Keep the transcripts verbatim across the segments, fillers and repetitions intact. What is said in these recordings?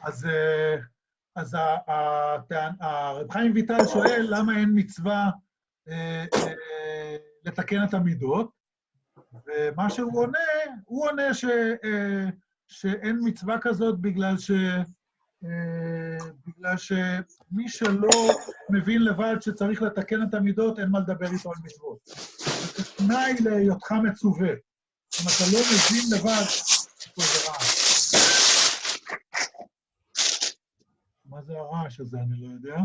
אז, אז הרב חיים ויטל שואל למה אין מצווה לתקן את המידות, ומה שהוא עונה, הוא עונה ש, שאין מצווה כזאת בגלל ש... בגלל שמי שלא מבין לבד שצריך לתקן את המידות, אין מה לדבר איתו על מצוות. זה תנאי להיותך מצווה. אם אתה לא מבין לבד, פה זה רעש. מה זה הרעש הזה? אני לא יודע.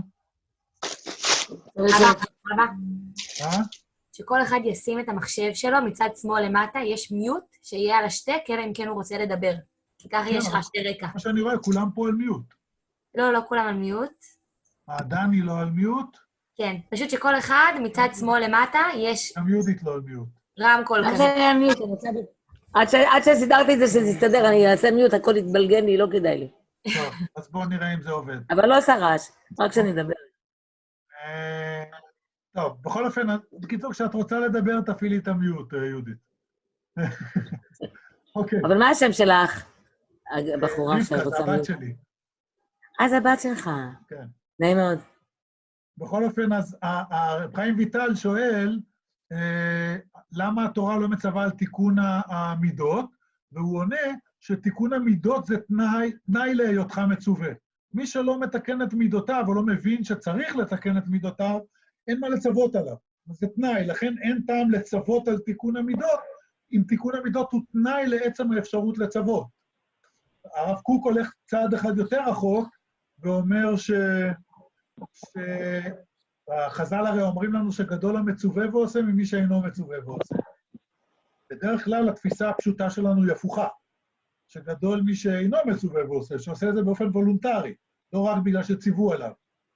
אבא, שכל אחד ישים את המחשב שלו מצד שמאל למטה, יש מיוט שיהיה על השתק, אלא אם כן הוא רוצה לדבר. כי ככה יש רעשי רקע. מה שאני רואה, כולם פה על מיוט. לא, לא כולם על מיוט. דני לא על מיוט? כן, פשוט שכל אחד מצד שמאל למטה יש... המיוטית לא על מיוט. רמקול כזה. עד שסידרתי את זה שתסתדר, אני אעשה מיוט, הכל יתבלגן לי, לא כדאי לי. טוב, אז בואו נראה אם זה עובד. אבל לא עושה רעש, רק שאני אדבר. טוב, בכל אופן, בקיצור, כשאת רוצה לדבר, תפעילי את המיוט, יהודית. אוקיי. אבל מה השם שלך? הבחורה שרוצה מיוט. רבקה, זה הבת שלי. אה, זה הבת שלך. כן. נעים מאוד. בכל אופן, אז הרב חיים ויטל שואל, למה התורה לא מצווה על תיקון המידות, והוא עונה שתיקון המידות זה תנאי, תנאי להיותך מצווה. מי שלא מתקן את מידותיו, או לא מבין שצריך לתקן את מידותיו, אין מה לצוות עליו. זה תנאי, לכן אין טעם לצוות על תיקון המידות, אם תיקון המידות הוא תנאי לעצם האפשרות לצוות. הרב קוק הולך צעד אחד יותר רחוק, ואומר ש... שהחז"ל הרי אומרים לנו שגדול המצווה ועושה ממי שאינו מצווה ועושה. בדרך כלל התפיסה הפשוטה שלנו היא הפוכה, שגדול מי שאינו מצווה ועושה, שעושה את זה באופן וולונטרי, לא רק בגלל שציוו עליו.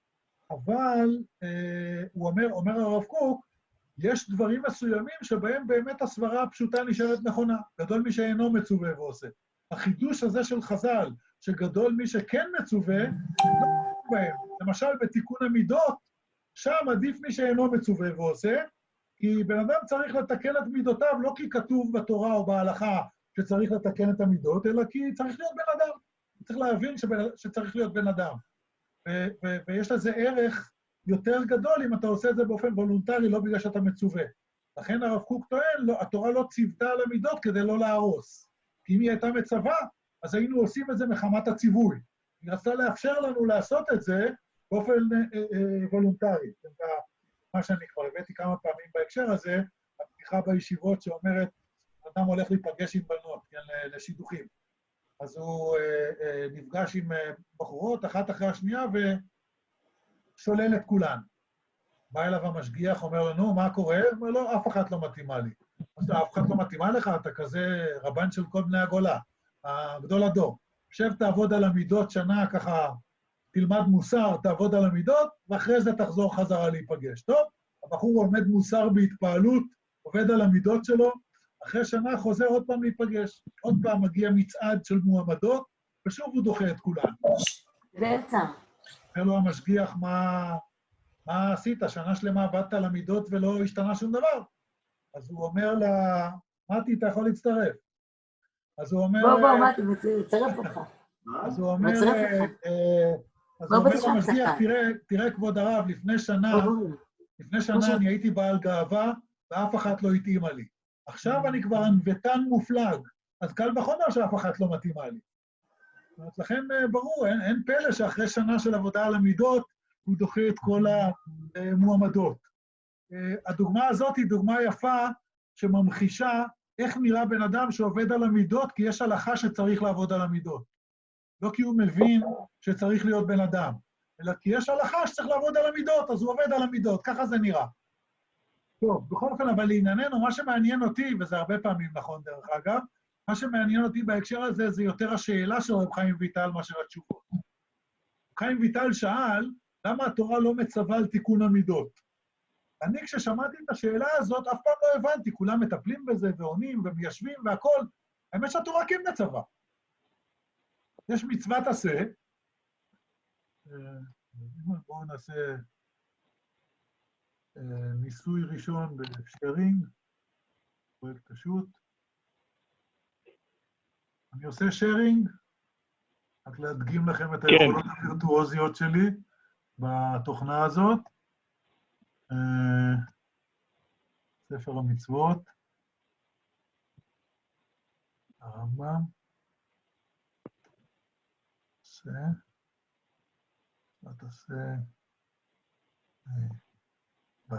אבל אה, הוא אומר, אומר הרב קוק, יש דברים מסוימים שבהם באמת הסברה הפשוטה נשארת נכונה, גדול מי שאינו מצווה ועושה. החידוש הזה של חז"ל, שגדול מי שכן מצווה, לא בהם. למשל, בתיקון המידות, שם עדיף מי שאינו מצווה ועושה, כי בן אדם צריך לתקן את מידותיו, לא כי כתוב בתורה או בהלכה שצריך לתקן את המידות, אלא כי צריך להיות בן אדם. צריך להבין שבן, שצריך להיות בן אדם. ו- ו- ויש לזה ערך יותר גדול אם אתה עושה את זה באופן וולונטרי, לא בגלל שאתה מצווה. לכן הרב קוק טוען, לא, התורה לא ציוותה על המידות כדי לא להרוס. כי אם היא הייתה מצווה, אז היינו עושים את זה מחמת הציווי. היא רצתה לאפשר לנו לעשות את זה באופן אה, אה, וולונטרי. מה שאני כבר הבאתי כמה פעמים בהקשר הזה, הפתיחה בישיבות שאומרת, אדם הולך להיפגש עם בנות, כן, לשידוכים. אז הוא אה, אה, נפגש עם אה, בחורות, אחת אחרי השנייה, ושולל את כולן. בא אליו המשגיח, אומר לו, נו, מה קורה? הוא אומר לו, אף אחת לא מתאימה לי. אז אף אחת לא מתאימה לך, אתה כזה רבן של כל בני הגולה, הגדול הדור. שב תעבוד על המידות שנה, ככה תלמד מוסר, תעבוד על המידות, ואחרי זה תחזור חזרה להיפגש. טוב, הבחור עומד מוסר בהתפעלות, עובד על המידות שלו, אחרי שנה חוזר עוד פעם להיפגש. עוד פעם מגיע מצעד של מועמדות, ושוב הוא דוחה את כולן. בטח. אומר לו המשגיח, מה, מה עשית? שנה שלמה עבדת על המידות ולא השתנה שום דבר. אז הוא אומר לה, מתי, אתה יכול להצטרף. אז הוא אומר... בוא, בוא, מתי, מצטרף אותך. אז הוא אומר... אז הוא אומר למשגיח, תראה, כבוד הרב, לפני שנה, לפני שנה אני הייתי בעל גאווה, ואף אחת לא התאימה לי. עכשיו אני כבר ענוותן מופלג, אז קל וחומר שאף אחת לא מתאימה לי. לכן ברור, אין, אין פלא שאחרי שנה של עבודה על המידות, הוא דוחה את כל המועמדות. הדוגמה הזאת היא דוגמה יפה שממחישה איך נראה בן אדם שעובד על המידות, כי יש הלכה שצריך לעבוד על המידות. לא כי הוא מבין שצריך להיות בן אדם, אלא כי יש הלכה שצריך לעבוד על המידות, אז הוא עובד על המידות, ככה זה נראה. טוב, בכל אופן, אבל לענייננו, מה שמעניין אותי, וזה הרבה פעמים נכון דרך אגב, מה שמעניין אותי בהקשר הזה זה יותר השאלה של רב חיים ויטל מאשר התשובות. רב חיים ויטל שאל, למה התורה לא מצווה על תיקון המידות? אני כששמעתי את השאלה הזאת, אף פעם לא הבנתי, כולם מטפלים בזה ועונים ומיישבים והכל, האמת שהתורה כן מצווה. יש מצוות עשה, בואו נעשה ניסוי ראשון בשיירינג, פרויקט פשוט. אני עושה שיירינג, רק להדגים לכם את היכולות הווירטואוזיות שלי בתוכנה הזאת. ספר המצוות. הרמב"ם. עושה. אתה עושה. בא.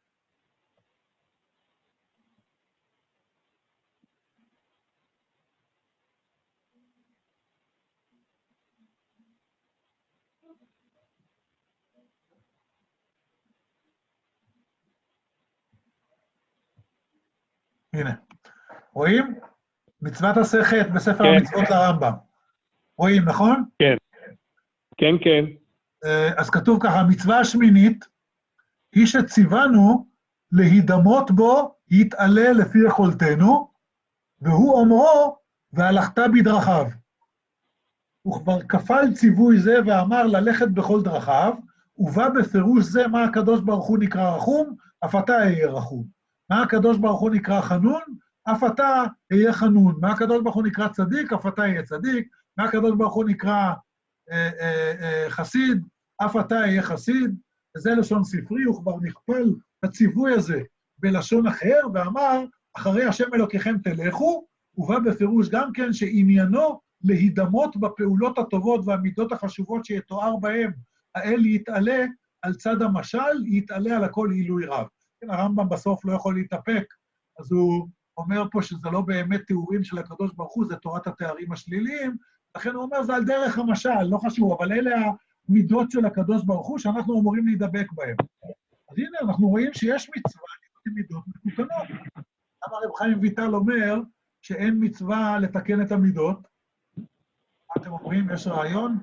הנה, רואים? מצוות עשה חטא בספר המצוות לרמב"ם. רואים, נכון? כן. כן, כן. אז כתוב ככה, המצווה השמינית היא שציוונו להידמות בו, יתעלה לפי יכולתנו, והוא אומרו, והלכת בדרכיו. הוא כבר כפל ציווי זה ואמר ללכת בכל דרכיו, ובא בפירוש זה מה הקדוש ברוך הוא נקרא רחום, אף אתה אהיה רחום. מה הקדוש ברוך הוא נקרא חנון, אף אתה אהיה חנון. מה הקדוש ברוך הוא נקרא צדיק, אף אתה אהיה צדיק. מה הקדוש ברוך הוא נקרא אה, אה, אה, חסיד, אף אתה אהיה חסיד. וזה לשון ספרי, הוא כבר נכפל את הציווי הזה בלשון אחר, ואמר, אחרי השם אלוקיכם תלכו, ובא בפירוש גם כן שעניינו להידמות בפעולות הטובות והמידות החשובות שיתואר בהם, האל יתעלה על צד המשל, יתעלה על הכל עילוי רב. כן, הרמב"ם בסוף לא יכול להתאפק, אז הוא אומר פה שזה לא באמת תיאורים של הקדוש ברוך הוא, זה תורת התארים השליליים, לכן הוא אומר, זה על דרך המשל, לא חשוב, אבל אלה המידות של הקדוש ברוך הוא שאנחנו אמורים להידבק בהם. אז הנה, אנחנו רואים שיש מצווה עם מידות מתוקנות. למה רב חיים ויטל אומר שאין מצווה לתקן את המידות? מה אתם אומרים? יש רעיון?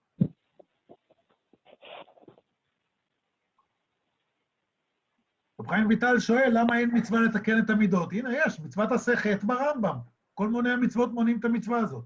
רב חיים ויטל שואל, למה אין מצווה לתקן את המידות? הנה, יש, מצוות עשה חטא ברמב"ם. כל מוני המצוות מונים את המצווה הזאת.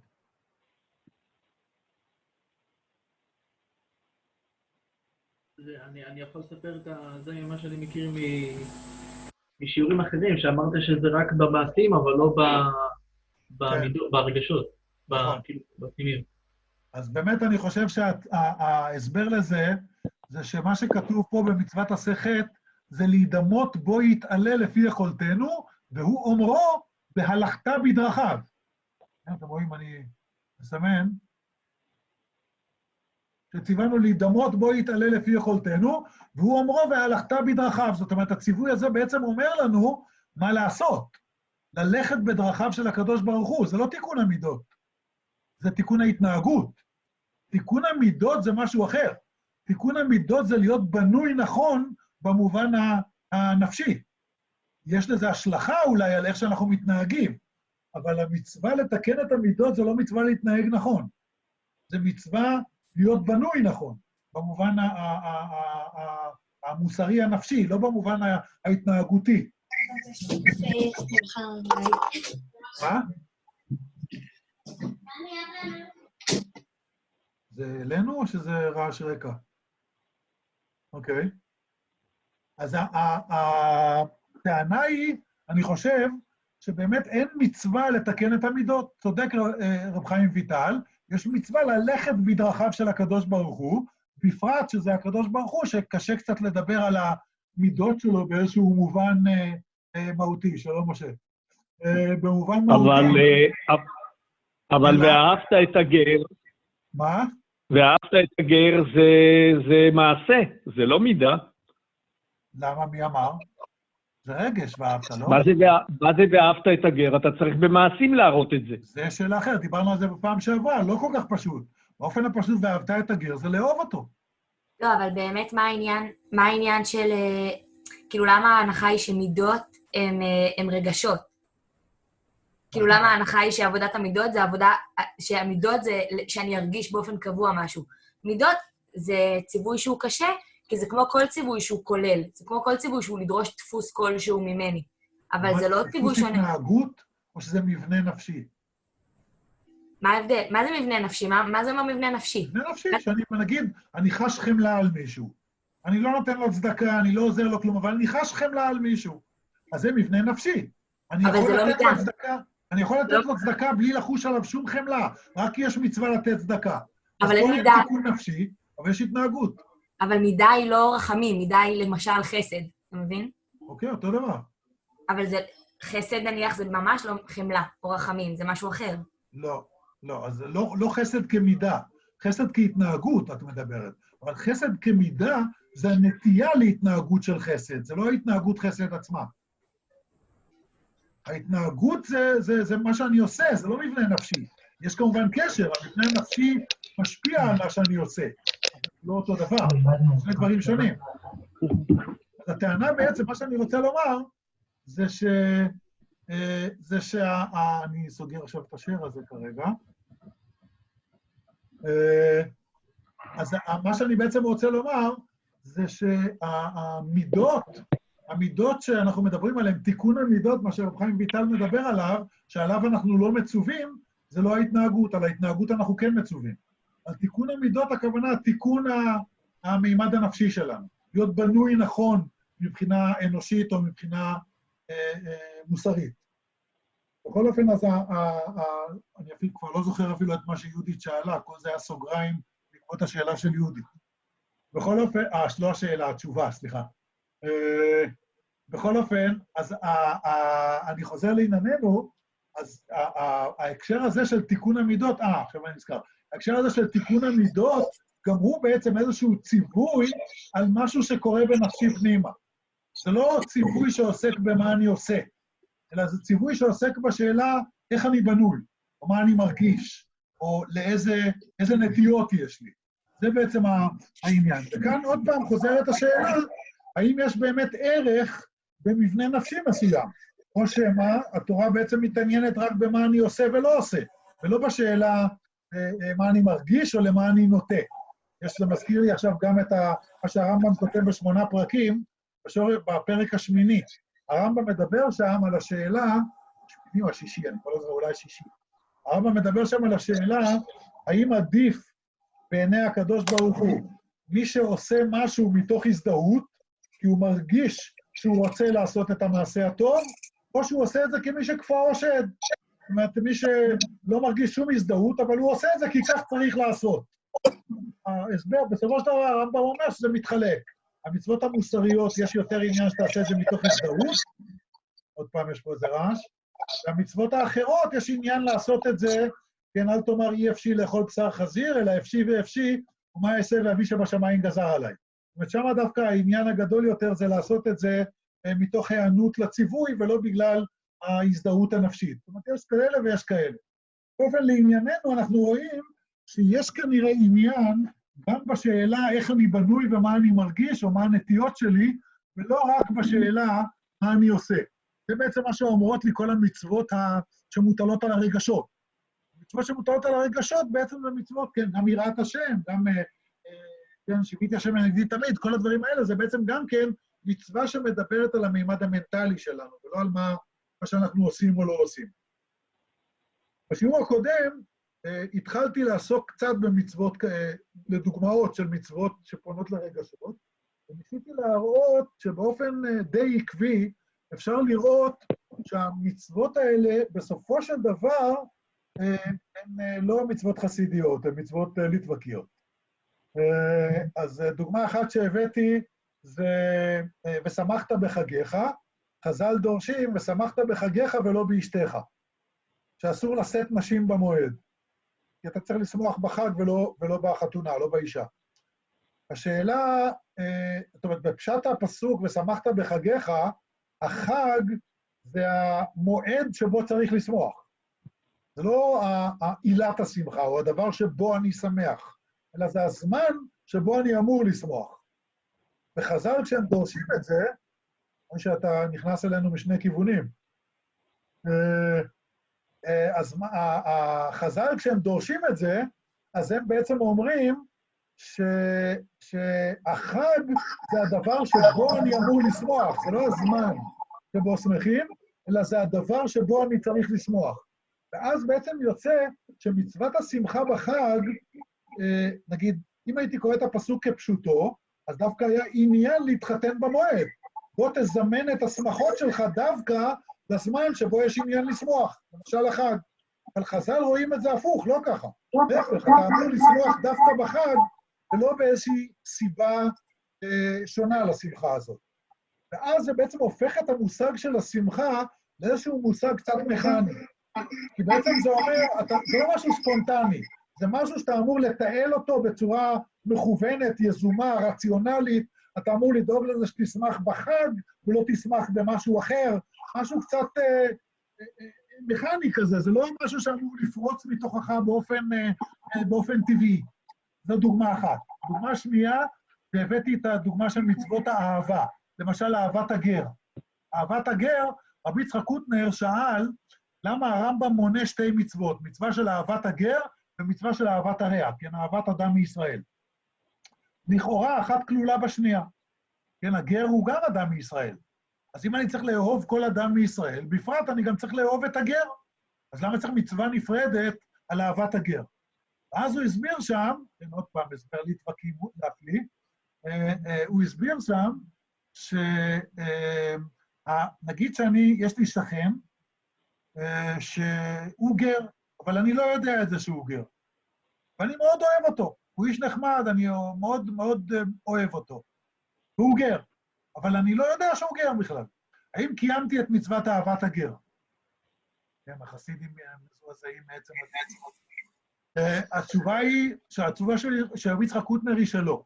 אני, אני יכול לספר את זה ממה שאני מכיר מ... משיעורים אחרים, שאמרת שזה רק במעשים, אבל לא ב... במידות, ברגשות, בפנימיות. אז באמת אני חושב שההסבר לזה, זה שמה שכתוב פה במצוות עשה חטא, זה להידמות בו יתעלה לפי יכולתנו, והוא אומרו, והלכת בדרכיו. אתם רואים, אני מסמן, שציוונו להידמות בו יתעלה לפי יכולתנו, והוא אומרו, והלכת בדרכיו. זאת אומרת, הציווי הזה בעצם אומר לנו מה לעשות. ללכת בדרכיו של הקדוש ברוך הוא, זה לא תיקון המידות, זה תיקון ההתנהגות. תיקון המידות זה משהו אחר. תיקון המידות זה להיות בנוי נכון במובן הנפשי. יש לזה השלכה אולי על איך שאנחנו מתנהגים, אבל המצווה לתקן את המידות זה לא מצווה להתנהג נכון. זה מצווה להיות בנוי נכון, במובן המוסרי הנפשי, לא במובן ההתנהגותי. מה? זה אלינו או שזה רעש רקע? אוקיי. אז הטענה היא, אני חושב, שבאמת אין מצווה לתקן את המידות. צודק רב חיים ויטל, יש מצווה ללכת בדרכיו של הקדוש ברוך הוא, בפרט שזה הקדוש ברוך הוא, שקשה קצת לדבר על המידות שלו באיזשהו מובן אה, אה, מהותי, שלום משה. אה, במובן מהותי... אבל, אה, אבל ואהבת את הגר... מה? ואהבת את הגר זה, זה מעשה, זה לא מידה. למה? מי אמר? זה רגש ואהבת, לא? מה זה, מה זה ואהבת את הגר? אתה צריך במעשים להראות את זה. זה שאלה אחרת, דיברנו על זה בפעם שעברה, לא כל כך פשוט. באופן הפשוט ואהבת את הגר זה לאהוב אותו. לא, אבל באמת מה העניין, מה העניין של, כאילו למה ההנחה היא שמידות הם, הם רגשות? כאילו למה ההנחה היא שעבודת המידות זה עבודה, שהמידות זה שאני ארגיש באופן קבוע משהו. מידות זה ציווי שהוא קשה, כי זה כמו כל ציווי שהוא כולל, זה כמו כל ציווי שהוא לדרוש דפוס כלשהו ממני. אבל זה לא ציווי שונה. דפוס התנהגות, או שזה מבנה נפשי? מה ההבדל? מה זה מבנה נפשי? מה, מה זה אומר מבנה נפשי? מבנה נפשי, שאני נגיד, אני חש חמלה על מישהו. אני לא נותן לו צדקה, אני לא עוזר לו כלום, אבל אני חש חמלה על מישהו. אז זה מבנה נפשי. אני יכול לתת לו צדקה, אני יכול לתת לו צדקה בלי לחוש עליו שום חמלה, רק יש מצווה לתת צדקה. אבל אין אז פה מידה. אין תיקון נפשי, אבל יש התנהגות. אבל מידה היא לא רחמים, מידה היא למשל חסד, אתה מבין? אוקיי, אותו דבר. אבל זה, חסד נניח זה ממש לא חמלה או רחמים, זה משהו אחר. לא, לא, אז לא, לא חסד כמידה, חסד כהתנהגות, את מדברת. אבל חסד כמידה זה הנטייה להתנהגות של חסד, זה לא ההתנהגות חסד עצמה. ההתנהגות זה, זה, זה מה שאני עושה, זה לא מבנה נפשי. יש כמובן קשר, המבנה הנפשי משפיע על מה שאני עושה. לא אותו דבר, שני דברים שונים. אז הטענה בעצם, מה שאני רוצה לומר, זה ש... זה שה... אני סוגר עכשיו את השיר הזה כרגע. אז מה שאני בעצם רוצה לומר, זה שהמידות, המידות שאנחנו מדברים עליהן, תיקון המידות, מה שרב חיים ויטל מדבר עליו, שעליו אנחנו לא מצווים, זה לא ההתנהגות, על ההתנהגות אנחנו כן מצווים. על תיקון המידות הכוונה, תיקון המימד הנפשי שלנו. להיות בנוי נכון מבחינה אנושית או מבחינה אה, אה, מוסרית. בכל אופן, אז ה, ה, ה, אני אפילו כבר לא זוכר אפילו את מה שיהודית שאלה, כל זה היה סוגריים בעקבות השאלה של יהודית. בכל אופן, אה, לא השאלה, התשובה, סליחה. אה, בכל אופן, אז ה, ה, אני חוזר לענייננו, אז ה, ה, ההקשר הזה של תיקון המידות, אה, עכשיו אני נזכר, ההקשר הזה של תיקון המידות, גם הוא בעצם איזשהו ציווי על משהו שקורה בנפשי פנימה. זה לא ציווי שעוסק במה אני עושה, אלא זה ציווי שעוסק בשאלה איך אני בנוי, או מה אני מרגיש, או לאיזה איזה נטיות יש לי. זה בעצם העניין. וכאן עוד פעם חוזרת השאלה, האם יש באמת ערך במבנה נפשי מסוים, או שמה, התורה בעצם מתעניינת רק במה אני עושה ולא עושה, ולא בשאלה מה אני מרגיש או למה אני נוטה. יש, זה מזכיר לי עכשיו גם את ה, מה שהרמב"ם כותב בשמונה פרקים, בפרק השמיני. הרמב"ם מדבר שם על השאלה, השמיני או השישי, אני כבר לא זוכר, אולי השישי. הרמב"ם מדבר שם על השאלה, האם עדיף בעיני הקדוש ברוך הוא, מי שעושה משהו מתוך הזדהות, כי הוא מרגיש שהוא רוצה לעשות את המעשה הטוב, או שהוא עושה את זה כמי שכפאו שד. זאת אומרת, מי שלא מרגיש שום הזדהות, אבל הוא עושה את זה כי כך צריך לעשות. ההסבר, בסופו של דבר הרמב"ם אומר שזה מתחלק. המצוות המוסריות, יש יותר עניין שתעשה את זה מתוך הזדהות, עוד פעם יש פה איזה רעש, והמצוות האחרות יש עניין לעשות את זה, כן, אל תאמר אי אפשי לאכול בשר חזיר, אלא אפשי ואפשי, ומה יעשה ואבי שבשמיים גזר עליי. זאת אומרת, שם דווקא העניין הגדול יותר זה לעשות את זה מתוך הענות לציווי, ולא בגלל ההזדהות הנפשית. זאת אומרת, יש כאלה ויש כאלה. באופן לענייננו אנחנו רואים שיש כנראה עניין גם בשאלה איך אני בנוי ומה אני מרגיש, או מה הנטיות שלי, ולא רק בשאלה מה אני עושה. זה בעצם מה שאומרות לי כל המצוות שמוטלות על הרגשות. המצוות שמוטלות על הרגשות בעצם זה מצוות, כן, גם יראת השם, גם, כן, שיביתי השם לנגדי תמיד, כל הדברים האלה, זה בעצם גם כן מצווה שמדברת על המימד המנטלי שלנו, ולא על מה, מה שאנחנו עושים או לא עושים. בשיעור הקודם, התחלתי לעסוק קצת במצוות, לדוגמאות של מצוות שפונות לרגשות, וניסיתי להראות שבאופן די עקבי אפשר לראות שהמצוות האלה בסופו של דבר הן לא מצוות חסידיות, הן מצוות ליטבקיות. אז דוגמה אחת שהבאתי זה ושמחת בחגיך, חז"ל דורשים ושמחת בחגיך ולא באשתך, שאסור לשאת נשים במועד. כי אתה צריך לשמוח בחג ולא, ולא בחתונה, לא באישה. השאלה, זאת אומרת, בפשט הפסוק, ושמחת בחגיך, החג זה המועד שבו צריך לשמוח. זה לא עילת השמחה, או הדבר שבו אני שמח, אלא זה הזמן שבו אני אמור לשמוח. וחז"ל, כשהם דורשים את זה, כמו שאתה נכנס אלינו משני כיוונים, אז החז"ל, כשהם דורשים את זה, אז הם בעצם אומרים ש... שהחג זה הדבר שבו אני אמור לשמוח, זה לא הזמן שבו שמחים, אלא זה הדבר שבו אני צריך לשמוח. ואז בעצם יוצא שמצוות השמחה בחג, נגיד, אם הייתי קורא את הפסוק כפשוטו, אז דווקא היה עניין להתחתן במועד. בוא תזמן את השמחות שלך דווקא לזמן שבו יש עניין לשמוח, למשל החג. אבל חז"ל רואים את זה הפוך, לא ככה. להפך, אתה אמור לשמוח דווקא בחג, ולא באיזושהי סיבה אה, שונה לשמחה הזאת. ואז זה בעצם הופך את המושג של השמחה לאיזשהו מושג קצת מכני. כי בעצם זה אומר, אתה, זה לא משהו ספונטני, זה משהו שאתה אמור לתעל אותו בצורה מכוונת, יזומה, רציונלית, אתה אמור לדאוג לזה שתשמח בחג, ולא תשמח במשהו אחר, משהו קצת אה, אה, מכני כזה, זה לא משהו שאמור לפרוץ מתוכך באופן, אה, אה, באופן טבעי. זו דוגמה אחת. דוגמה שנייה, והבאתי את הדוגמה של מצוות האהבה, למשל אהבת הגר. אהבת הגר, רבי יצחק קוטנר שאל, למה הרמב"ם מונה שתי מצוות, מצווה של אהבת הגר ומצווה של אהבת הרע, כן, אהבת אדם מישראל. לכאורה אחת כלולה בשנייה, כן, הגר הוא גם אדם מישראל. אז אם אני צריך לאהוב כל אדם מישראל, בפרט אני גם צריך לאהוב את הגר. אז למה צריך מצווה נפרדת על אהבת הגר? אז הוא הסביר שם, כן, עוד פעם, הסבר להתווכי להפליא, הוא הסביר שם, שנגיד שאני, יש לי שכן, שהוא גר, אבל אני לא יודע את זה שהוא גר. ואני מאוד אוהב אותו. הוא איש נחמד, אני מאוד מאוד אוהב אותו. והוא גר, אבל אני לא יודע שהוא גר בכלל. האם קיימתי את מצוות אהבת הגר? כן, החסידים מזועזעים מעצם הזה. התשובה היא, שהתשובה של רבי יצחק קוטנר היא שלא.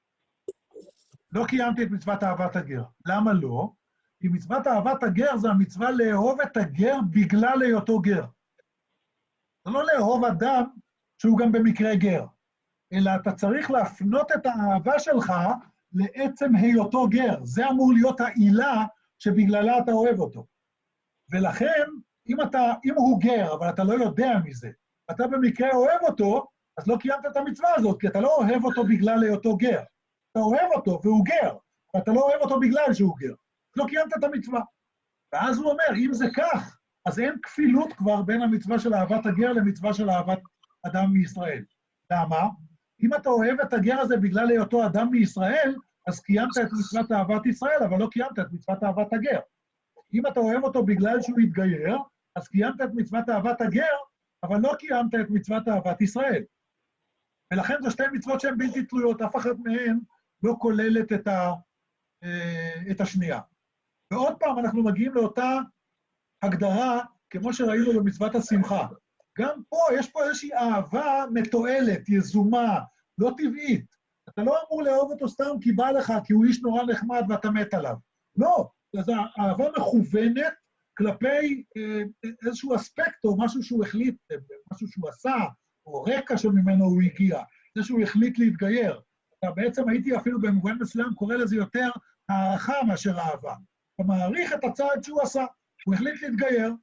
לא קיימתי את מצוות אהבת הגר. למה לא? כי מצוות אהבת הגר זה המצווה לאהוב את הגר בגלל היותו גר. זה לא לאהוב אדם שהוא גם במקרה גר, אלא אתה צריך להפנות את האהבה שלך לעצם היותו גר. זה אמור להיות העילה שבגללה אתה אוהב אותו. ולכן, אם, אתה, אם הוא גר, אבל אתה לא יודע מזה, אתה במקרה אוהב אותו, אז לא קיימת את המצווה הזאת, כי אתה לא אוהב אותו בגלל היותו גר. אתה אוהב אותו והוא גר, ואתה לא אוהב אותו בגלל שהוא גר. לא קיימת את המצווה. ואז הוא אומר, אם זה כך, אז אין כפילות כבר בין המצווה של אהבת הגר למצווה של אהבת אדם מישראל. למה? אם אתה אוהב את הגר הזה בגלל היותו אדם מישראל, אז קיימת את מצוות אהבת ישראל, אבל לא קיימת את מצוות אהבת הגר. אם אתה אוהב אותו בגלל שהוא התגייר, אז קיימת את מצוות אהבת הגר, אבל לא קיימת את מצוות אהבת ישראל. ולכן זה שתי מצוות שהן בלתי תלויות, אף אחת מהן לא כוללת את, ה, את השנייה. ועוד פעם אנחנו מגיעים לאותה הגדרה, כמו שראינו במצוות השמחה. גם פה יש פה איזושהי אהבה מתועלת, יזומה, לא טבעית. אתה לא אמור לאהוב אותו סתם כי בא לך, כי הוא איש נורא נחמד ואתה מת עליו. לא, זו אהבה מכוונת כלפי אה, איזשהו אספקט או משהו שהוא החליט, משהו שהוא עשה, או רקע שממנו הוא הגיע, זה שהוא החליט להתגייר. אתה בעצם הייתי אפילו במובן מסוים קורא לזה יותר הערכה מאשר אהבה. אתה מעריך את הצעד שהוא עשה, הוא החליט להתגייר,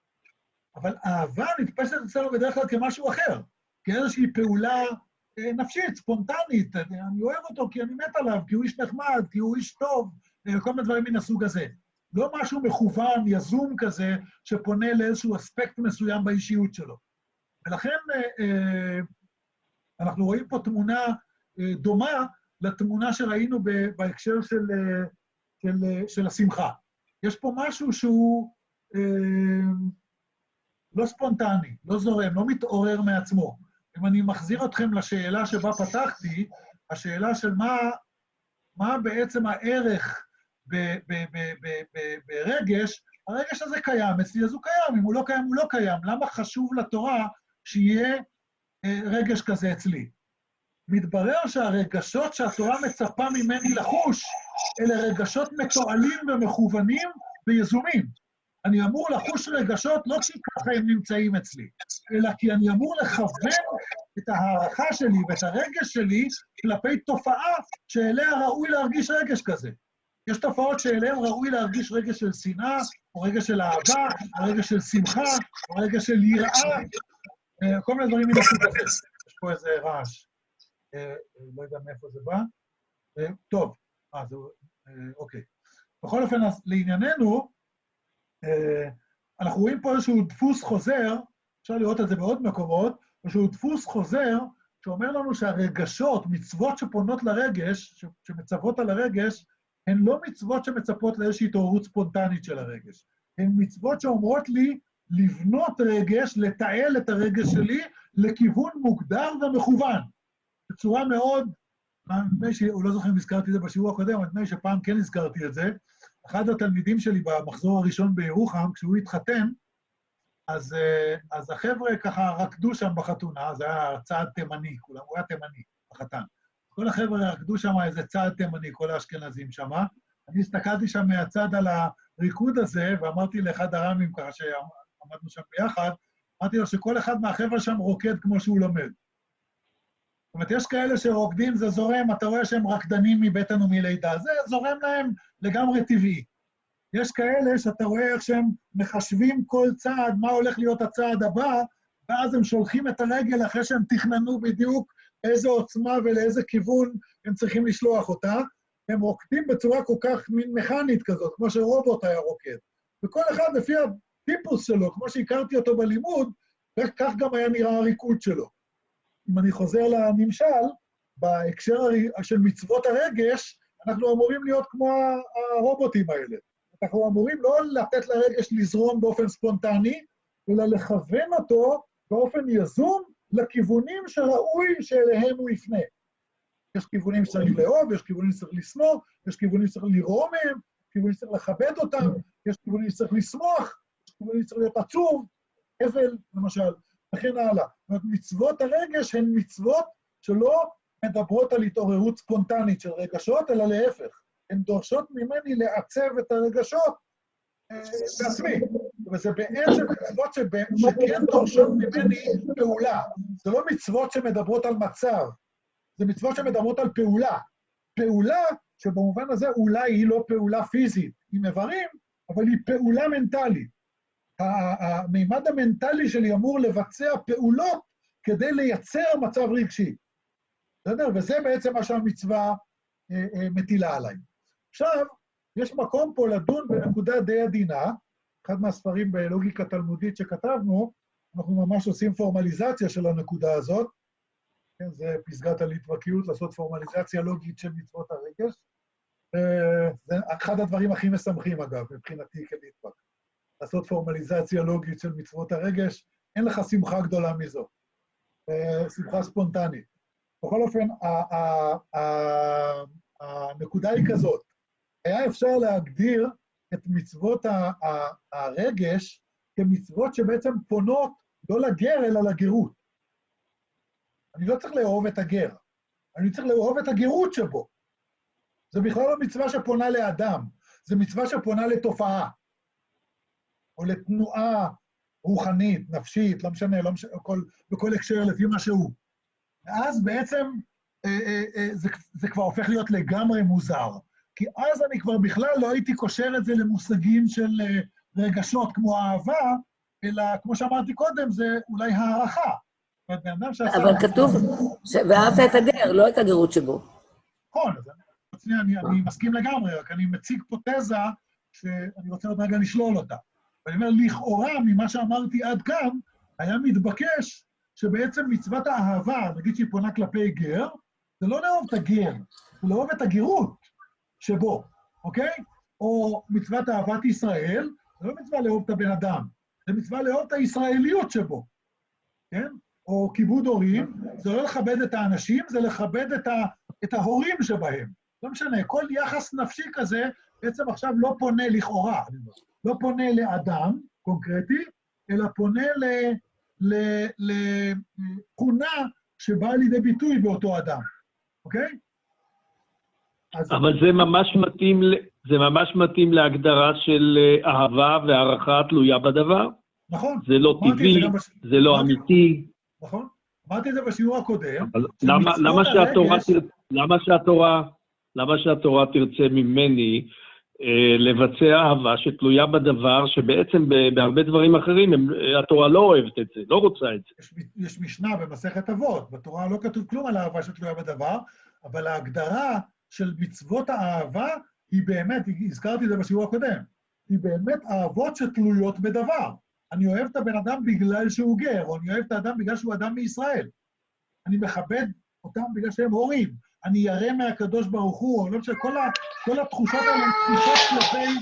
אבל אהבה נתפסת אצלנו בדרך כלל כמשהו אחר, כאיזושהי פעולה אה, נפשית, ספונטנית, אני אוהב אותו כי אני מת עליו, כי הוא איש נחמד, כי הוא איש טוב, אה, כל מיני דברים מן הסוג הזה. לא משהו מכוון, יזום כזה, שפונה לאיזשהו אספקט מסוים באישיות שלו. ולכן אה, אה, אנחנו רואים פה תמונה אה, דומה לתמונה שראינו בהקשר של, אה, של, אה, של השמחה. יש פה משהו שהוא אה, לא ספונטני, לא זורם, לא מתעורר מעצמו. אם אני מחזיר אתכם לשאלה שבה פתחתי, השאלה של מה, מה בעצם הערך ב- ב- ב- ב- ב- ברגש, הרגש הזה קיים, אצלי אז הוא קיים, אם הוא לא קיים, הוא לא קיים. למה חשוב לתורה שיהיה אה, רגש כזה אצלי? מתברר שהרגשות שהתורה מצפה ממני לחוש, אלה רגשות מתועלים ומכוונים ויזומים. אני אמור לחוש רגשות לא כי ככה הם נמצאים אצלי, אלא כי אני אמור לכוון את ההערכה שלי ואת הרגש שלי כלפי תופעה שאליה ראוי להרגיש רגש כזה. יש תופעות שאליהן ראוי להרגיש רגש של שנאה, או רגש של אהבה, או רגש של שמחה, או רגש של יראה, כל מיני דברים מן הסוג הזה. יש פה איזה רעש. לא יודע מאיפה זה בא. טוב, אה, זה... אוקיי. בכל אופן, לענייננו, אנחנו רואים פה איזשהו דפוס חוזר, אפשר לראות את זה בעוד מקומות, איזשהו דפוס חוזר, שאומר לנו שהרגשות, מצוות שפונות לרגש, שמצוות על הרגש, הן לא מצוות שמצפות לאיזושהי התעוררות ספונטנית של הרגש, הן מצוות שאומרות לי לבנות רגש, לתעל את הרגש שלי לכיוון מוגדר ומכוון. בצורה מאוד, נדמה לי, הוא לא זוכר אם הזכרתי את זה בשיעור הקודם, נדמה לי שפעם כן הזכרתי את זה. אחד התלמידים שלי במחזור הראשון בירוחם, כשהוא התחתן, אז, אז החבר'ה ככה רקדו שם בחתונה, זה היה צעד תימני, כולם, הוא היה תימני, החתן. כל החבר'ה רקדו שם איזה צעד תימני, כל האשכנזים שם. אני הסתכלתי שם מהצד על הריקוד הזה, ואמרתי לאחד הרמים ככה שעמדנו שם ביחד, אמרתי לו שכל אחד מהחבר'ה שם רוקד כמו שהוא לומד. זאת אומרת, יש כאלה שרוקדים, זה זורם, אתה רואה שהם רקדנים מבטן ומלידה, זה זורם להם לגמרי טבעי. יש כאלה שאתה רואה איך שהם מחשבים כל צעד, מה הולך להיות הצעד הבא, ואז הם שולחים את הרגל אחרי שהם תכננו בדיוק איזו עוצמה ולאיזה כיוון הם צריכים לשלוח אותה. הם רוקדים בצורה כל כך מין מכנית כזאת, כמו שרובוט היה רוקד. וכל אחד לפי הטיפוס שלו, כמו שהכרתי אותו בלימוד, כך גם היה נראה הריקוד שלו. אם אני חוזר לנמשל, בהקשר של מצוות הרגש, אנחנו אמורים להיות כמו הרובוטים האלה. אנחנו אמורים לא לתת לרגש לזרום באופן ספונטני, אלא לכוון אותו באופן יזום לכיוונים שראוי שאליהם הוא יפנה. יש כיוונים שצריך לאהוב, יש כיוונים שצריך לשנוא, יש כיוונים שצריך לראות מהם, יש כיוונים שצריך לכבד אותם, יש כיוונים שצריך לשמוח, יש כיוונים שצריך להיות עצוב, אבל, למשל, וכן הלאה. זאת אומרת, מצוות הרגש הן מצוות שלא מדברות על התעוררות ספונטנית של רגשות, אלא להפך. הן דורשות ממני לעצב את הרגשות אה, בעצמי. וזה בעצם מצוות שכן דורשות ממני פעולה. זה לא מצוות שמדברות על מצב, זה מצוות שמדברות על פעולה. פעולה שבמובן הזה אולי היא לא פעולה פיזית, היא מברים, אבל היא פעולה מנטלית. המימד המנטלי שלי אמור לבצע פעולות כדי לייצר מצב רגשי. בסדר? וזה בעצם מה שהמצווה אה, אה, מטילה עליי. עכשיו, יש מקום פה לדון בנקודה די עדינה, אחד מהספרים בלוגיקה תלמודית שכתבנו, אנחנו ממש עושים פורמליזציה של הנקודה הזאת, כן, זה פסגת הליטבקיות, לעשות פורמליזציה לוגית של מצוות הרגש. זה אחד הדברים הכי משמחים, אגב, מבחינתי כליטבק. לעשות פורמליזציה לוגית של מצוות הרגש, אין לך שמחה גדולה מזו. שמחה ספונטנית. בכל אופן, הנקודה היא כזאת. היה אפשר להגדיר את מצוות הרגש כמצוות שבעצם פונות לא לגר, אלא לגרות. אני לא צריך לאהוב את הגר, אני צריך לאהוב את הגרות שבו. זה בכלל לא מצווה שפונה לאדם, זה מצווה שפונה לתופעה, או לתנועה רוחנית, נפשית, לא משנה, לא משנה, בכל, בכל הקשר לפי מה שהוא. ואז בעצם אה, אה, אה, זה, זה כבר הופך להיות לגמרי מוזר, כי אז אני כבר בכלל לא הייתי קושר את זה למושגים של אה, רגשות כמו אהבה, אלא כמו שאמרתי קודם, זה אולי הערכה. אבל כתוב, ואהבת את הגר, לא את הגרות שבו. נכון, אז אני מסכים לגמרי, רק אני מציג פה תזה שאני רוצה עוד רגע לשלול אותה. ואני אומר, לכאורה, ממה שאמרתי עד כאן, היה מתבקש שבעצם מצוות האהבה, נגיד שהיא פונה כלפי גר, זה לא לאהוב את הגר, זה לאהוב את הגרות שבו, אוקיי? או מצוות אהבת ישראל, זה לא מצווה לאהוב את הבן אדם, זה מצווה לאהוב את הישראליות שבו, כן? או כיבוד הורים, זה לא לכבד את האנשים, זה לכבד את, ה, את ההורים שבהם. לא משנה, כל יחס נפשי כזה בעצם עכשיו לא פונה לכאורה, לא פונה לאדם קונקרטי, אלא פונה לתכונה שבאה לידי ביטוי באותו אדם, אוקיי? אז... אבל זה ממש מתאים, זה ממש מתאים להגדרה של אהבה והערכה תלויה בדבר. נכון. זה לא טבעי, זה, בש... זה לא אמרתי... אמיתי. נכון. אמרתי את זה בשיעור הקודם. למה, למה, שהתורה, הרגש... למה, שהתורה, למה שהתורה תרצה ממני אה, לבצע אהבה שתלויה בדבר, שבעצם בהרבה דברים אחרים הם, התורה לא אוהבת את זה, לא רוצה את זה. יש, יש משנה במסכת אבות, בתורה לא כתוב כלום על אהבה שתלויה בדבר, אבל ההגדרה של מצוות האהבה היא באמת, הזכרתי את זה בשיעור הקודם, היא באמת אהבות שתלויות בדבר. אני אוהב את הבן אדם בגלל שהוא גר, או אני אוהב את האדם בגלל שהוא אדם מישראל. אני מכבד אותם בגלל שהם הורים. אני ירא מהקדוש ברוך הוא, או לא משנה, כל, ה, כל התחושות האלה, תחושות כלפי,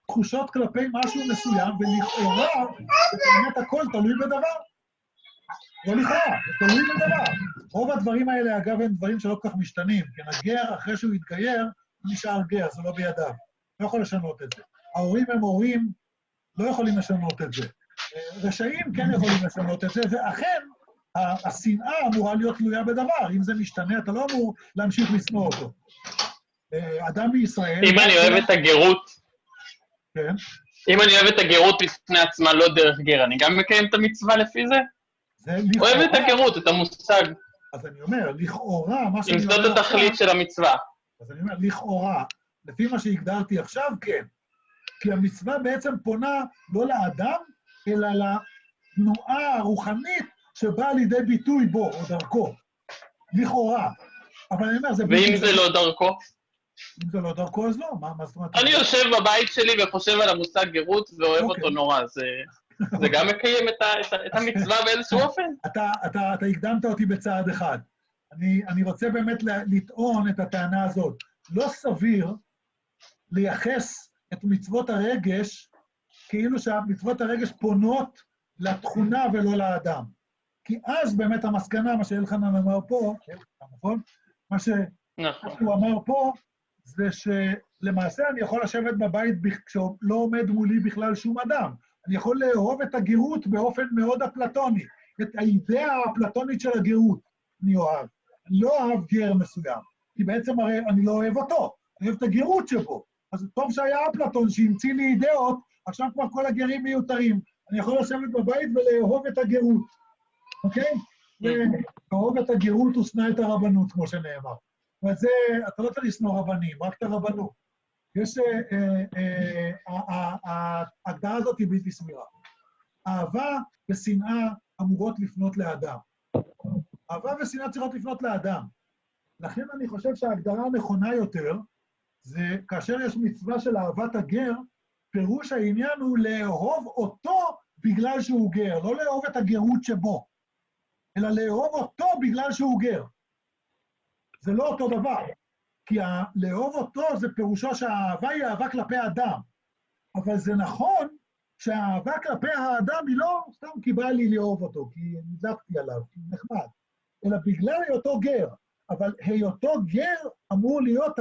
תחושות כלפי משהו מסוים, ולכאורה, באמת הכל תלוי בדבר. לא לכאורה, זה תלוי בדבר. רוב הדברים האלה, אגב, הם דברים שלא כל כך משתנים, כי הגר, אחרי שהוא יתגייר, הוא נשאר גר, זה לא בידיו. לא יכול לשנות את זה. ההורים הם הורים, לא יכולים לשנות את זה. רשעים כן יכולים לשנות את זה, ואכן, השנאה אמורה להיות תלויה בדבר. אם זה משתנה, אתה לא אמור להמשיך לשנוא אותו. אדם בישראל... אם אני אוהב את הגרות, כן. אם אני אוהב את הגרות לפני עצמה, לא דרך גר, אני גם מקיים את המצווה לפי זה? אוהב את הגרות, את המושג. אז אני אומר, לכאורה, מה שאני אם זאת התכלית של המצווה. אז אני אומר, לכאורה, לפי מה שהגדרתי עכשיו, כן. כי המצווה בעצם פונה לא לאדם, אלא לתנועה הרוחנית שבאה לידי ביטוי בו, או דרכו. לכאורה. אבל אני אומר, זה... ואם זה לא דרכו? אם זה לא דרכו, אז לא. מה זאת אומרת? אני יושב בבית שלי וחושב על המושג גרות ואוהב אותו נורא, זה גם מקיים את המצווה באיזשהו אופן? אתה הקדמת אותי בצעד אחד. אני רוצה באמת לטעון את הטענה הזאת. לא סביר לייחס את מצוות הרגש, כאילו שהמצוות הרגש פונות לתכונה ולא לאדם. כי אז באמת המסקנה, מה שאלחנן אמר פה, נכון? מה שהוא אמר פה, זה שלמעשה אני יכול לשבת בבית כשלא עומד מולי בכלל שום אדם. אני יכול לאהוב את הגרות באופן מאוד אפלטוני, את האידאה האפלטונית של הגרות אני אוהב. אני לא אוהב גר מסוים, כי בעצם הרי אני לא אוהב אותו, אני אוהב את הגרות שבו. אז טוב שהיה אפלטון שהמציא לי אידאות, עכשיו כבר כל הגרים מיותרים. אני יכול לשבת בבית ולאהוב את הגרות, אוקיי? ולאהוב את הגרות ושנא את הרבנות, כמו שנאמר. וזה, אתה לא צריך לשנוא רבנים, רק את הרבנות. יש, ההגדרה הזאת היא בלתי סבירה. אהבה ושנאה אמורות לפנות לאדם. אהבה ושנאה צריכות לפנות לאדם. לכן אני חושב שההגדרה הנכונה יותר, זה כאשר יש מצווה של אהבת הגר, פירוש העניין הוא לאהוב אותו בגלל שהוא גר, לא לאהוב את הגרות שבו, אלא לאהוב אותו בגלל שהוא גר. זה לא אותו דבר, כי לאהוב אותו זה פירושו שהאהבה היא אהבה כלפי האדם. אבל זה נכון שהאהבה כלפי האדם היא לא סתם כי בא לי לאהוב אותו, כי נדלקתי עליו, כי נחמד, אלא בגלל היותו גר. אבל היותו גר אמור להיות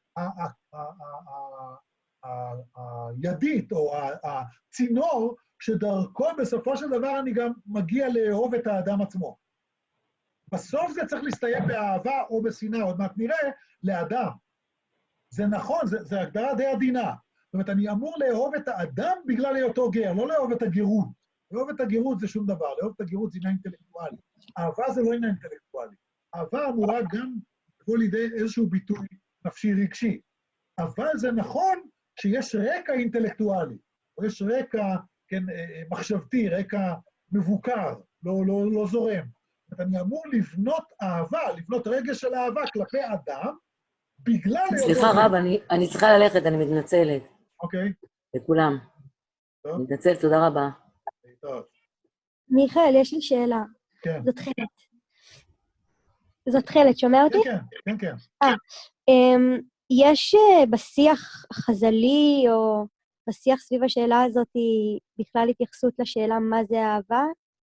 הידית או הצינור, שדרכו בסופו של דבר אני גם מגיע לאהוב את האדם עצמו. בסוף זה צריך להסתיים באהבה או בשנאה, עוד מעט נראה, לאדם. זה נכון, זה הגדרה די עדינה. זאת אומרת, אני אמור לאהוב את האדם בגלל היותו גר, לא לאהוב את הגרות. לאהוב את הגרות זה שום דבר, לאהוב את הגרות זה עניין אינטלקטואלי. אהבה זה לא עניין אינטלקטואלי. אהבה אמורה גם לבוא לידי איזשהו ביטוי נפשי רגשי. אבל זה נכון שיש רקע אינטלקטואלי, או יש רקע, כן, מחשבתי, רקע מבוקר, לא, לא, לא זורם. אני אמור לבנות אהבה, לבנות רגש של אהבה כלפי אדם, בגלל... סליחה רב, אני, אני צריכה ללכת, אני מתנצלת. אוקיי. לכולם. טוב. מתנצלת, תודה רבה. טוב. מיכאל, יש לי שאלה. כן. זאת חלת. זאת חלת, שומע אותי? כן, כן, כן. אה, יש בשיח החז"לי, או בשיח סביב השאלה הזאת, בכלל התייחסות לשאלה מה זה אהבה?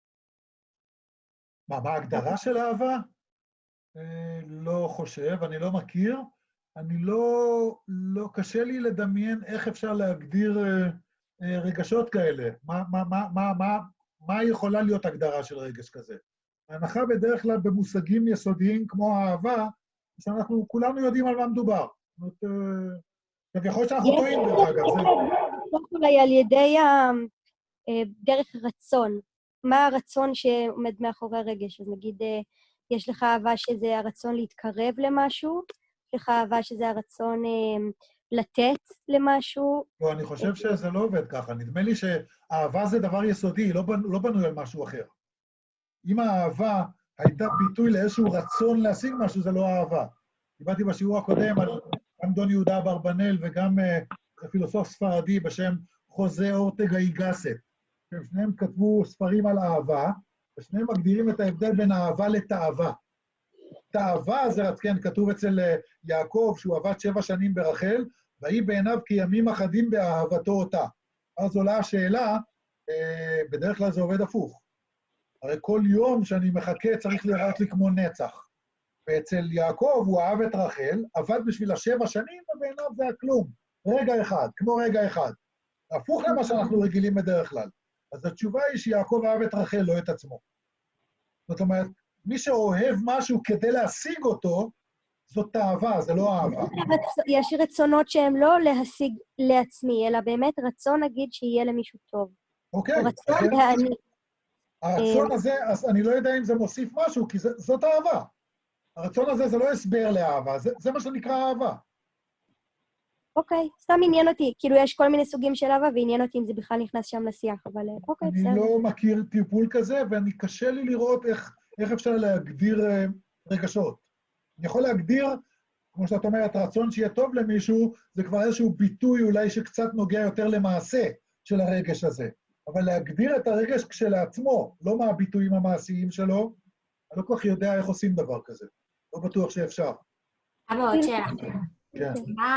מה, מה ההגדרה של אהבה? לא חושב, אני לא מכיר. אני לא, לא, קשה לי לדמיין איך אפשר להגדיר רגשות כאלה. מה, מה, מה, מה, מה, מה יכולה להיות הגדרה של רגש כזה? ההנחה בדרך כלל במושגים יסודיים כמו אהבה, שאנחנו כולנו יודעים על מה מדובר. זאת אומרת, יכול שאנחנו טועים דרך אגב. זה אולי על ידי דרך רצון. מה הרצון שעומד מאחורי הרגש? אז נגיד, יש לך אהבה שזה הרצון להתקרב למשהו, יש לך אהבה שזה הרצון לתת למשהו. לא, אני חושב שזה לא עובד ככה. נדמה לי שאהבה זה דבר יסודי, לא בנוי על משהו אחר. אם האהבה הייתה ביטוי לאיזשהו רצון להשיג משהו, זה לא אהבה. דיברתי בשיעור הקודם על גם דון יהודה אברבנאל וגם פילוסוף ספרדי בשם חוזה אורטגה y gasset. שניהם כתבו ספרים על אהבה, ושניהם מגדירים את ההבדל בין אהבה לתאווה. תאווה זה, כן, כתוב אצל יעקב שהוא עבד שבע שנים ברחל, ויהי בעיניו כימים אחדים באהבתו אותה. אז עולה השאלה, בדרך כלל זה עובד הפוך. הרי כל יום שאני מחכה צריך לראות לי כמו נצח. ואצל יעקב הוא אהב את רחל, עבד בשביל השבע שנים, ובעיניו זה הכלום. רגע אחד, כמו רגע אחד. הפוך למה שאנחנו רגילים בדרך כלל. אז התשובה היא שיעקב אהב את רחל, לא את עצמו. זאת אומרת, מי שאוהב משהו כדי להשיג אותו, זאת תאווה, זה לא אהבה. יש רצונות שהם לא להשיג לעצמי, אלא באמת רצון, נגיד, שיהיה למישהו טוב. אוקיי. רצון להעניק. הרצון הזה, אז אני לא יודע אם זה מוסיף משהו, כי זאת אהבה. הרצון הזה זה לא הסבר לאהבה, זה מה שנקרא אהבה. אוקיי, סתם עניין אותי. כאילו, יש כל מיני סוגים של אהבה, ועניין אותי אם זה בכלל נכנס שם לשיח, אבל אוקיי, בסדר. אני לא מכיר טיפול כזה, ואני קשה לי לראות איך אפשר להגדיר רגשות. אני יכול להגדיר, כמו שאת אומרת, רצון שיהיה טוב למישהו, זה כבר איזשהו ביטוי אולי שקצת נוגע יותר למעשה של הרגש הזה. אבל להגדיר את הרגש כשלעצמו, לא מהביטויים המעשיים שלו, אני לא כל כך יודע איך עושים דבר כזה. לא בטוח שאפשר. אבל עוד שאלה. כן.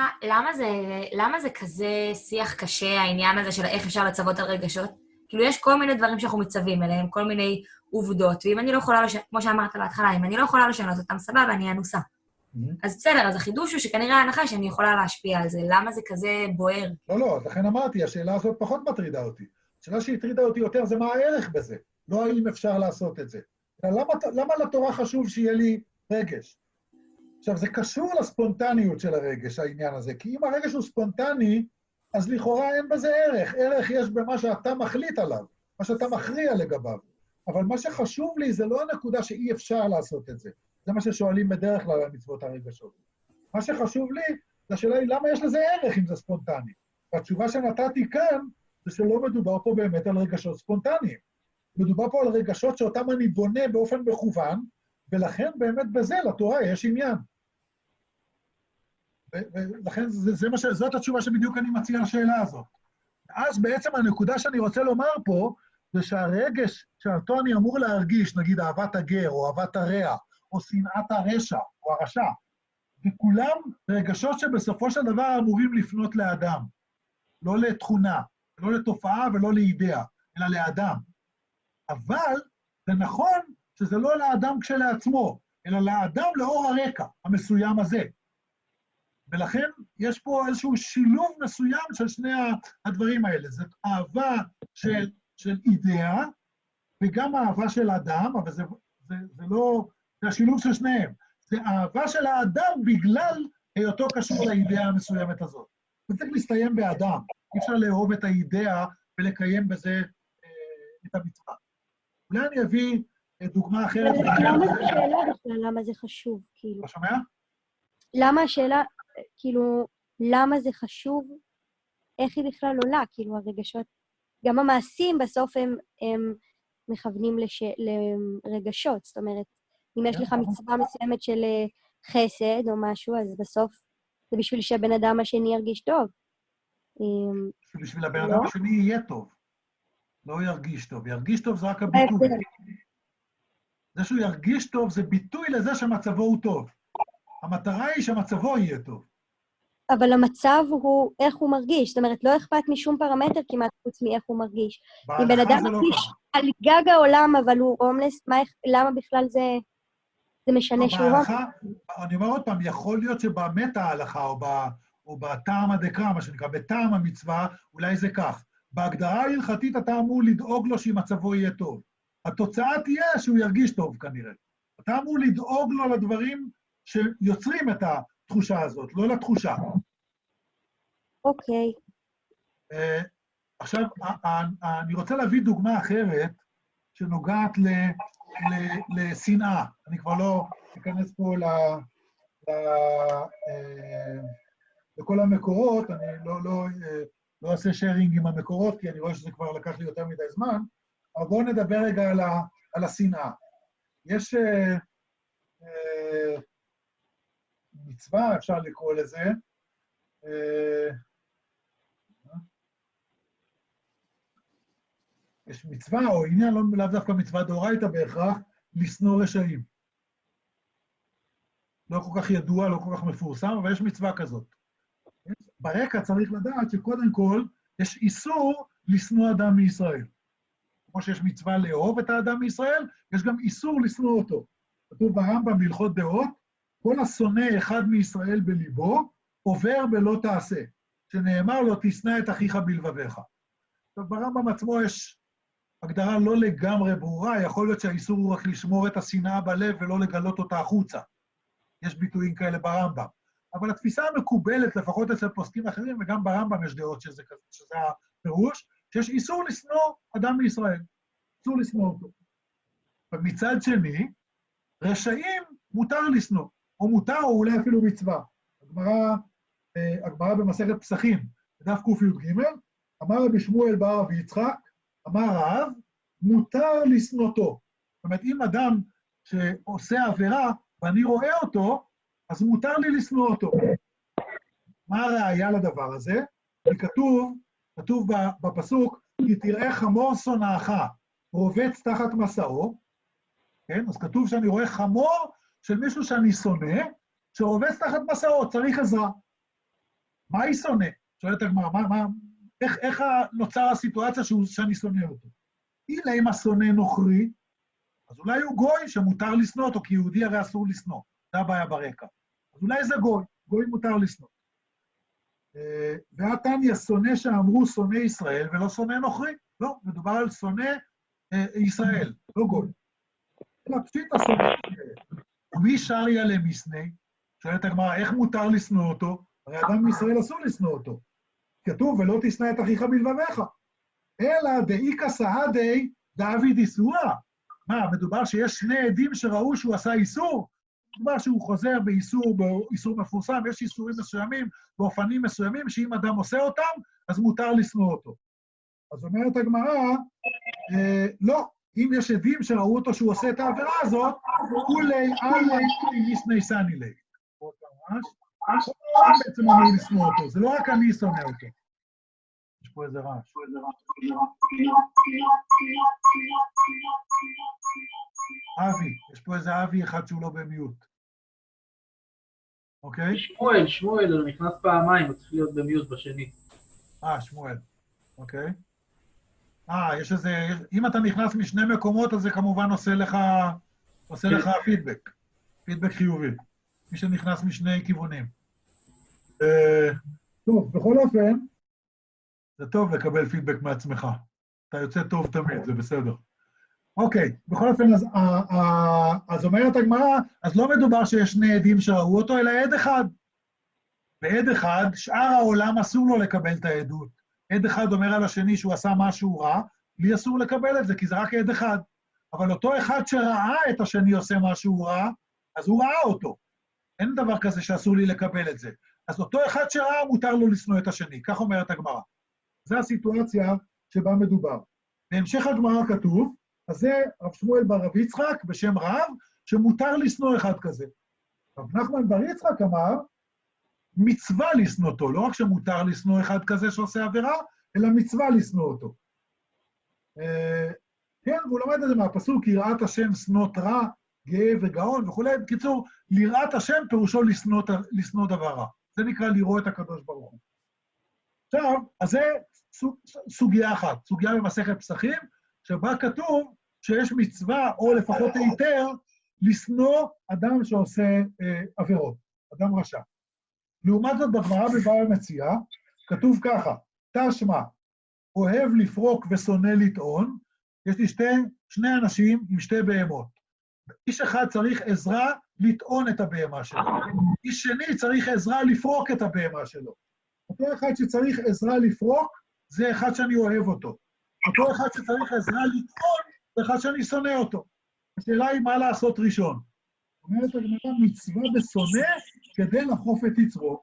למה זה כזה שיח קשה, העניין הזה של איך אפשר לצוות על רגשות? כאילו, יש כל מיני דברים שאנחנו מצווים אליהם, כל מיני עובדות, ואם אני לא יכולה, כמו שאמרת בהתחלה, אם אני לא יכולה לשנות אותם, סבבה, אני אנוסה. אז בסדר, אז החידוש הוא שכנראה ההנחה היא שאני יכולה להשפיע על זה. למה זה כזה בוער? לא, לא, לכן אמרתי, השאלה הזאת פחות מטרידה אותי. השאלה שהטרידה אותי יותר זה מה הערך בזה, לא האם אפשר לעשות את זה. למה, למה לתורה חשוב שיהיה לי רגש? עכשיו, זה קשור לספונטניות של הרגש, העניין הזה, כי אם הרגש הוא ספונטני, אז לכאורה אין בזה ערך. ערך יש במה שאתה מחליט עליו, מה שאתה מכריע לגביו. אבל מה שחשוב לי זה לא הנקודה שאי אפשר לעשות את זה. זה מה ששואלים בדרך כלל על מצוות הרגשות. מה שחשוב לי, זה השאלה היא למה יש לזה ערך אם זה ספונטני. והתשובה שנתתי כאן, זה שלא מדובר פה באמת על רגשות ספונטניים. מדובר פה על רגשות שאותם אני בונה באופן מכוון, ולכן באמת בזה לתורה יש עניין. ולכן זה, זה מה ש... זאת התשובה שבדיוק אני מציע לשאלה הזאת. אז בעצם הנקודה שאני רוצה לומר פה, זה שהרגש שאותו אני אמור להרגיש, נגיד אהבת הגר, או אהבת הרע, או שנאת הרשע, או הרשע, וכולם רגשות שבסופו של דבר אמורים לפנות לאדם. לא לתכונה, לא לתופעה ולא לאידאה, אלא לאדם. אבל זה נכון שזה לא לאדם כשלעצמו, אלא לאדם לאור הרקע המסוים הזה. ולכן יש פה איזשהו שילוב מסוים של שני הדברים האלה. זאת אהבה של, של אידאה, וגם אהבה של אדם, אבל זה, זה, זה לא, זה השילוב של שניהם. זה אהבה של האדם בגלל היותו קשור לאידאה המסוימת הזאת. זה צריך להסתיים באדם. אי אפשר לאהוב את האידאה ולקיים בזה אה, את המצווה. אולי אני אביא דוגמה אחרת. למה זו שאלה בכלל? למה זה חשוב? אתה שומע? למה השאלה, כאילו, למה זה חשוב? איך היא בכלל עולה? כאילו, הרגשות, גם המעשים בסוף הם, הם מכוונים לש, לרגשות. זאת אומרת, אם יש לך מצווה מסוימת של חסד או משהו, אז בסוף זה בשביל שהבן אדם השני ירגיש טוב. בשביל הבן אדם השני יהיה טוב. לא ירגיש טוב. ירגיש טוב זה רק הביטוי. זה שהוא ירגיש טוב זה ביטוי לזה שמצבו הוא טוב. המטרה היא שמצבו יהיה טוב. אבל המצב הוא איך הוא מרגיש. זאת אומרת, לא אכפת משום פרמטר כמעט חוץ מאיך הוא מרגיש. אם בן אדם מרגיש על גג העולם, אבל הוא הומלס, למה בכלל זה, זה משנה שהוא הומלס? אני אומר עוד פעם, יכול להיות שבאמת ההלכה, או, ב, או בטעם הדקרא, מה שנקרא, בטעם המצווה, אולי זה כך. בהגדרה ההלכתית אתה אמור לדאוג לו שמצבו יהיה טוב. התוצאה תהיה שהוא ירגיש טוב כנראה. אתה אמור לדאוג לו לדברים שיוצרים את התחושה הזאת, לא לתחושה. אוקיי. עכשיו, אני רוצה להביא דוגמה אחרת שנוגעת לשנאה. אני כבר לא אכנס פה לכל המקורות, אני לא אעשה שיירינג עם המקורות, כי אני רואה שזה כבר לקח לי יותר מדי זמן, אבל בואו נדבר רגע על השנאה. יש מצווה, אפשר לקרוא לזה, יש מצווה, או עניין, לאו דווקא מצווה דאורייתא בהכרח, לשנוא רשעים. לא כל כך ידוע, לא כל כך מפורסם, אבל יש מצווה כזאת. ברקע צריך לדעת שקודם כל יש איסור לשנוא אדם מישראל. כמו שיש מצווה לאהוב את האדם מישראל, יש גם איסור לשנוא אותו. כתוב ברמב"ם בהלכות דעות, כל השונא אחד מישראל בליבו, עובר בלא תעשה, שנאמר לו, תשנא את אחיך בלבביך. עכשיו, ברמב"ם עצמו יש הגדרה לא לגמרי ברורה, יכול להיות שהאיסור הוא רק לשמור את השנאה בלב ולא לגלות אותה החוצה. יש ביטויים כאלה ברמב"ם. אבל התפיסה המקובלת, לפחות אצל פוסקים אחרים, וגם ברמב"ם יש דעות שזה, שזה הפירוש, שיש איסור לשנוא אדם מישראל. איסור לשנוא אותו. ומצד שני, רשעים מותר לשנוא, או מותר או אולי אפילו מצווה. הגמרא, הגמרא במסכת פסחים, בדף קי"ג, אמר רבי שמואל בר רבי יצחק, אמר רב, מותר לשנותו. זאת אומרת, אם אדם שעושה עבירה ואני רואה אותו, אז מותר לי לשנוא אותו. מה הראיה לדבר הזה? כי כתוב, כתוב בפסוק, כי תראה חמור שונאך רובץ תחת מסעו, כן? אז כתוב שאני רואה חמור של מישהו שאני שונא, שרובץ תחת מסעו, צריך עזרה. מה היא שונא? שואלת הגמרא, מה, מה, איך, איך נוצר הסיטואציה שהוא, שאני שונא אותו? אילא אם השונא נוכרי, אז אולי הוא גוי שמותר לשנוא אותו, כי יהודי הרי אסור לשנוא. זה הבעיה ברקע. אז אולי זה גוי, גוי מותר לשנוא. והתניא שונא שאמרו שונא ישראל ולא שונא נוכרי. לא, מדובר על שונא ישראל, לא גוי. אלא פשיט השונא ישראל. ומי שריה למשנא? שואלת הגמרא, איך מותר לשנוא אותו? הרי אדם מישראל אסור לשנוא אותו. כתוב, ולא תשנא את אחיך בלבביך. אלא דאיכא סהדי דאביד איסורא. מה, מדובר שיש שני עדים שראו שהוא עשה איסור? מדובר שהוא חוזר באיסור, באיסור מפורסם, יש איסורים מסוימים, באופנים מסוימים, שאם אדם עושה אותם, אז מותר לשנוא אותו. אז אומרת הגמרא, אה, לא, אם יש עדים שראו אותו שהוא עושה את העבירה הזאת, כולי עלי משני סני לי. בעצם אמור לשנוא אותו, זה לא רק אני שונא אותו. יש פה איזה רעש. אבי, יש פה איזה אבי אחד שהוא לא במיוט. אוקיי? שמואל, שמואל, הוא נכנס פעמיים, הוא צריך להיות במיוט בשני. אה, שמואל, אוקיי. אה, יש איזה, אם אתה נכנס משני מקומות, אז זה כמובן עושה לך, עושה לך פידבק, פידבק חיובי, מי שנכנס משני כיוונים. טוב, בכל אופן, זה טוב לקבל פידבק מעצמך. אתה יוצא טוב תמיד, זה בסדר. אוקיי, בכל אופן, אז, אז אומרת הגמרא, אז לא מדובר שיש שני עדים שראו אותו, אלא עד אחד. ועד אחד, שאר העולם אסור לו לקבל את העדות. עד אחד אומר על השני שהוא עשה משהו רע, לי אסור לקבל את זה, כי זה רק עד אחד. אבל אותו אחד שראה את השני עושה משהו רע, אז הוא ראה אותו. אין דבר כזה שאסור לי לקבל את זה. אז אותו אחד שראה, מותר לו לשנוא את השני. כך אומרת הגמרא. זו הסיטואציה שבה מדובר. בהמשך הגמרא כתוב, אז זה רב שמואל בר רב יצחק בשם רב, שמותר לשנוא אחד כזה. רב נחמן בר יצחק אמר, מצווה לשנוא אותו, לא רק שמותר לשנוא אחד כזה שעושה עבירה, אלא מצווה לשנוא אותו. כן, והוא לומד את זה מהפסוק, יראת השם שנות רע, גאה וגאון וכו'. בקיצור, ליראת השם פירושו לשנוא דבר רע. זה נקרא לראות את הקדוש ברוך הוא. עכשיו, אז זה סוגיה אחת, סוגיה במסכת פסחים, שבה כתוב שיש מצווה, או לפחות היתר, לשנוא אדם שעושה אה, עבירות, אדם רשע. לעומת זאת, בגמרא בבבא מציעא, כתוב ככה, תשמע, אוהב לפרוק ושונא לטעון, יש לי שתי, שני אנשים עם שתי בהמות. איש אחד צריך עזרה לטעון את הבהמה שלו. איש שני צריך עזרה לפרוק את הבהמה שלו. אותו אחד שצריך עזרה לפרוק, זה אחד שאני אוהב אותו. אותו אחד שצריך עזרה לטעון, זה אחד שאני שונא אותו. השאלה היא מה לעשות ראשון. אומרת הגמרא, מצווה בשונא כדי לחוף את יצרו.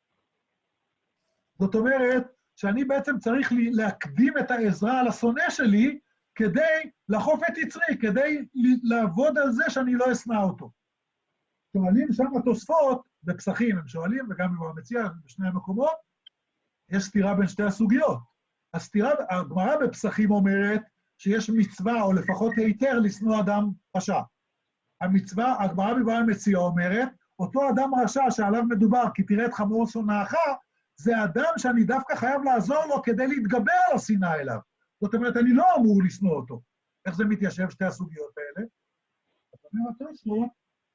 זאת אומרת שאני בעצם צריך להקדים את העזרה על השונא שלי, כדי לחוף את יצרי, כדי לעבוד על זה שאני לא אשנא אותו. שואלים שם התוספות, בפסחים הם שואלים, וגם בבבא מציעא, בשני המקומות, יש סתירה בין שתי הסוגיות. הסתירה, הגמרא בפסחים אומרת שיש מצווה, או לפחות היתר, לשנוא אדם רשע. המצווה, הגמרא בבבא מציעא אומרת, אותו אדם רשע שעליו מדובר, כי תראה את חמור שונאך, זה אדם שאני דווקא חייב לעזור לו כדי להתגבר על השנאה אליו. זאת אומרת, אני לא אמור לשנוא אותו. איך זה מתיישב שתי הסוגיות האלה? זאת אומרת, התוספות,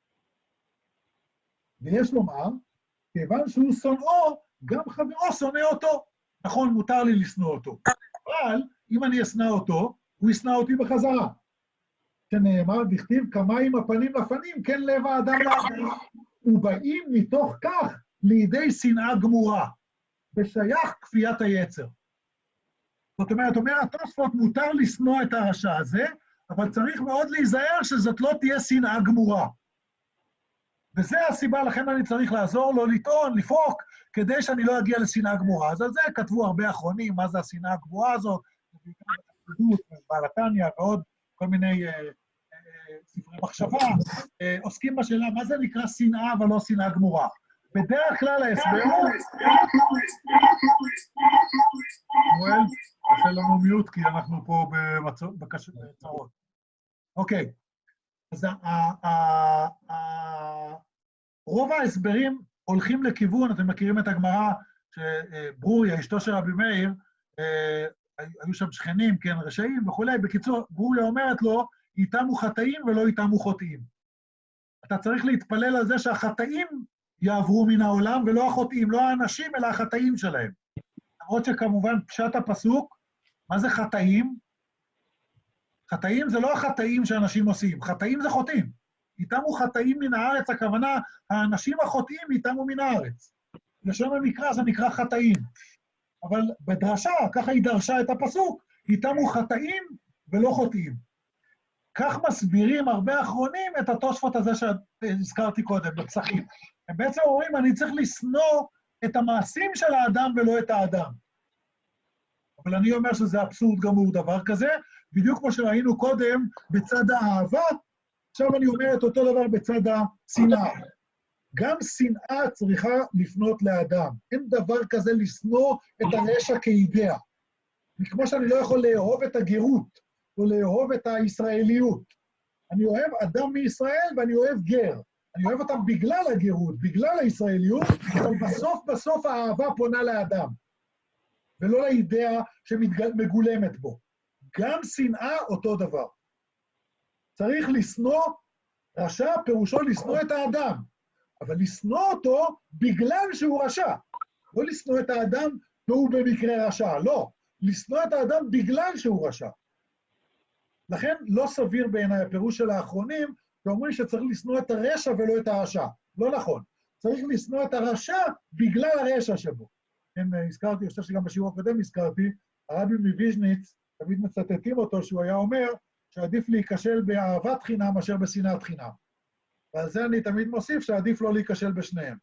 ויש לומר, כיוון שהוא שונאו, גם חברו שונא אותו. נכון, מותר לי לשנוא אותו. אבל אם אני אשנא אותו, הוא ישנא אותי בחזרה. שנאמר, בכתיב כמים הפנים לפנים, כן לב האדם לאדם. ובאים מתוך כך לידי שנאה גמורה, ושייך כפיית היצר. זאת אומרת, אומר התוספות, מותר לשנוא את הרשע הזה, אבל צריך מאוד להיזהר שזאת לא תהיה שנאה גמורה. וזה הסיבה, לכן אני צריך לעזור לו, לטעון, לפרוק, כדי שאני לא אגיע לשנאה גמורה. אז על זה כתבו הרבה אחרונים, מה זה השנאה הגמורה הזאת, בעל התניא ועוד כל מיני אה, אה, ספרי מחשבה, אה, עוסקים בשאלה, מה זה נקרא שנאה אבל לא שנאה גמורה. בדרך כלל ההסבר... שמואל, עושה לנו מיוט, כי אנחנו פה בצרות. אוקיי, אז רוב ההסברים הולכים לכיוון, אתם מכירים את הגמרא, שברוריה, אשתו של רבי מאיר, היו שם שכנים, כן, רשעים וכולי. בקיצור, ברוריה אומרת לו, איתמו חטאים ולא איתמו חוטאים. אתה צריך להתפלל על זה שהחטאים יעברו מן העולם, ולא החוטאים, לא האנשים, אלא החטאים שלהם. למרות שכמובן פשט הפסוק, מה זה חטאים? חטאים זה לא החטאים שאנשים עושים, חטאים זה חוטאים. איתמו חטאים מן הארץ, הכוונה, האנשים החוטאים איתמו מן הארץ. לשון המקרא זה נקרא חטאים. אבל בדרשה, ככה היא דרשה את הפסוק, איתמו חטאים ולא חוטאים. כך מסבירים הרבה אחרונים את התוספות הזה שהזכרתי קודם, בפסחים. הם בעצם אומרים, אני צריך לשנוא את המעשים של האדם ולא את האדם. אבל אני אומר שזה אבסורד גמור דבר כזה, בדיוק כמו שראינו קודם בצד האהבה, עכשיו אני אומר את אותו דבר בצד השנאה. גם שנאה צריכה לפנות לאדם. אין דבר כזה לשנוא את הרשע כאידאה. כמו שאני לא יכול לאהוב את הגרות, או לאהוב את הישראליות. אני אוהב אדם מישראל ואני אוהב גר. אני אוהב אותם בגלל הגרות, בגלל הישראליות, אבל בסוף בסוף האהבה פונה לאדם, ולא לאידאה שמגולמת בו. גם שנאה אותו דבר. צריך לשנוא, רשע פירושו לשנוא את האדם, אבל לשנוא אותו בגלל שהוא רשע. לא לשנוא את האדם והוא במקרה רשע, לא. לשנוא את האדם בגלל שהוא רשע. לכן לא סביר בעיניי הפירוש של האחרונים, שאומרים שצריך לשנוא את הרשע ולא את הרשע. לא נכון. צריך לשנוא את הרשע בגלל הרשע שבו. כן, הזכרתי, אני חושב שגם בשיעור הקודם הזכרתי, הרבי מוויז'ניץ, תמיד מצטטים אותו, שהוא היה אומר שעדיף להיכשל באהבת חינם מאשר בשנאת חינם. ועל זה אני תמיד מוסיף שעדיף לא להיכשל בשניהם.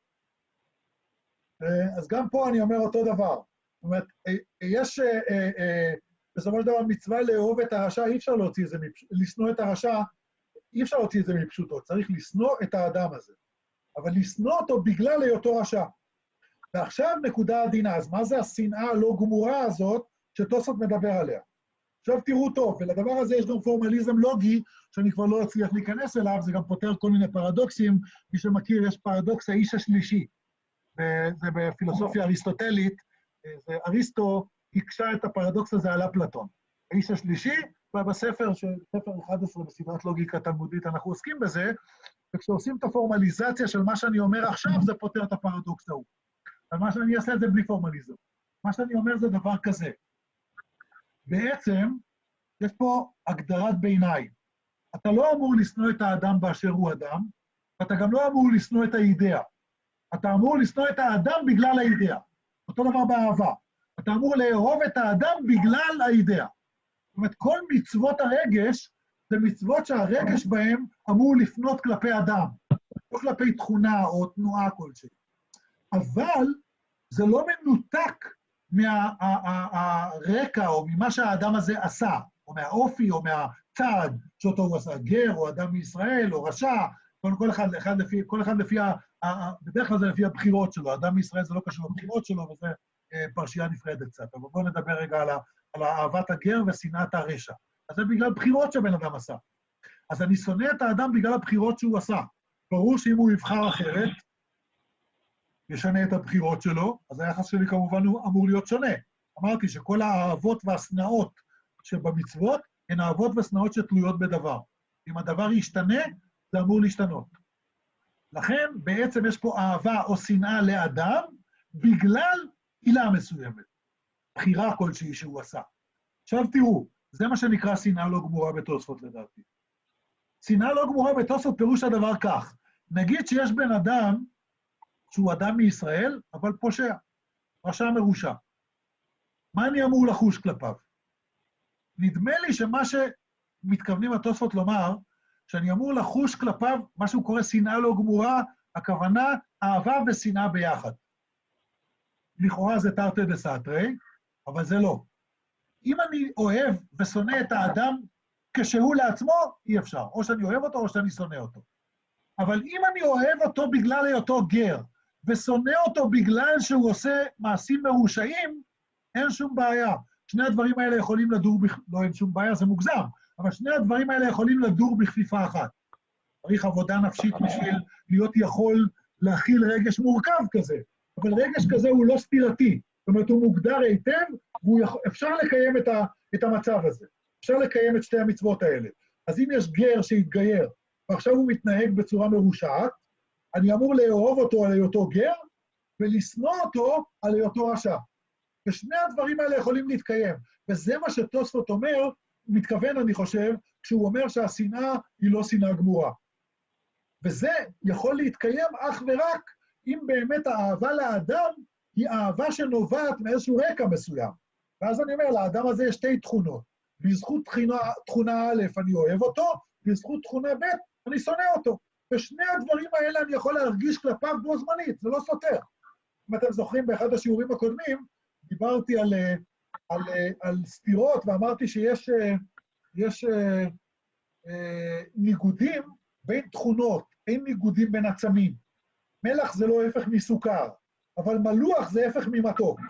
אז גם פה אני אומר אותו דבר. זאת אומרת, יש בסופו של דבר מצווה לאהוב את הרשע, אי אפשר להוציא את זה, לשנוא את הרשע, אי אפשר להוציא את זה מפשוטו, צריך לשנוא את האדם הזה. אבל לשנוא אותו בגלל היותו רשע. ועכשיו נקודה עדינה, אז מה זה השנאה הלא גמורה הזאת שתוספות מדבר עליה? עכשיו תראו טוב, ולדבר הזה יש גם פורמליזם לוגי, שאני כבר לא אצליח להיכנס אליו, זה גם פותר כל מיני פרדוקסים, מי שמכיר, יש פרדוקס האיש השלישי, וזה בפילוסופיה אריסטוטלית, זה אריסטו הקשה את הפרדוקס הזה על אפלטון. האיש השלישי, ובספר, ספר אחד עשרה בסדרת לוגיקה תלמודית, אנחנו עוסקים בזה, וכשעושים את הפורמליזציה של מה שאני אומר עכשיו, זה פותר את הפרדוקס ההוא. אבל מה שאני אעשה את זה בלי פורמליזם. מה שאני אומר זה דבר כזה. בעצם, יש פה הגדרת ביניים. אתה לא אמור לשנוא את האדם באשר הוא אדם, ואתה גם לא אמור לשנוא את האידאה. אתה אמור לשנוא את האדם בגלל האידאה. אותו דבר באהבה. אתה אמור לאהוב את האדם בגלל האידאה. זאת אומרת, כל מצוות הרגש, זה מצוות שהרגש בהם אמור לפנות כלפי אדם, לא כלפי תכונה או תנועה כלשהי. אבל זה לא מנותק מהרקע או ממה שהאדם הזה עשה, או מהאופי או מהצעד שאותו הוא עשה, גר או אדם מישראל או רשע, כל, כל, אחד, אחד לפי, כל אחד לפי, ה, ה, בדרך כלל זה לפי הבחירות שלו, אדם מישראל זה לא קשור לבחירות שלו, וזה אה, פרשייה נפרדת קצת, אבל בואו נדבר רגע על, ה, על אהבת הגר ושנאת הרשע. אז זה בגלל בחירות שבן אדם עשה. אז אני שונא את האדם בגלל הבחירות שהוא עשה. ברור שאם הוא יבחר אחרת, ישנה את הבחירות שלו, אז היחס שלי כמובן הוא אמור להיות שונה. אמרתי שכל האהבות והסנאות שבמצוות הן אהבות וסנאות שתלויות בדבר. אם הדבר ישתנה, זה אמור להשתנות. לכן בעצם יש פה אהבה או שנאה לאדם בגלל עילה מסוימת, בחירה כלשהי שהוא עשה. עכשיו תראו, זה מה שנקרא שנאה לא גמורה בתוספות לדעתי. שנאה לא גמורה בתוספות פירוש הדבר כך, נגיד שיש בן אדם שהוא אדם מישראל, אבל פושע, רשע מרושע. מה אני אמור לחוש כלפיו? נדמה לי שמה שמתכוונים התוספות לומר, שאני אמור לחוש כלפיו, מה שהוא קורא שנאה לא גמורה, הכוונה אהבה ושנאה ביחד. לכאורה זה תרתי דסתרי, אבל זה לא. אם אני אוהב ושונא את האדם כשהוא לעצמו, אי אפשר. או שאני אוהב אותו או שאני שונא אותו. אבל אם אני אוהב אותו בגלל היותו גר, ושונא אותו בגלל שהוא עושה מעשים מרושעים, אין שום בעיה. שני הדברים האלה יכולים לדור, בכ... לא אין שום בעיה, זה מוגזם, אבל שני הדברים האלה יכולים לדור בכפיפה אחת. צריך עבודה נפשית בשביל להיות יכול להכיל רגש מורכב כזה, אבל רגש כזה הוא לא סתירתי, זאת אומרת הוא מוגדר היטב, ואפשר לקיים את, ה... את המצב הזה, אפשר לקיים את שתי המצוות האלה. אז אם יש גר שהתגייר, ועכשיו הוא מתנהג בצורה מרושעת, אני אמור לאהוב אותו על היותו גר, ולשנוא אותו על היותו רשע. ושני הדברים האלה יכולים להתקיים, וזה מה שתוספות אומר, הוא מתכוון, אני חושב, כשהוא אומר שהשנאה היא לא שנאה גמורה. וזה יכול להתקיים אך ורק אם באמת האהבה לאדם היא אהבה שנובעת מאיזשהו רקע מסוים. ואז אני אומר, לאדם הזה יש שתי תכונות. בזכות תכונה, תכונה א' אני אוהב אותו, בזכות תכונה ב' אני שונא אותו. ושני הדברים האלה אני יכול להרגיש כלפיו בו זמנית, זה לא סותר. אם אתם זוכרים באחד השיעורים הקודמים, דיברתי על, על, על סתירות, ואמרתי שיש יש, אה, ניגודים בין תכונות, אין ניגודים בין עצמים. מלח זה לא הפך מסוכר, אבל מלוח זה הפך ממתוק.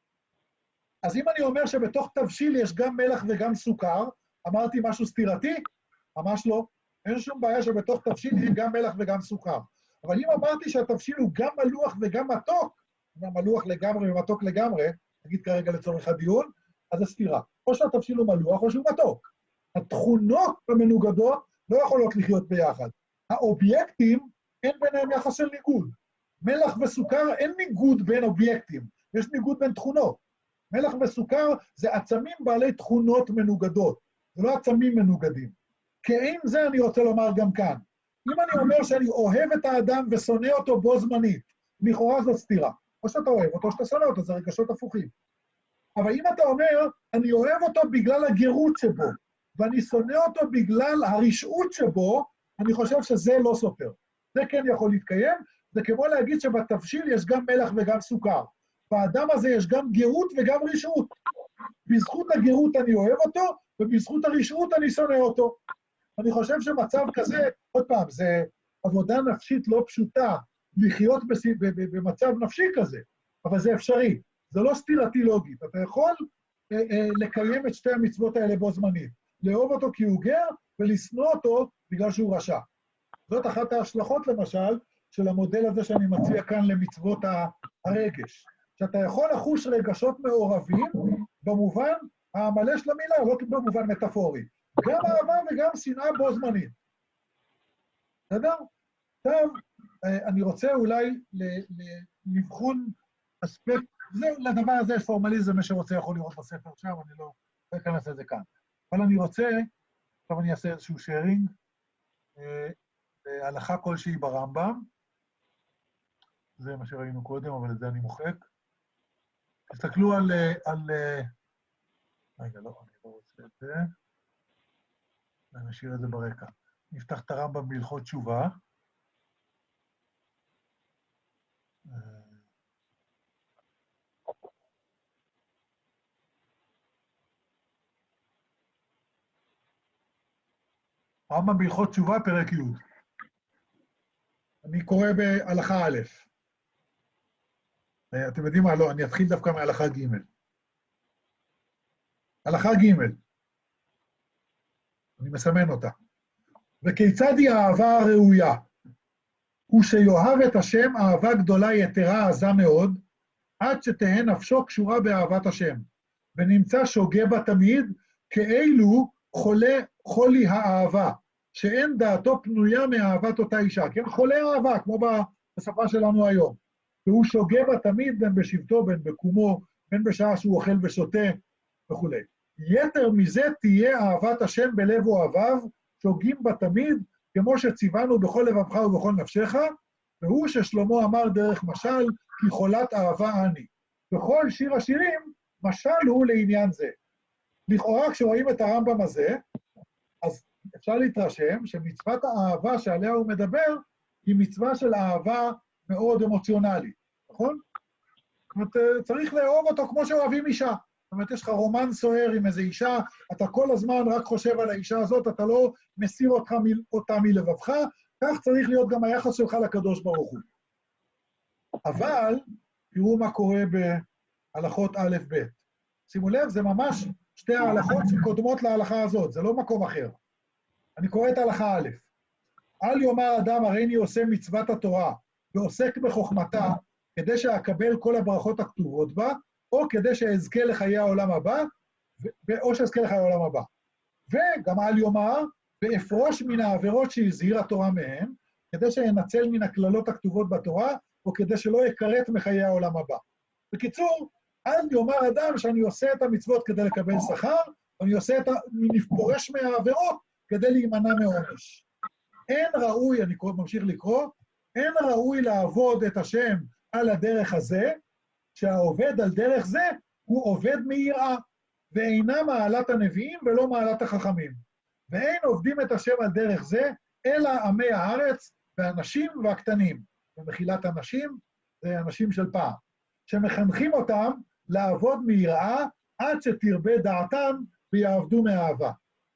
אז אם אני אומר שבתוך תבשיל יש גם מלח וגם סוכר, אמרתי משהו סתירתי? ממש לא. אין שום בעיה שבתוך תבשיל יהיה גם מלח וגם סוכר. אבל אם אמרתי שהתבשיל הוא גם מלוח וגם מתוק, גם מלוח לגמרי ומתוק לגמרי, נגיד כרגע לצורך הדיון, אז זה סתירה. או שהתבשיל הוא מלוח או שהוא מתוק. התכונות המנוגדות לא יכולות לחיות ביחד. האובייקטים, אין ביניהם יחס של ניגוד. מלח וסוכר, אין ניגוד בין אובייקטים, יש ניגוד בין תכונות. מלח וסוכר זה עצמים בעלי תכונות מנוגדות, זה לא עצמים מנוגדים. כאין זה אני רוצה לומר גם כאן. אם אני אומר שאני אוהב את האדם ושונא אותו בו זמנית, לכאורה זו סתירה. או שאתה אוהב אותו, או שאתה שונא אותו, זה רגשות הפוכים. אבל אם אתה אומר, אני אוהב אותו בגלל הגרות שבו, ואני שונא אותו בגלל הרשעות שבו, אני חושב שזה לא סותר. זה כן יכול להתקיים, זה כמו להגיד שבתבשיל יש גם מלח וגם סוכר. באדם הזה יש גם גרות וגם רשעות. בזכות הגרות אני אוהב אותו, ובזכות הרשעות אני שונא אותו. אני חושב שמצב כזה, עוד פעם, זה עבודה נפשית לא פשוטה, לחיות במצב נפשי כזה, אבל זה אפשרי. זה לא סתירתי לוגית. אתה יכול אה, אה, לקיים את שתי המצוות האלה בו זמנית. לאהוב אותו כי הוא גר, ולשנוא אותו בגלל שהוא רשע. זאת אחת ההשלכות, למשל, של המודל הזה שאני מציע כאן למצוות הרגש. שאתה יכול לחוש רגשות מעורבים במובן המלא של המילה, לא במובן מטאפורי. גם אהבה וגם שנאה בו זמנית. בסדר? עכשיו, אני רוצה אולי לבחון אספקט, זה, לדבר הזה יש פורמליזם, מי שרוצה יכול לראות בספר שם, אני לא אכנס לזה כאן. אבל אני רוצה, עכשיו אני אעשה איזשהו שיירינג, הלכה כלשהי ברמב"ם, זה מה שראינו קודם, אבל את זה אני מוחק. תסתכלו על, על... רגע, לא, אני לא רוצה את זה. אני אשאיר את זה ברקע. נפתח את הרמב"ם בהלכות תשובה. הרמב"ם בהלכות תשובה, פרק י'. אני קורא בהלכה א'. אתם יודעים מה? לא, אני אתחיל דווקא מהלכה ג'. הלכה ג'. אני מסמן אותה. וכיצד היא האהבה הראויה? הוא שיאהב את השם אהבה גדולה יתרה עזה מאוד, עד שתהא נפשו קשורה באהבת השם, ונמצא שוגה בה תמיד, כאלו חולה חולי האהבה, שאין דעתו פנויה מאהבת אותה אישה, כן? חולה אהבה, כמו בשפה שלנו היום. והוא שוגה בה תמיד, בין בשבטו, בין בקומו, בין בשעה שהוא אוכל ושותה וכו'. יתר מזה תהיה אהבת השם בלב אוהביו, שוגים בה תמיד, כמו שציוונו בכל לבבך ובכל נפשך, והוא ששלמה אמר דרך משל, כי חולת אהבה אני. בכל שיר השירים, משל הוא לעניין זה. לכאורה, כשרואים את הרמב"ם הזה, אז אפשר להתרשם שמצוות האהבה שעליה הוא מדבר, היא מצווה של אהבה מאוד אמוציונלית, נכון? זאת אומרת, צריך לאהוב אותו כמו שאוהבים אישה. זאת אומרת, יש לך רומן סוער עם איזו אישה, אתה כל הזמן רק חושב על האישה הזאת, אתה לא מסיר אותך, אותה מלבבך, כך צריך להיות גם היחס שלך לקדוש ברוך הוא. אבל, תראו מה קורה בהלכות א' ב'. שימו לב, זה ממש שתי ההלכות שקודמות להלכה הזאת, זה לא מקום אחר. אני קורא את ההלכה א'. אל יאמר אדם, הריני עושה מצוות התורה, ועוסק בחוכמתה, כדי שאקבל כל הברכות הכתובות בה, או כדי שאזכה לחיי העולם הבא, או שאזכה לחיי העולם הבא. וגם אל יאמר, ואפרוש מן העבירות שהזהיר התורה מהן, כדי שינצל מן הכללות הכתובות בתורה, או כדי שלא יקראת מחיי העולם הבא. בקיצור, אל יאמר אדם שאני עושה את המצוות כדי לקבל שכר, ואני עושה את ה... נפורש מהעבירות כדי להימנע מעונש. אין ראוי, אני ממשיך לקרוא, אין ראוי לעבוד את השם על הדרך הזה, שהעובד על דרך זה הוא עובד מיראה, ואינה מעלת הנביאים ולא מעלת החכמים. ואין עובדים את השם על דרך זה, אלא עמי הארץ והנשים והקטנים. ומחילת הנשים זה אנשים של פעם, שמחנכים אותם לעבוד מיראה עד שתרבה דעתם ויעבדו מאהבה.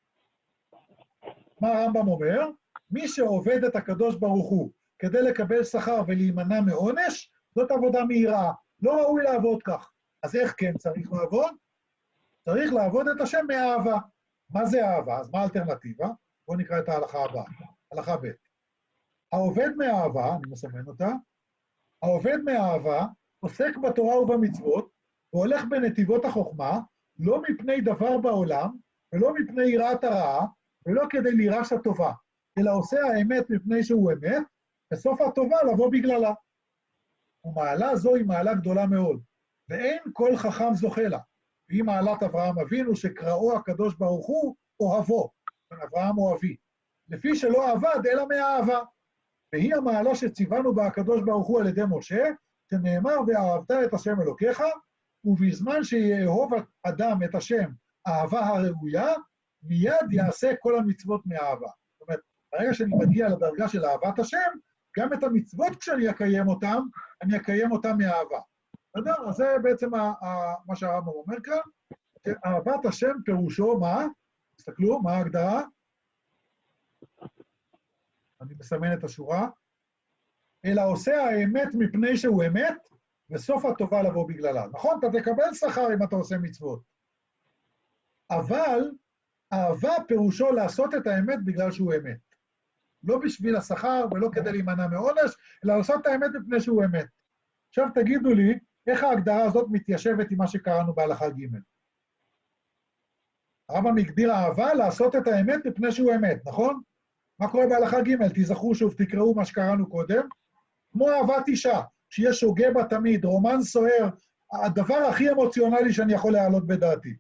מה הרמב"ם אומר? מי שעובד את הקדוש ברוך הוא כדי לקבל שכר ולהימנע מעונש, זאת עבודה מיראה. לא ראוי לעבוד כך. אז איך כן צריך לעבוד? צריך לעבוד את השם מאהבה. מה זה אהבה? אז מה האלטרנטיבה? בואו נקרא את ההלכה הבאה. הלכה ב'. העובד מאהבה, אני מסמן אותה, העובד מאהבה עוסק בתורה ובמצוות, והולך בנתיבות החוכמה, לא מפני דבר בעולם, ולא מפני יראת הרעה, ולא כדי לירש הטובה, אלא עושה האמת מפני שהוא אמת, בסוף הטובה לבוא בגללה. ומעלה זו היא מעלה גדולה מאוד, ואין כל חכם זוכה לה. והיא מעלת אברהם אבינו, שקראו הקדוש ברוך הוא אוהבו, אברהם אוהבי, לפי שלא עבד אלא מאהבה. והיא המעלה שציוונו בה הקדוש ברוך הוא על ידי משה, שנאמר ואהבת את השם אלוקיך, ובזמן שיאהוב אדם את השם אהבה הראויה, מיד יעשה כל המצוות מאהבה. זאת אומרת, ברגע שאני מגיע לדרגה של אהבת השם, גם את המצוות כשאני אקיים אותם, אני אקיים אותם מאהבה. בסדר? אז זה בעצם ה- ה- מה שהרמב"ם אומר כאן, שאהבת השם פירושו מה? תסתכלו, מה ההגדרה? אני מסמן את השורה. אלא עושה האמת מפני שהוא אמת, וסוף הטובה לבוא בגללה. נכון? אתה תקבל שכר אם אתה עושה מצוות. אבל אהבה פירושו לעשות את האמת בגלל שהוא אמת. לא בשביל השכר ולא כדי להימנע מעונש, אלא לעשות את האמת מפני שהוא אמת. עכשיו תגידו לי, איך ההגדרה הזאת מתיישבת עם מה שקראנו בהלכה ג'. הרמב"ם הגדיר אהבה לעשות את האמת מפני שהוא אמת, נכון? מה קורה בהלכה ג'? תזכרו שוב, תקראו מה שקראנו קודם. כמו אהבת אישה, שיהיה שוגה בה תמיד, רומן סוער, הדבר הכי אמוציונלי שאני יכול להעלות בדעתי.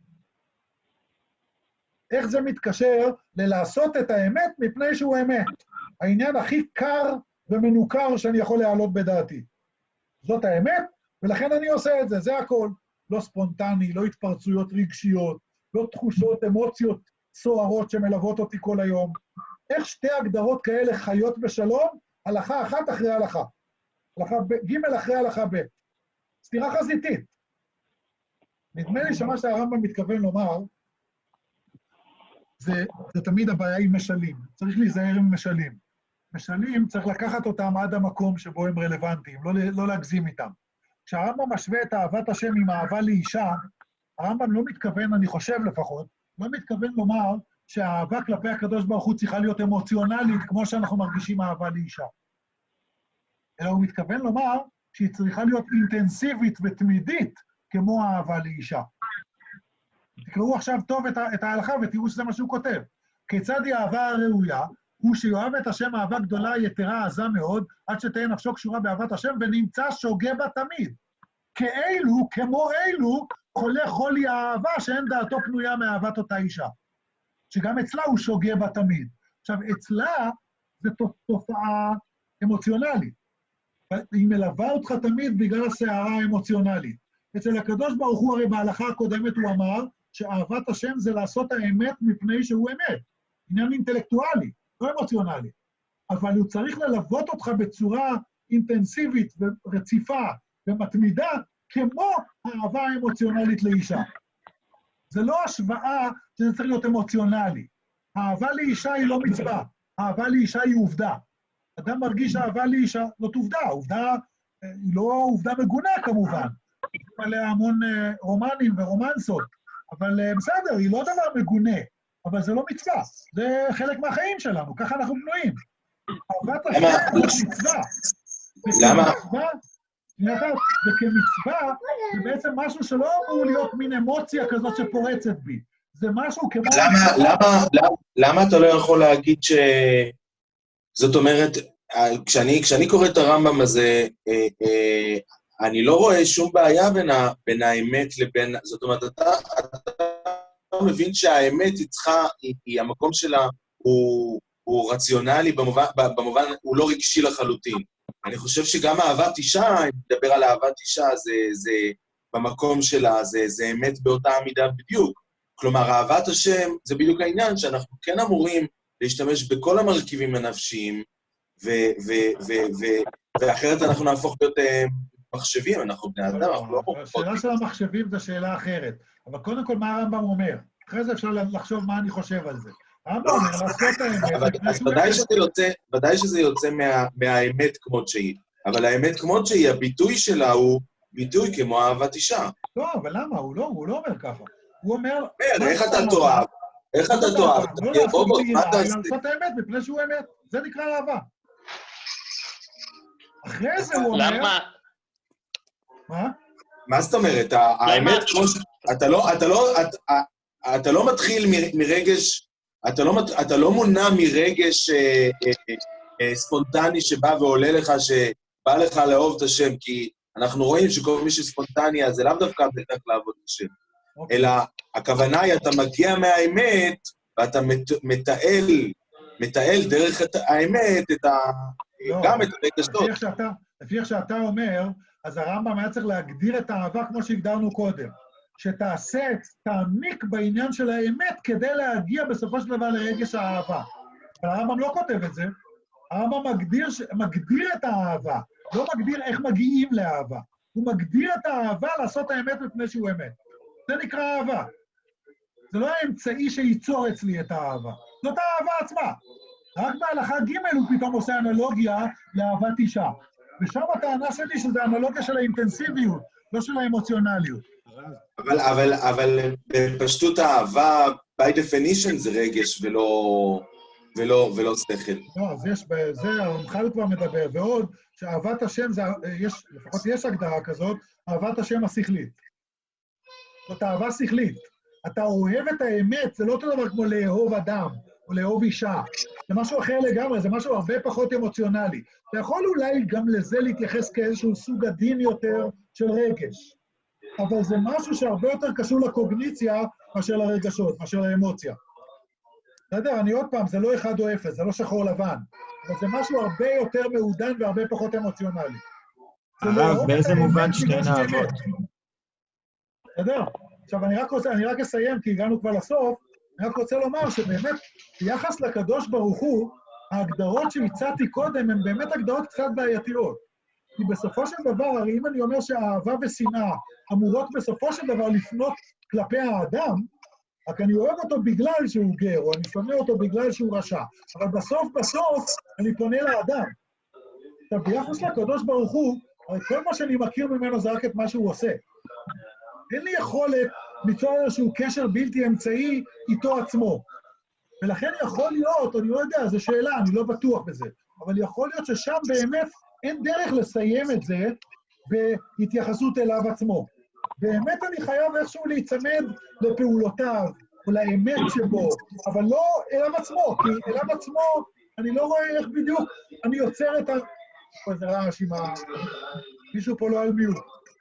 איך זה מתקשר ללעשות את האמת מפני שהוא אמת? העניין הכי קר ומנוכר שאני יכול להעלות בדעתי. זאת האמת, ולכן אני עושה את זה, זה הכל. לא ספונטני, לא התפרצויות רגשיות, לא תחושות, אמוציות סוערות שמלוות אותי כל היום. איך שתי הגדרות כאלה חיות בשלום? הלכה אחת אחרי הלכה. הלכה ג' אחרי הלכה ב'. סתירה חזיתית. נדמה לי שמה שהרמב"ם מתכוון לומר, זה, זה תמיד הבעיה עם משלים. צריך להיזהר עם משלים. משלים צריך לקחת אותם עד המקום שבו הם רלוונטיים, לא, לא להגזים איתם. כשהרמב"ם משווה את אהבת השם עם אהבה לאישה, הרמב"ם לא מתכוון, אני חושב לפחות, לא מתכוון לומר שהאהבה כלפי הקדוש ברוך הוא צריכה להיות אמוציונלית, כמו שאנחנו מרגישים אהבה לאישה. אלא הוא מתכוון לומר שהיא צריכה להיות אינטנסיבית ותמידית, כמו האהבה לאישה. תקראו עכשיו טוב את ההלכה ותראו שזה מה שהוא כותב. כיצד היא האהבה הראויה? הוא שיואב את השם אהבה גדולה, יתרה, עזה מאוד, עד שתהיה נפשו קשורה באהבת השם, ונמצא שוגה בה תמיד. כאלו, כמו אלו, חולה חולי האהבה, שאין דעתו פנויה מאהבת אותה אישה. שגם אצלה הוא שוגה בה תמיד. עכשיו, אצלה זה תופעה אמוציונלית. היא מלווה אותך תמיד בגלל הסערה האמוציונלית. אצל הקדוש ברוך הוא, הרי בהלכה הקודמת הוא אמר, שאהבת השם זה לעשות האמת מפני שהוא אמת. עניין אינטלקטואלי, לא אמוציונלי. אבל הוא צריך ללוות אותך בצורה אינטנסיבית ורציפה ומתמידה, כמו האהבה האמוציונלית לאישה. זה לא השוואה שזה צריך להיות אמוציונלי. האהבה לאישה היא לא מצווה, האהבה לאישה היא עובדה. אדם מרגיש אהבה לאישה, זאת עובדה, עובדה היא לא עובדה מגונה כמובן. יש עליה המון רומנים ורומנסות, אבל בסדר, היא לא דבר מגונה, אבל זה לא מצווה, זה חלק מהחיים שלנו, ככה אנחנו בנויים. אהבת השם היא מצווה. למה? וכמצווה, זה בעצם משהו שלא אמור להיות מין אמוציה כזאת שפורצת בי. זה משהו כמו... למה, למה, למה, למה אתה לא יכול להגיד ש... זאת אומרת, כשאני, כשאני קורא את הרמב"ם הזה, אה, אה, אני לא רואה שום בעיה בין, ה, בין האמת לבין... זאת אומרת, אתה, אתה מבין שהאמת היא צריכה, היא, היא המקום שלה, הוא, הוא רציונלי, במובן, במובן, הוא לא רגשי לחלוטין. אני חושב שגם אהבת אישה, אם נדבר על אהבת אישה, זה, זה במקום שלה, זה, זה אמת באותה עמידה בדיוק. כלומר, אהבת השם זה בדיוק העניין שאנחנו כן אמורים להשתמש בכל המרכיבים הנפשיים, ו- ו- ו- ו- ואחרת אנחנו נהפוך להיות מחשבים, אנחנו בני אדם, אנחנו לא... השאלה של המחשבים זו שאלה אחרת, אבל קודם כל מה הרמב"ם אומר? אחרי זה אפשר לחשוב מה אני חושב על זה. הרמב"ם אומר, לעשות האמת... אז ודאי שזה יוצא מהאמת כמות שהיא, אבל האמת כמות שהיא, הביטוי שלה הוא ביטוי כמו אהבת אישה. לא, אבל למה? הוא לא אומר ככה. הוא אומר... איך אתה תואב? איך אתה תואב? לא לעשות בעילה, אלא לעשות האמת מפני שהוא אמת. זה נקרא אהבה. אחרי זה הוא אומר... למה? מה? מה זאת אומרת? האמת כמו ש... אתה לא, אתה לא, אתה לא מתחיל מרגש, אתה לא מונע מרגש ספונטני שבא ועולה לך, שבא לך לאהוב את השם, כי אנחנו רואים שכל מי שספונטני, אז זה לאו דווקא בטח לעבוד את השם. אלא הכוונה היא, אתה מגיע מהאמת, ואתה מתעל, מתעל דרך האמת את ה... גם את הרגשות. לפי איך שאתה אומר, אז הרמב"ם היה צריך להגדיר את האהבה כמו שהגדרנו קודם. שתעשה, תעמיק בעניין של האמת כדי להגיע בסופו של דבר לרגש האהבה. אבל הרמב"ם לא כותב את זה. הרמב"ם מגדיר, מגדיר את האהבה, לא מגדיר איך מגיעים לאהבה. הוא מגדיר את האהבה לעשות האמת מפני שהוא אמת. זה נקרא אהבה. זה לא האמצעי שייצור אצלי את האהבה. זאת האהבה עצמה. רק בהלכה ג' הוא פתאום עושה אנלוגיה לאהבת אישה. ושם הטענה שלי שזה אנלוגיה של האינטנסיביות, לא של האמוציונליות. אבל, אבל, אבל בפשטות האהבה, by definition זה רגש ולא, ולא, ולא שכל. לא, אז יש, זה, הרמח"ל כבר מדבר, ועוד, שאהבת השם, זה, יש, לפחות יש הגדרה כזאת, אהבת השם השכלית. זאת אהבה שכלית. אתה אוהב את האמת, זה לא אותו דבר כמו לאהוב אדם, או לאהוב אישה. זה משהו אחר לגמרי, זה משהו הרבה פחות אמוציונלי. אתה יכול אולי גם לזה להתייחס כאיזשהו סוג עדין יותר של רגש. אבל זה משהו שהרבה יותר קשור לקוגניציה מאשר לרגשות, מאשר לאמוציה. בסדר, אני עוד פעם, זה לא אחד או אפס, זה לא שחור לבן, אבל זה משהו הרבה יותר מעודן והרבה פחות אמוציונלי. הרב, באיזה מובן שתיהן אהבות? בסדר, עכשיו אני רק, רוצה, אני רק אסיים, כי הגענו כבר לסוף, אני רק רוצה לומר שבאמת, ביחס לקדוש ברוך הוא, ההגדרות שהצעתי קודם הן באמת הגדרות קצת בעייתיות. כי בסופו של דבר, הרי אם אני אומר שהאהבה ושנאה אמורות בסופו של דבר לפנות כלפי האדם, רק אני אוהב אותו בגלל שהוא גר, או אני שונא אותו בגלל שהוא רשע. אבל בסוף בסוף אני פונה לאדם. עכשיו, ביחס לקדוש ברוך הוא, הרי כל מה שאני מכיר ממנו זה רק את מה שהוא עושה. אין לי יכולת ליצור איזשהו קשר בלתי אמצעי איתו עצמו. ולכן יכול להיות, אני לא יודע, זו שאלה, אני לא בטוח בזה, אבל יכול להיות ששם באמת אין דרך לסיים את זה בהתייחסות אליו עצמו. באמת אני חייב איכשהו להיצמד לפעולותיו, או לאמת שבו, אבל לא אליו עצמו, כי אליו עצמו אני לא רואה איך בדיוק אני יוצר את ה... פה איזה רעש עם ה... מישהו פה לא על מיוט.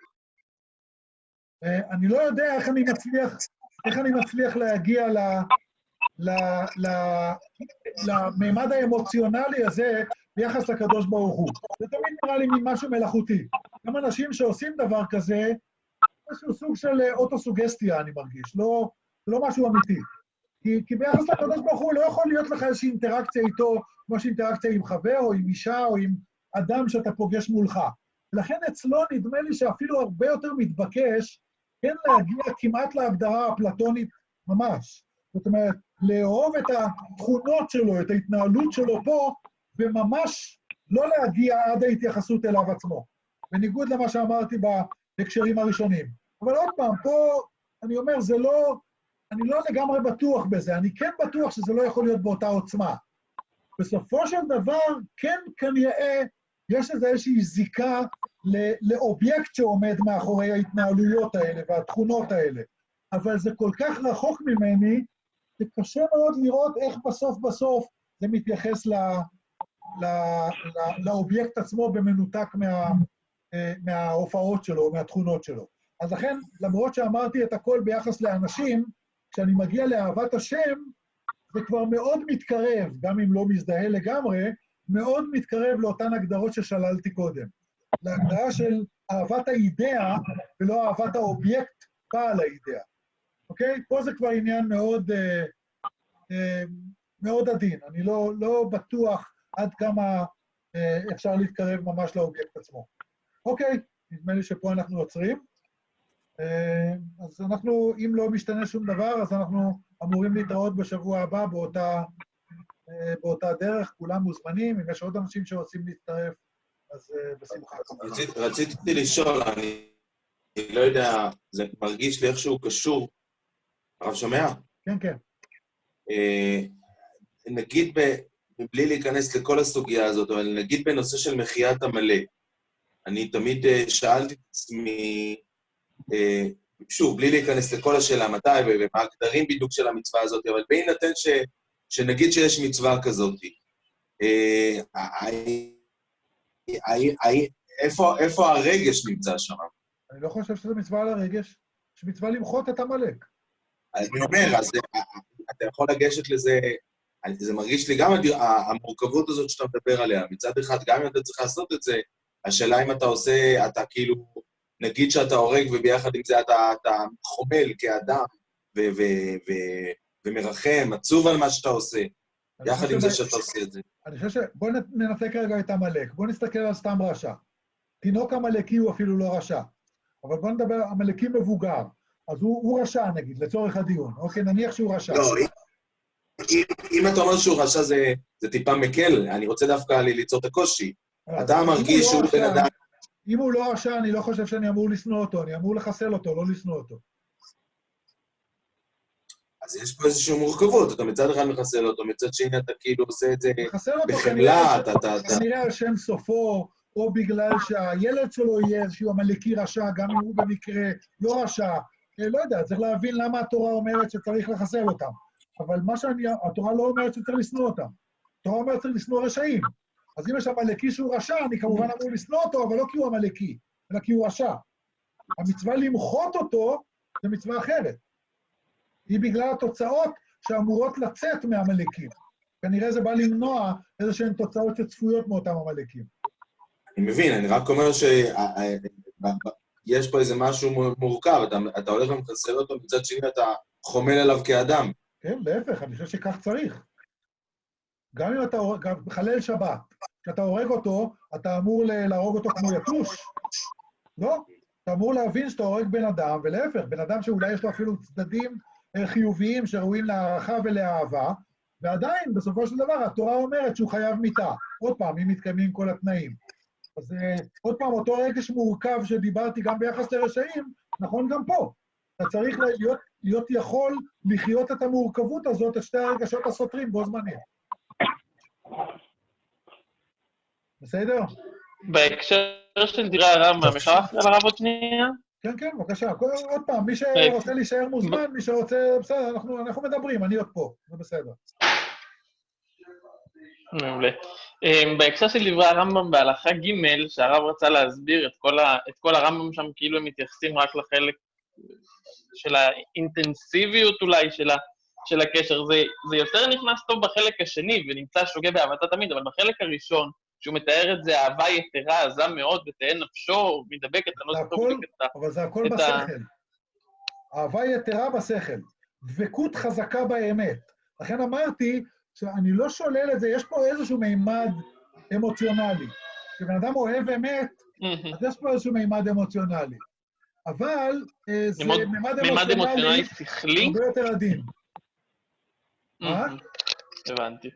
אני לא יודע איך אני מצליח, איך אני מצליח להגיע ל... ל... ל... לממד האמוציונלי הזה ביחס לקדוש ברוך הוא. זה תמיד נראה לי ממשהו מלאכותי. גם אנשים שעושים דבר כזה, איזשהו סוג של אוטוסוגסטיה, אני מרגיש, לא, לא משהו אמיתי. כי, כי ביחס לקדוש ברוך הוא לא יכול להיות לך איזושהי אינטראקציה איתו, כמו שאינטראקציה עם חבר, או עם אישה, או עם אדם שאתה פוגש מולך. ולכן אצלו נדמה לי שאפילו הרבה יותר מתבקש, כן להגיע כמעט להגדרה הפלטונית ממש. זאת אומרת, לאהוב את התכונות שלו, את ההתנהלות שלו פה, וממש לא להגיע עד ההתייחסות אליו עצמו. בניגוד למה שאמרתי בהקשרים הראשונים. אבל עוד פעם, פה אני אומר, זה לא, אני לא לגמרי בטוח בזה, אני כן בטוח שזה לא יכול להיות באותה עוצמה. בסופו של דבר, כן כנראה, יש לזה איזושהי זיקה לאובייקט שעומד מאחורי ההתנהלויות האלה והתכונות האלה. אבל זה כל כך רחוק ממני, זה קשה מאוד לראות איך בסוף בסוף זה מתייחס ל, ל, ל, לאובייקט עצמו במנותק מה, מההופעות שלו, מהתכונות שלו. אז לכן, למרות שאמרתי את הכל ביחס לאנשים, כשאני מגיע לאהבת השם, זה כבר מאוד מתקרב, גם אם לא מזדהה לגמרי, מאוד מתקרב לאותן הגדרות ששללתי קודם. להגדרה של אהבת האידאה, ולא אהבת האובייקט בעל האידאה. אוקיי? פה זה כבר עניין מאוד, אה, אה, מאוד עדין. אני לא, לא בטוח עד כמה אה, אפשר להתקרב ממש לאובייקט עצמו. אוקיי, נדמה לי שפה אנחנו עוצרים. אה, אז אנחנו, אם לא משתנה שום דבר, אז אנחנו אמורים להתראות בשבוע הבא באותה, אה, באותה דרך. כולם מוזמנים. אם יש עוד אנשים שרוצים להצטרף, אז אה, בשמחה. רציתי, רציתי לשאול, אני, אני לא יודע, זה מרגיש לי איכשהו קשור. הרב שומע? כן, כן. אה, נגיד, ב, בלי להיכנס לכל הסוגיה הזאת, אבל נגיד בנושא של מחיית המלא, אני תמיד אה, שאלתי את עצמי, אה, שוב, בלי להיכנס לכל השאלה מתי ומה הגדרים בדיוק של המצווה הזאת, אבל בהינתן ש, שנגיד שיש מצווה כזאת, אה, איפה, איפה הרגש נמצא שם? אני לא חושב שזה מצווה על הרגש, יש מצווה למחות את המלאק. אני אומר, אז אתה יכול לגשת לזה, זה מרגיש לי גם המורכבות הזאת שאתה מדבר עליה. מצד אחד, גם אם אתה צריך לעשות את זה, השאלה אם אתה עושה, אתה כאילו, נגיד שאתה הורג וביחד עם זה אתה, אתה חומל כאדם ו- ו- ו- ומרחם, עצוב על מה שאתה עושה, יחד עם זה שאתה עושה את זה. אני חושב ש... בואו ננתק רגע את המלאק, בואו נסתכל על סתם רשע. תינוק המלאקי הוא אפילו לא רשע, אבל בואו נדבר, המלאקי מבוגר. אז הוא, הוא רשע, נגיד, לצורך הדיון. אוקיי, נניח שהוא רשע. לא, אם, אם אתה אומר שהוא רשע, זה, זה טיפה מקל. אני רוצה דווקא ליצור את הקושי. אתה מרגיש שהוא בן אדם... אם הוא לא רשע, אני לא חושב שאני אמור לשנוא אותו, אני אמור לחסל אותו, לא לשנוא אותו. אז יש פה איזושהי מורכבות, אתה מצד אחד מחסל אותו, מצד שני אתה כאילו עושה את זה בחמלה, כנראה, אתה... אתה, אתה... כנראה על שם סופו, או בגלל שהילד שלו יהיה איזשהו המלאקי רשע, גם אם הוא במקרה לא רשע, לא יודע, צריך להבין למה התורה אומרת שצריך לחסל אותם. אבל מה שאני, התורה לא אומרת שצריך לשנוא אותם. התורה אומרת שצריך לשנוא רשעים. אז אם יש המלאקי שהוא רשע, אני כמובן אמור לשנוא אותו, אבל לא כי הוא המלאקי, אלא כי הוא רשע. המצווה למחות אותו זה מצווה אחרת. היא בגלל התוצאות שאמורות לצאת מהמלאקים. כנראה זה בא למנוע איזשהן תוצאות שצפויות מאותם המלאקים. אני מבין, אני רק אומר שיש פה איזה משהו מורכב, אתה, אתה הולך ומחסל אותו, מצד שני אתה חומל עליו כאדם. כן, להפך, אני חושב שכך צריך. גם אם אתה חלל שבת, כשאתה הורג אותו, אתה אמור להרוג אותו כמו יתוש. לא? אתה אמור להבין שאתה הורג בן אדם, ולהפך, בן אדם שאולי יש לו אפילו צדדים חיוביים שראויים להערכה ולאהבה, ועדיין, בסופו של דבר, התורה אומרת שהוא חייב מיתה. עוד פעם, אם מתקיימים כל התנאים. אז עוד פעם, אותו רגש מורכב שדיברתי גם ביחס לרשעים, נכון גם פה. אתה צריך להיות, להיות יכול לחיות את המורכבות הזאת, את שתי הרגשות הסותרים בו זמנית. בסדר? בהקשר של דברי הרמב"ם, אפשר להפריע לרב עוד שנייה? כן, כן, בבקשה. עוד פעם, מי שרוצה להישאר מוזמן, מי שרוצה, בסדר, אנחנו מדברים, אני עוד פה, זה בסדר. מעולה. בהקשר של דברי הרמב"ם בהלכה ג' שהרב רצה להסביר את כל, ה, את כל הרמב"ם שם, כאילו הם מתייחסים רק לחלק של האינטנסיביות אולי של, ה, של הקשר. זה, זה יותר נכנס טוב בחלק השני ונמצא שוגה באהבתה תמיד, אבל בחלק הראשון, שהוא מתאר את זה אהבה יתרה, עזה מאוד, ותהא נפשו, מדבקת, אני לא זוכר בדיוק את ה... אבל זה הכל בשכל. אהבה יתרה בשכל. דבקות חזקה באמת. לכן אמרתי, שאני לא שולל את זה, יש פה איזשהו מימד אמוציונלי. כשבן אדם אוהב אמת, אז יש פה איזשהו מימד אמוציונלי. אבל זה מימד אמוציונלי שכלי? הרבה יותר עדין. מה? הבנתי.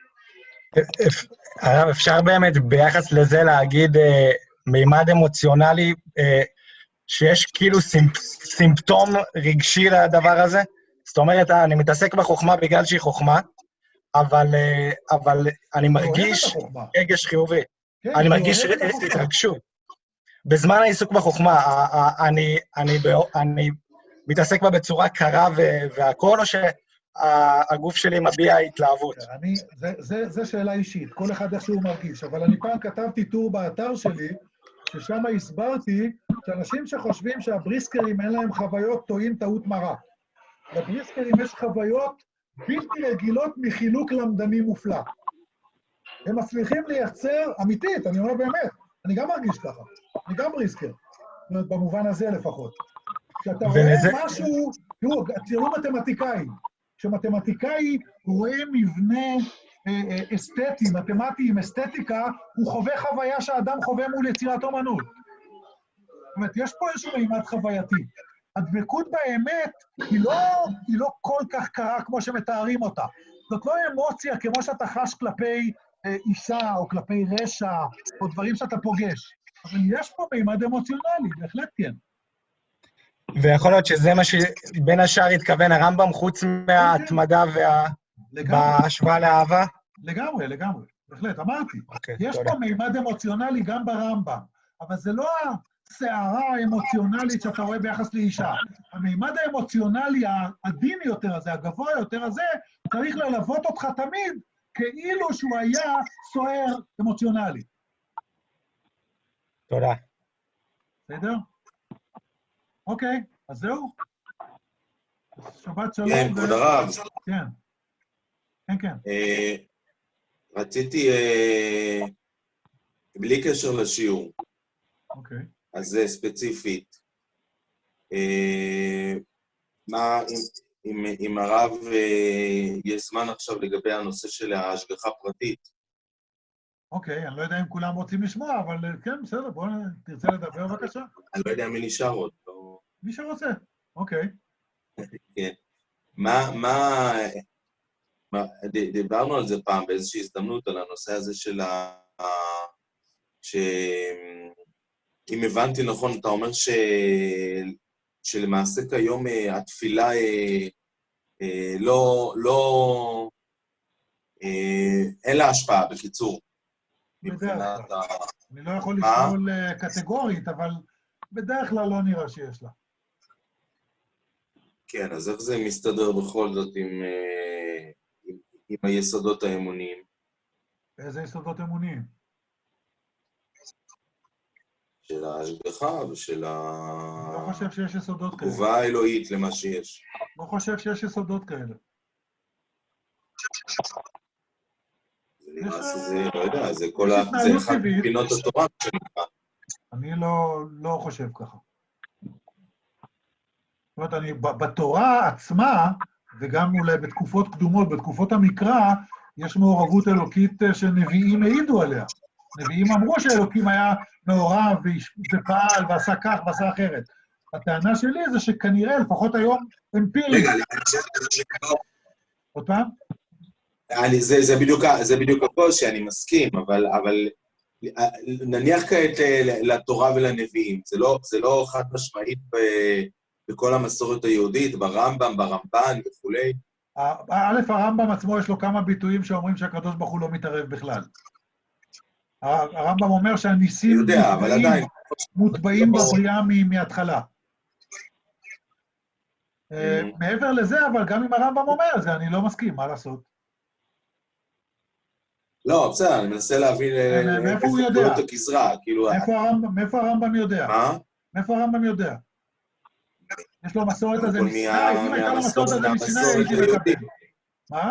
הרב, אפשר באמת ביחס לזה להגיד מימד אמוציונלי, שיש כאילו סימפטום רגשי לדבר הזה? זאת אומרת, אני מתעסק בחוכמה בגלל שהיא חוכמה, אבל, אבל אני מרגיש רגש חיובי. אני מרגיש התרגשות. בזמן העיסוק בחוכמה, אני, אני, אני מתעסק בה בצורה קרה והכל, או שהגוף שלי מביע התלהבות? אני, זה, זה, זה שאלה אישית, כל אחד איך שהוא מרגיש, אבל אני פעם כתבתי טור באתר שלי, ששם הסברתי שאנשים שחושבים שהבריסקרים אין להם חוויות טועים טעות מרה. לבריסקרים יש חוויות בלתי רגילות מחילוק למדני מופלא. הם מצליחים לייצר, אמיתית, אני אומר באמת, אני גם מרגיש ככה, אני גם בריסקר, במובן הזה לפחות. כשאתה וזה... רואה משהו, תראו, תראו מתמטיקאי, כשמתמטיקאי רואה מבנה אה, אה, אסתטי, מתמטי עם אסתטיקה, הוא חווה חוויה שהאדם חווה מול יצירת אומנות. זאת אומרת, יש פה איזשהו מימד חווייתי. הדבקות באמת היא לא, היא לא כל כך קרה כמו שמתארים אותה. זאת לא אמוציה כמו שאתה חש כלפי אה, אישה או כלפי רשע או דברים שאתה פוגש. אבל יש פה מימד אמוציונלי, בהחלט כן. ויכול להיות שזה מה שבין השאר התכוון הרמב"ם, חוץ מההתמדה וה... בהשוואה לאהבה? לגמרי, לגמרי. בהחלט, אמרתי. יש פה מימד אמוציונלי גם ברמב"ם, אבל זה לא הסערה האמוציונלית שאתה רואה ביחס לאישה. המימד האמוציונלי העדין יותר הזה, הגבוה יותר הזה, צריך ללוות אותך תמיד כאילו שהוא היה סוער אמוציונלי. תודה. בסדר? אוקיי, אז זהו. שבת שלום. כן, כבוד הרב. כן. כן, כן. רציתי, בלי קשר לשיעור, אוקיי. אז זה ספציפית. מה, אם הרב יש זמן עכשיו לגבי הנושא של ההשגחה פרטית? אוקיי, אני לא יודע אם כולם רוצים לשמוע, אבל כן, בסדר, בואו תרצה לדבר בבקשה. אני לא יודע מי נשאר עוד. מי שרוצה, אוקיי. כן. מה, מה... דיברנו על זה פעם באיזושהי הזדמנות, על הנושא הזה של ה... אם הבנתי נכון, אתה אומר ש... שלמעשה כיום התפילה לא... לא... אין לה השפעה, בקיצור. בדרך כלל. אני לא יכול לשאול קטגורית, אבל בדרך כלל לא נראה שיש לה. כן, אז איך זה מסתדר בכל זאת עם... עם היסודות האמוניים? איזה יסודות אמוניים? של ההשגחה ושל ה... לא חושב שיש יסודות כאלה. תגובה האלוהית למה שיש. לא חושב שיש יסודות כאלה. זה נראה שזה, לא יודע, זה כל ה... זה אחד מפינות התורה שנקרא. אני לא חושב ככה. זאת אומרת, אני בתורה עצמה, וגם אולי בתקופות קדומות, בתקופות המקרא, יש מעורבות אלוקית שנביאים העידו עליה. נביאים אמרו שאלוקים היה מעורב ופעל ועשה כך ועשה אחרת. הטענה שלי זה שכנראה, לפחות היום, אמפירי. עוד פעם? זה בדיוק הקושי, אני מסכים, אבל נניח כעת לתורה ולנביאים, זה לא חד משמעית בכל המסורת היהודית, ברמב"ם, ברמב"ן וכולי. א', הרמב"ם עצמו יש לו כמה ביטויים שאומרים שהקדוש ברוך הוא לא מתערב בכלל. הרמב"ם אומר שהניסים יודע, אבל עדיין. מוטבעים בבריאה מההתחלה. מעבר לזה, אבל גם אם הרמב"ם אומר את זה, אני לא מסכים, מה לעשות? לא, בסדר, אני מנסה להבין מאיפה הוא יודע? את הגזרה, כאילו... מאיפה הרמב"ם יודע? מה? מאיפה הרמב"ם יודע? יש לו מסורת הזה מסיני, אם הייתה לו מסורת הזה מסיני, הייתי מקבל. מה?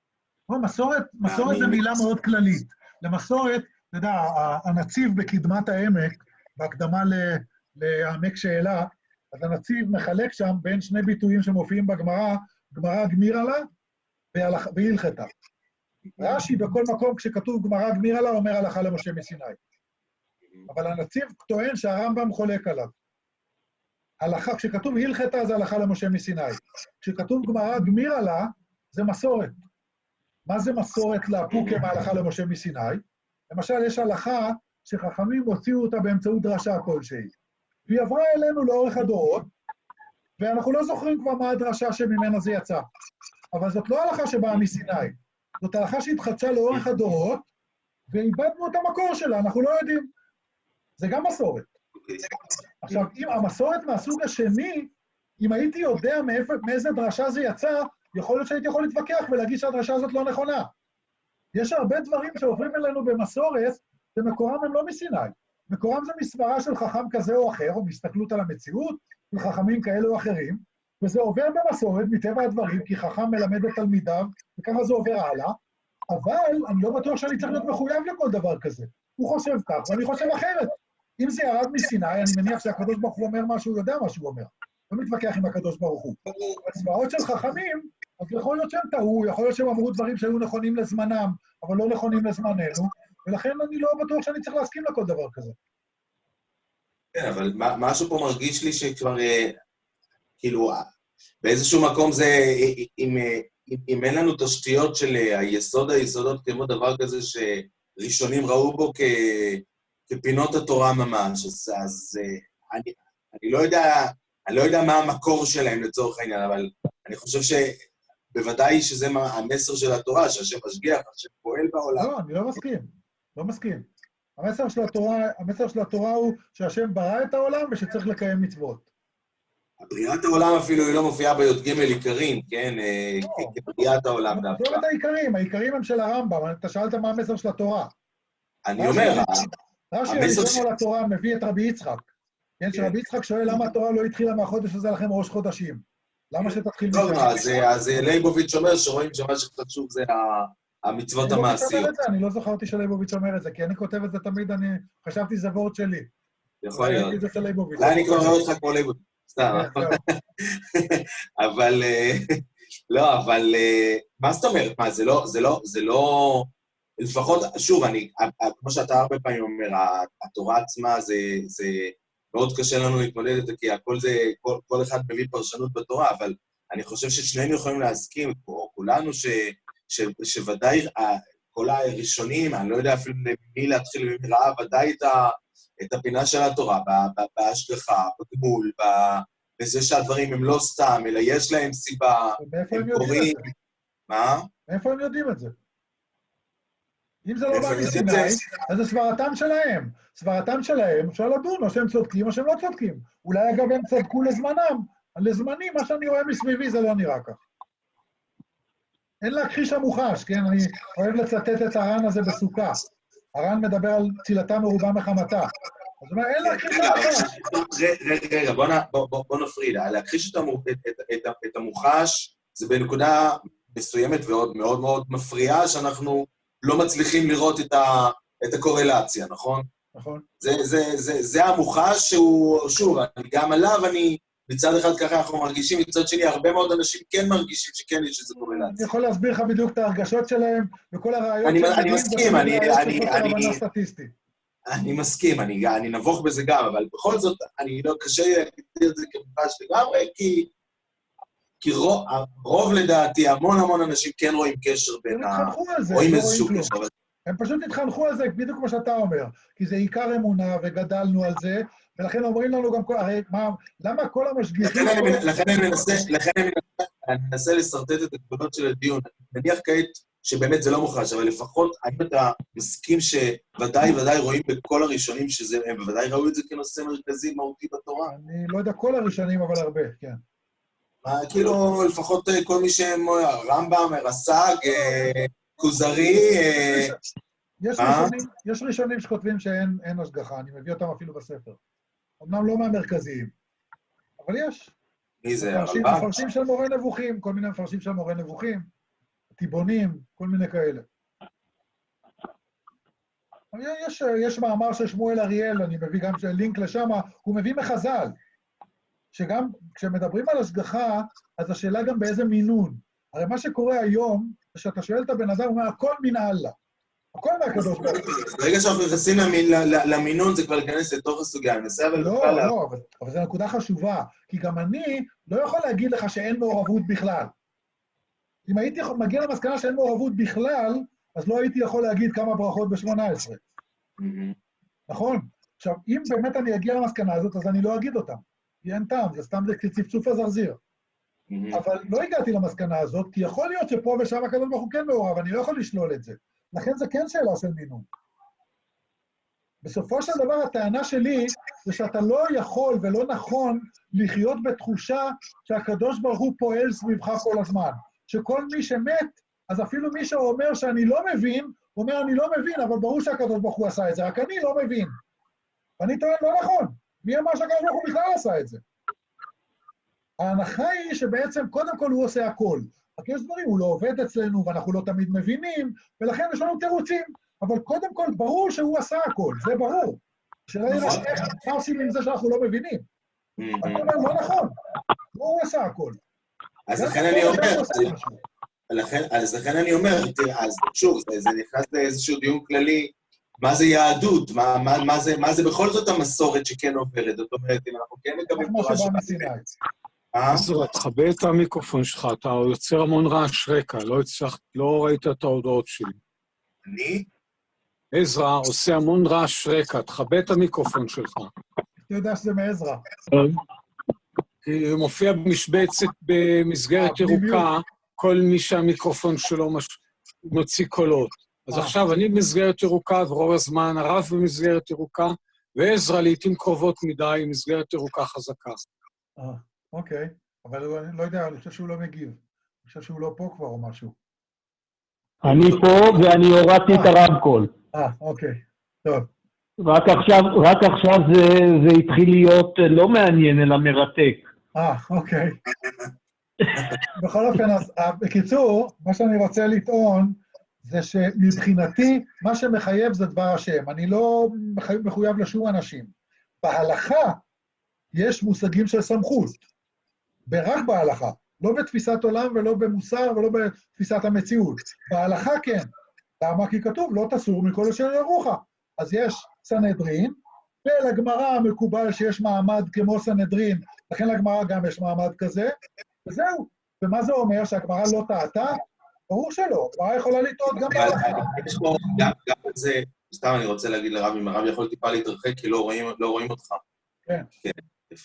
מסורת זה מילה מאוד כללית. למסורת, אתה יודע, הנציב בקדמת העמק, בהקדמה לעמק שאלה, אז הנציב מחלק שם בין שני ביטויים שמופיעים בגמרא, גמרא גמירה לה והלכתה. רש"י בכל מקום כשכתוב גמרא גמירה לה אומר הלכה למשה מסיני. אבל הנציב טוען שהרמב"ם חולק עליו. הלכה, כשכתוב הלכתה זה הלכה למשה מסיני. כשכתוב גמרא גמירה לה זה מסורת. מה זה מסורת לפוקה מההלכה למשה מסיני? למשל, יש הלכה שחכמים הוציאו אותה באמצעות דרשה כלשהי. והיא עברה אלינו לאורך הדורות, ואנחנו לא זוכרים כבר מה הדרשה שממנה זה יצא. אבל זאת לא הלכה שבאה מסיני. זאת הלכה שהתחדשה לאורך הדורות, ואיבדנו את המקור שלה, אנחנו לא יודעים. זה גם מסורת. עכשיו, אם המסורת מהסוג השני, אם הייתי יודע מאיפה, מאיזה דרשה זה יצא, יכול להיות שהייתי יכול להתווכח ולהגיד שהדרשה הזאת לא נכונה. יש הרבה דברים שעוברים אלינו במסורת, ומקורם הם לא מסיני. מקורם זה מסברה של חכם כזה או אחר, או בהסתכלות על המציאות, של חכמים כאלה או אחרים, וזה עובר במסורת מטבע הדברים, כי חכם מלמד את תלמידיו, וככה זה עובר הלאה, אבל אני לא בטוח שאני צריך להיות מחויב לכל דבר כזה. הוא חושב כך, ואני חושב אחרת. אם זה ירד מסיני, אני מניח שהקדוש ברוך הוא אומר מה שהוא יודע מה שהוא אומר. לא מתווכח עם הקדוש ברוך הוא. הסברות של חכמים, אז יכול להיות שהם טעו, יכול להיות שהם אמרו דברים שהיו נכונים לזמנם, אבל לא נכונים לזמננו, ולכן אני לא בטוח שאני צריך להסכים לכל דבר כזה. כן, אבל משהו פה מרגיש לי שכבר, כאילו, באיזשהו מקום זה, אם, אם, אם אין לנו תשתיות של היסוד היסודות כמו דבר כזה שראשונים ראו בו כ, כפינות התורה ממש, אז, אז אני, אני לא יודע, אני לא יודע מה המקור שלהם לצורך העניין, אבל אני חושב שבוודאי שזה המסר של התורה, שהשם משגיח, השם פועל בעולם. לא, אני לא מסכים, לא מסכים. המסר של התורה, המסר של התורה הוא שהשם ברא את העולם ושצריך לקיים מצוות. בריאת העולם אפילו היא לא מופיעה בי"ג עיקרים, כן? כבריאת העולם דווקא. לא את העיקרים, העיקרים הם של הרמב"ם, אתה שאלת מה המסר של התורה. אני אומר, רש"י הראשון על התורה מביא את רבי יצחק. כן, שרבי יצחק שואל למה התורה לא התחילה מהחודש הזה לכם ראש חודשים. למה שתתחיל מזה? אז ליבוביץ' אומר שרואים שמה שחשוב זה המצוות המעשיות. אני לא זכרתי שליבוביץ' אומר את זה, כי אני כותב את זה תמיד, אני חשבתי שזה וורד שלי. יכול להיות. אולי אני כבר רואה אותך כמו ליבוביץ'. סתם. אבל, לא, אבל, מה זאת אומרת? מה, זה לא, זה לא, זה לא, לפחות, שוב, אני, כמו שאתה הרבה פעמים אומר, התורה עצמה זה, זה מאוד קשה לנו להתמודד את זה, כי הכל זה, כל, כל אחד מביא פרשנות בתורה, אבל אני חושב ששנינו יכולים להסכים, או כולנו, ש, ש, שוודאי כל הראשונים, אני לא יודע אפילו למי להתחיל ומי ראה, ודאי את ה... את הפינה של התורה, בהשגחה, בגמול, בזה שהדברים הם לא סתם, אלא יש להם סיבה, הם קוראים... מה? מאיפה הם יודעים את זה? אם זה לא בא מסיני, אז זה סברתם שלהם. סברתם שלהם, אפשר לדון, או שהם צודקים, או שהם לא צודקים. אולי אגב הם צדקו לזמנם. לזמני, מה שאני רואה מסביבי זה לא נראה כך. אין להכחיש המוחש, כן? אני אוהב לצטט את הר"ן הזה בסוכה. הר"ן מדבר על צילתה מרובה מחמתה. אז הוא אומר, אין להכחיש המוחש. רגע, רגע, בוא נפריד. להכחיש את המוחש זה בנקודה מסוימת ועוד מאוד מאוד מפריעה, שאנחנו לא מצליחים לראות את הקורלציה, נכון? נכון. זה המוחש שהוא, שוב, גם עליו אני, מצד אחד ככה אנחנו מרגישים, מצד שני הרבה מאוד אנשים כן מרגישים שכן יש איזו קורלציה. אני יכול להסביר לך בדיוק את ההרגשות שלהם, וכל הרעיון שלהם. אני מסכים, אני... סטטיסטי. אני מסכים, אני נבוך בזה גם, אבל בכל זאת, אני לא קשה להגדיר את זה כמוחש לגמרי, כי... כי רוב, רוב לדעתי, המון המון אנשים כן רואים קשר בין ה... הם התחנכו על זה, רואים איזשהו קשר. הם פשוט התחנכו על זה, בדיוק כמו שאתה אומר, כי זה עיקר אמונה וגדלנו על זה, ולכן אומרים לנו גם, הרי מה, למה כל המשגיחים... לכן אני מנסה, לכן אני מנסה לסרטט את הגבולות של הדיון. נניח כעת שבאמת זה לא מוחלש, אבל לפחות, האם אתה מסכים שוודאי ודאי רואים בכל הראשונים שהם בוודאי ראו את זה כנושא מרכזי מהותי בתורה? אני לא יודע כל הראשונים, אבל הרבה, כן. כאילו, לפחות כל מי שהם רמב"ם, רס"ג, כוזרי... יש ראשונים, יש ראשונים שכותבים שאין השגחה, אני מביא אותם אפילו בספר. אמנם לא מהמרכזיים, אבל יש. מי זה? מפרשים של מורה נבוכים, כל מיני מפרשים של מורה נבוכים, טיבונים, כל מיני כאלה. יש, יש מאמר של שמואל אריאל, אני מביא גם לינק לשם, הוא מביא מחז"ל, שגם כשמדברים על השגחה, אז השאלה גם באיזה מינון. הרי מה שקורה היום, כשאתה שואל את הבן אדם, הוא אומר, הכל מן אללה. הכל מהקדוש ברוך הוא. ברגע שאנחנו נכנסים למינון, זה כבר להיכנס לתוך הסוגיה. לא, לא, אבל זו נקודה חשובה, כי גם אני לא יכול להגיד לך שאין מעורבות בכלל. אם הייתי מגיע למסקנה שאין מעורבות בכלל, אז לא הייתי יכול להגיד כמה ברכות ב-שמונה עשרה. נכון? עכשיו, אם באמת אני אגיע למסקנה הזאת, אז אני לא אגיד אותם. כי אין טעם, זה סתם זה צפצוף הזרזיר. אבל לא הגעתי למסקנה הזאת, כי יכול להיות שפה ושם הקדוש ברוך הוא כן מעורב, אני לא יכול לשלול את זה. לכן זה כן שאלה של מינון. בסופו של דבר, הטענה שלי זה שאתה לא יכול ולא נכון לחיות בתחושה שהקדוש ברוך הוא פועל סביבך כל הזמן. שכל מי שמת, אז אפילו מי שאומר שאני לא מבין, אומר אני לא מבין, אבל ברור שהקדוש ברוך הוא עשה את זה, רק אני לא מבין. ואני טוען לא נכון. מי אמר שהקדוש ברוך הוא בכלל עשה את זה? ההנחה היא שבעצם קודם כל הוא עושה הכל. רק יש דברים, הוא לא עובד אצלנו ואנחנו לא תמיד מבינים, ולכן יש לנו תירוצים. אבל קודם כל ברור שהוא עשה הכל, זה ברור. שאלה היא רק איך מה עושים עם זה שאנחנו לא מבינים. אני אומר, לא נכון, לא הוא עשה הכל. אז לכן אני אומר, אז לכן אני אומר, אז שוב, זה נכנס לאיזשהו דיון כללי, מה זה יהדות, מה זה בכל זאת המסורת שכן עוברת, זאת אומרת, אם אנחנו כן מקבלים תורה שבא מסיני. עזרא, תכבה את המיקרופון שלך, אתה יוצר המון רעש רקע, לא ראית את ההודעות שלי. אני? עזרא עושה המון רעש רקע, תכבה את המיקרופון שלך. אתה יודע שזה מעזרא. כי הוא מופיע במשבצת במסגרת ירוקה, כל מי שהמיקרופון שלו מוציא קולות. אז עכשיו אני במסגרת ירוקה, ורוב הזמן הרב במסגרת ירוקה, ועזרא לעתים קרובות מדי עם מסגרת ירוקה חזקה. אה, אוקיי. אבל אני לא יודע, אני חושב שהוא לא מגיב. אני חושב שהוא לא פה כבר או משהו. אני פה ואני הורדתי את הרמקול. אה, אוקיי. טוב. רק עכשיו, רק עכשיו זה, זה התחיל להיות לא מעניין, אלא מרתק. אה, אוקיי. בכל אופן, אז בקיצור, מה שאני רוצה לטעון, זה שמבחינתי, מה שמחייב זה דבר השם. אני לא מחויב לשום אנשים. בהלכה יש מושגים של סמכות. רק בהלכה. לא בתפיסת עולם ולא במוסר ולא בתפיסת המציאות. בהלכה כן. למה? כי כתוב, לא תסור מכל אשר יורוך. אז יש סנהדרין, ולגמרא המקובל שיש מעמד כמו סנהדרין, לכן לגמרא גם יש מעמד כזה, וזהו. ומה זה אומר? שהגמרא לא טעתה? ברור שלא. הגמרא יכולה לטעות גם בהלכה. יש פה, גם את זה, סתם אני רוצה להגיד לרב, אם הרב יכול טיפה להתרחק, כי לא רואים אותך. כן. כן, יפה.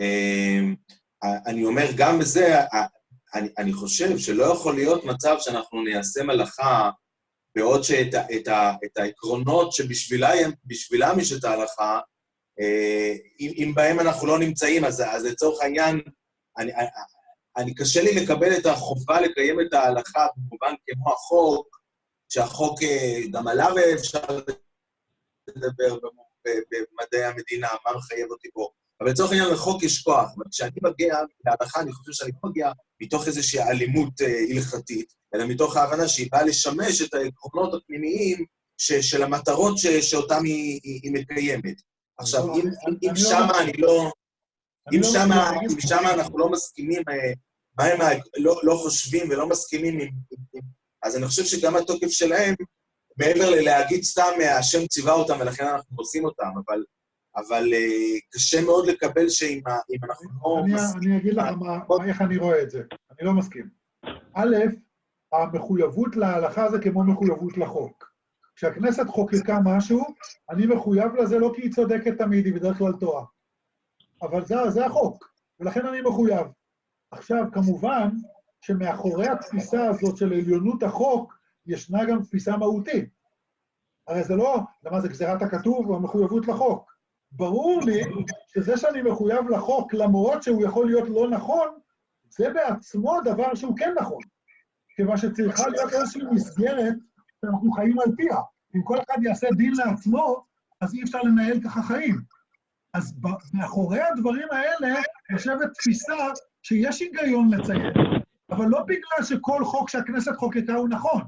אני אומר, גם בזה, אני חושב שלא יכול להיות מצב שאנחנו ניישם הלכה, בעוד שאת את ה, את העקרונות שבשבילם יש את ההלכה, אם, אם בהם אנחנו לא נמצאים, אז, אז לצורך העניין, אני, אני קשה לי לקבל את החובה לקיים את ההלכה, במובן כמו החוק, שהחוק גם עליו אפשר לדבר במדעי המדינה, מה מחייב אותי בו. אבל לצורך העניין לחוק יש כוח, וכשאני מגיע להלכה, אני חושב שאני לא מגיע מתוך איזושהי אלימות הלכתית, אלא מתוך ההבנה שהיא באה לשמש את העקרונות הפנימיים של המטרות שאותן היא מקיימת. עכשיו, אם שמה אני לא... אם שמה אנחנו לא מסכימים, מה הם לא חושבים ולא מסכימים, אז אני חושב שגם התוקף שלהם, מעבר ללהגיד סתם, השם ציווה אותם ולכן אנחנו עושים אותם, אבל... אבל קשה מאוד לקבל שאם אנחנו לא... אני אגיד לך איך אני רואה את זה. אני לא מסכים. א', המחויבות להלכה זה כמו מחויבות לחוק. כשהכנסת חוקקה משהו, אני מחויב לזה לא כי היא צודקת תמיד, היא בדרך כלל טועה. אבל זה, זה החוק, ולכן אני מחויב. עכשיו, כמובן, שמאחורי התפיסה הזאת של עליונות החוק, ישנה גם תפיסה מהותית. הרי זה לא, למה זה גזירת הכתוב או המחויבות לחוק. ברור לי שזה שאני מחויב לחוק, למרות שהוא יכול להיות לא נכון, זה בעצמו דבר שהוא כן נכון. כיוון שצריכה להיות איזושהי מסגרת שאנחנו חיים על פיה. אם כל אחד יעשה דין לעצמו, אז אי אפשר לנהל ככה חיים. אז מאחורי הדברים האלה יושבת תפיסה שיש היגיון לציין, אבל לא בגלל שכל חוק שהכנסת חוקקה הוא נכון,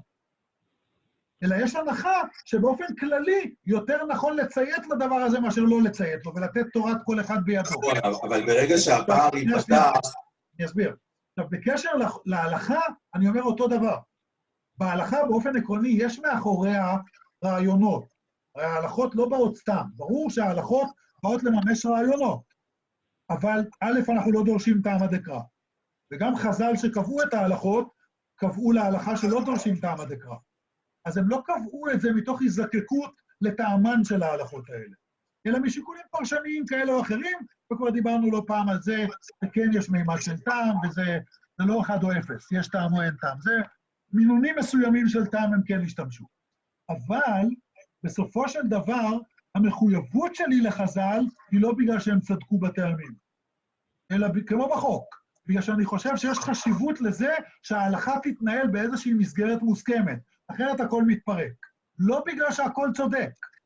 אלא יש הנחה שבאופן כללי יותר נכון לציית לדבר הזה מאשר לא לציית לו, ולתת תורת כל אחד בידו. אבל ברגע שהפער ייפתח... אני אסביר. עכשיו, בקשר להלכה, אני אומר אותו דבר. בהלכה, באופן עקרוני, יש מאחוריה רעיונות. ההלכות לא באות סתם. ברור שההלכות באות לממש רעיונות. אבל א', אנחנו לא דורשים טעם הדקרא. וגם חז"ל שקבעו את ההלכות, קבעו להלכה שלא דורשים טעם הדקרא. אז הם לא קבעו את זה מתוך הזדקקות לטעמן של ההלכות האלה, אלא משיקולים פרשניים כאלה או אחרים, וכבר דיברנו לא פעם על זה, וכן יש מימד של טעם, וזה זה לא אחד או אפס, יש טעם או אין טעם. זה מינונים מסוימים של טעם הם כן השתמשו. אבל בסופו של דבר, המחויבות שלי לחז"ל היא לא בגלל שהם צדקו בטעמים, אלא כמו בחוק, בגלל שאני חושב שיש חשיבות לזה שההלכה תתנהל באיזושהי מסגרת מוסכמת, אחרת הכל מתפרק. לא בגלל שהכל צודק.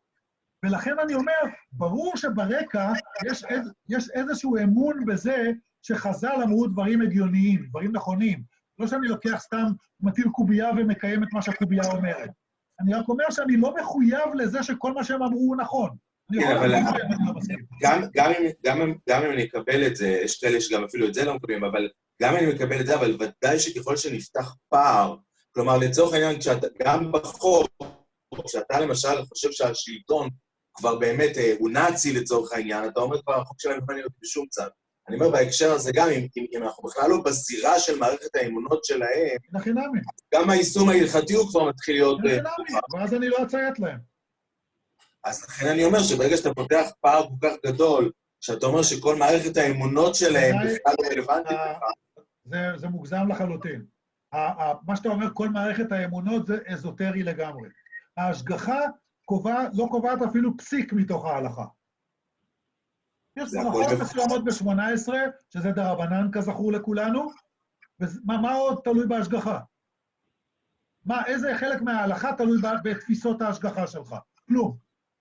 ולכן אני אומר, ברור שברקע יש, איז, יש איזשהו אמון בזה שחז"ל אמרו דברים הגיוניים, דברים נכונים. לא שאני לוקח סתם, מטיל קובייה ומקיים את מה שהקובייה אומרת. אני רק אומר שאני לא מחויב לזה שכל מה שהם אמרו הוא נכון. כן, אבל גם, גם, גם, גם אם אני אקבל את זה, יש כאלה שגם אפילו את זה לא מקבלים, אבל גם אם אני מקבל את זה, אבל ודאי שככל שנפתח פער, כלומר, לצורך העניין, כשאתה, גם בחוק, כשאתה למשל חושב שהשלטון כבר באמת הוא נאצי לצורך העניין, אתה אומר כבר, החוק שלהם לא להיות בשום צד. אני אומר, בהקשר הזה גם, אם, אם אנחנו בכלל לא בזירה של מערכת האמונות שלהם, גם היישום ההלכתי הוא כבר מתחיל להיות... ואז אני לא אציית להם. אז לכן אני אומר שברגע שאתה פותח פער כל כך גדול, שאתה אומר שכל מערכת האמונות שלהם בכלל לא רלוונטית לך. זה מוגזם לחלוטין. מה שאתה אומר, כל מערכת האמונות זה אזוטרי לגמרי. ההשגחה לא קובעת אפילו פסיק מתוך ההלכה. יש ברכות מסוימות ב-שמונה עשרה, שזה דרבנן כזכור לכולנו, ומה עוד תלוי בהשגחה? מה, איזה חלק מההלכה תלוי בתפיסות ההשגחה שלך? כלום.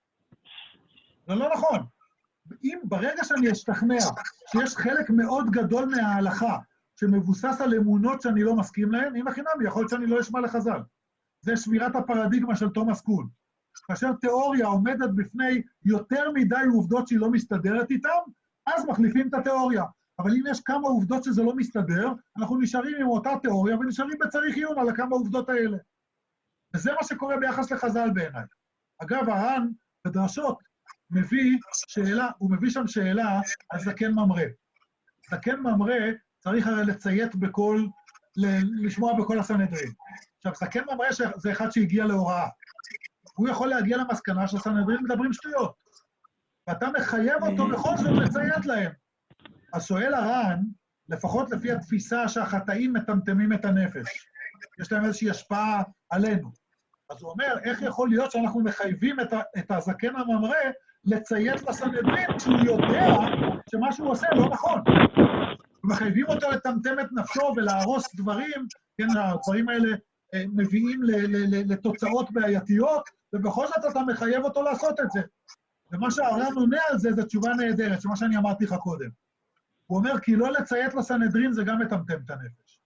זה לא נכון. אם ברגע שאני אשתכנע שיש חלק מאוד גדול מההלכה שמבוסס על אמונות שאני לא מסכים להן, אם החינם, יכול להיות שאני לא אשמע לחז"ל. זה שבירת הפרדיגמה של תומאס קון. כאשר תיאוריה עומדת בפני יותר מדי עובדות שהיא לא מסתדרת איתן, אז מחליפים את התיאוריה. אבל אם יש כמה עובדות שזה לא מסתדר, אנחנו נשארים עם אותה תיאוריה ונשארים בצריך עיון על הכמה עובדות האלה. וזה מה שקורה ביחס לחז"ל בעיניי. אגב, הר"ן בדרשות מביא שאלה, הוא מביא שם שאלה על זקן ממרא. זקן ממרא צריך הרי לציית בכל, לשמוע בכל הסנהדרין. עכשיו, זקן ממרא זה אחד שהגיע להוראה. הוא יכול להגיע למסקנה שהסנהדרין מדברים שטויות. ואתה מחייב אותו בכל זאת לציית להם. אז שואל הר"ן, לפחות לפי התפיסה שהחטאים מטמטמים את הנפש. יש להם איזושהי השפעה עלינו. אז הוא אומר, איך יכול להיות שאנחנו מחייבים את, את הזקן הממרא לציית לסנהדרין כשהוא יודע שמה שהוא עושה לא נכון. ומחייבים אותו לטמטם את נפשו ולהרוס דברים, כן, הדברים האלה מביאים לתוצאות בעייתיות, ובכל זאת אתה מחייב אותו לעשות את זה. ומה שהר"ן עונה על זה, זו תשובה נהדרת, שמה שאני אמרתי לך קודם. הוא אומר, כי לא לציית לסנהדרין זה גם מטמטם את הנפש.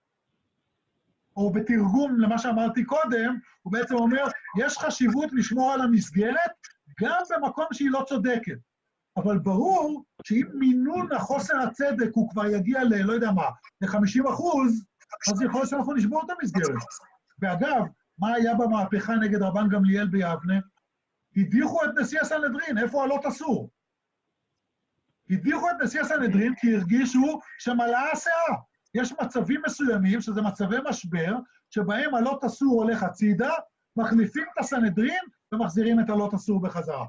או בתרגום למה שאמרתי קודם, הוא בעצם אומר, יש חשיבות לשמור על המסגרת, גם במקום שהיא לא צודקת. אבל ברור שאם מינון החוסר הצדק הוא כבר יגיע ל, לא יודע מה, ל-חמישים אחוז, אז יכול להיות שאנחנו נשבור את המסגרת. ואגב, מה היה במהפכה נגד רבן גמליאל ביבנה? הדיחו את נשיא הסנהדרין, איפה עלות אסור? הדיחו את נשיא הסנהדרין כי הרגישו שמלאה השאה. יש מצבים מסוימים, שזה מצבי משבר, שבהם עלות אסור הולך הצידה, מחליפים את הסנהדרין ומחזירים את עלות אסור בחזרה.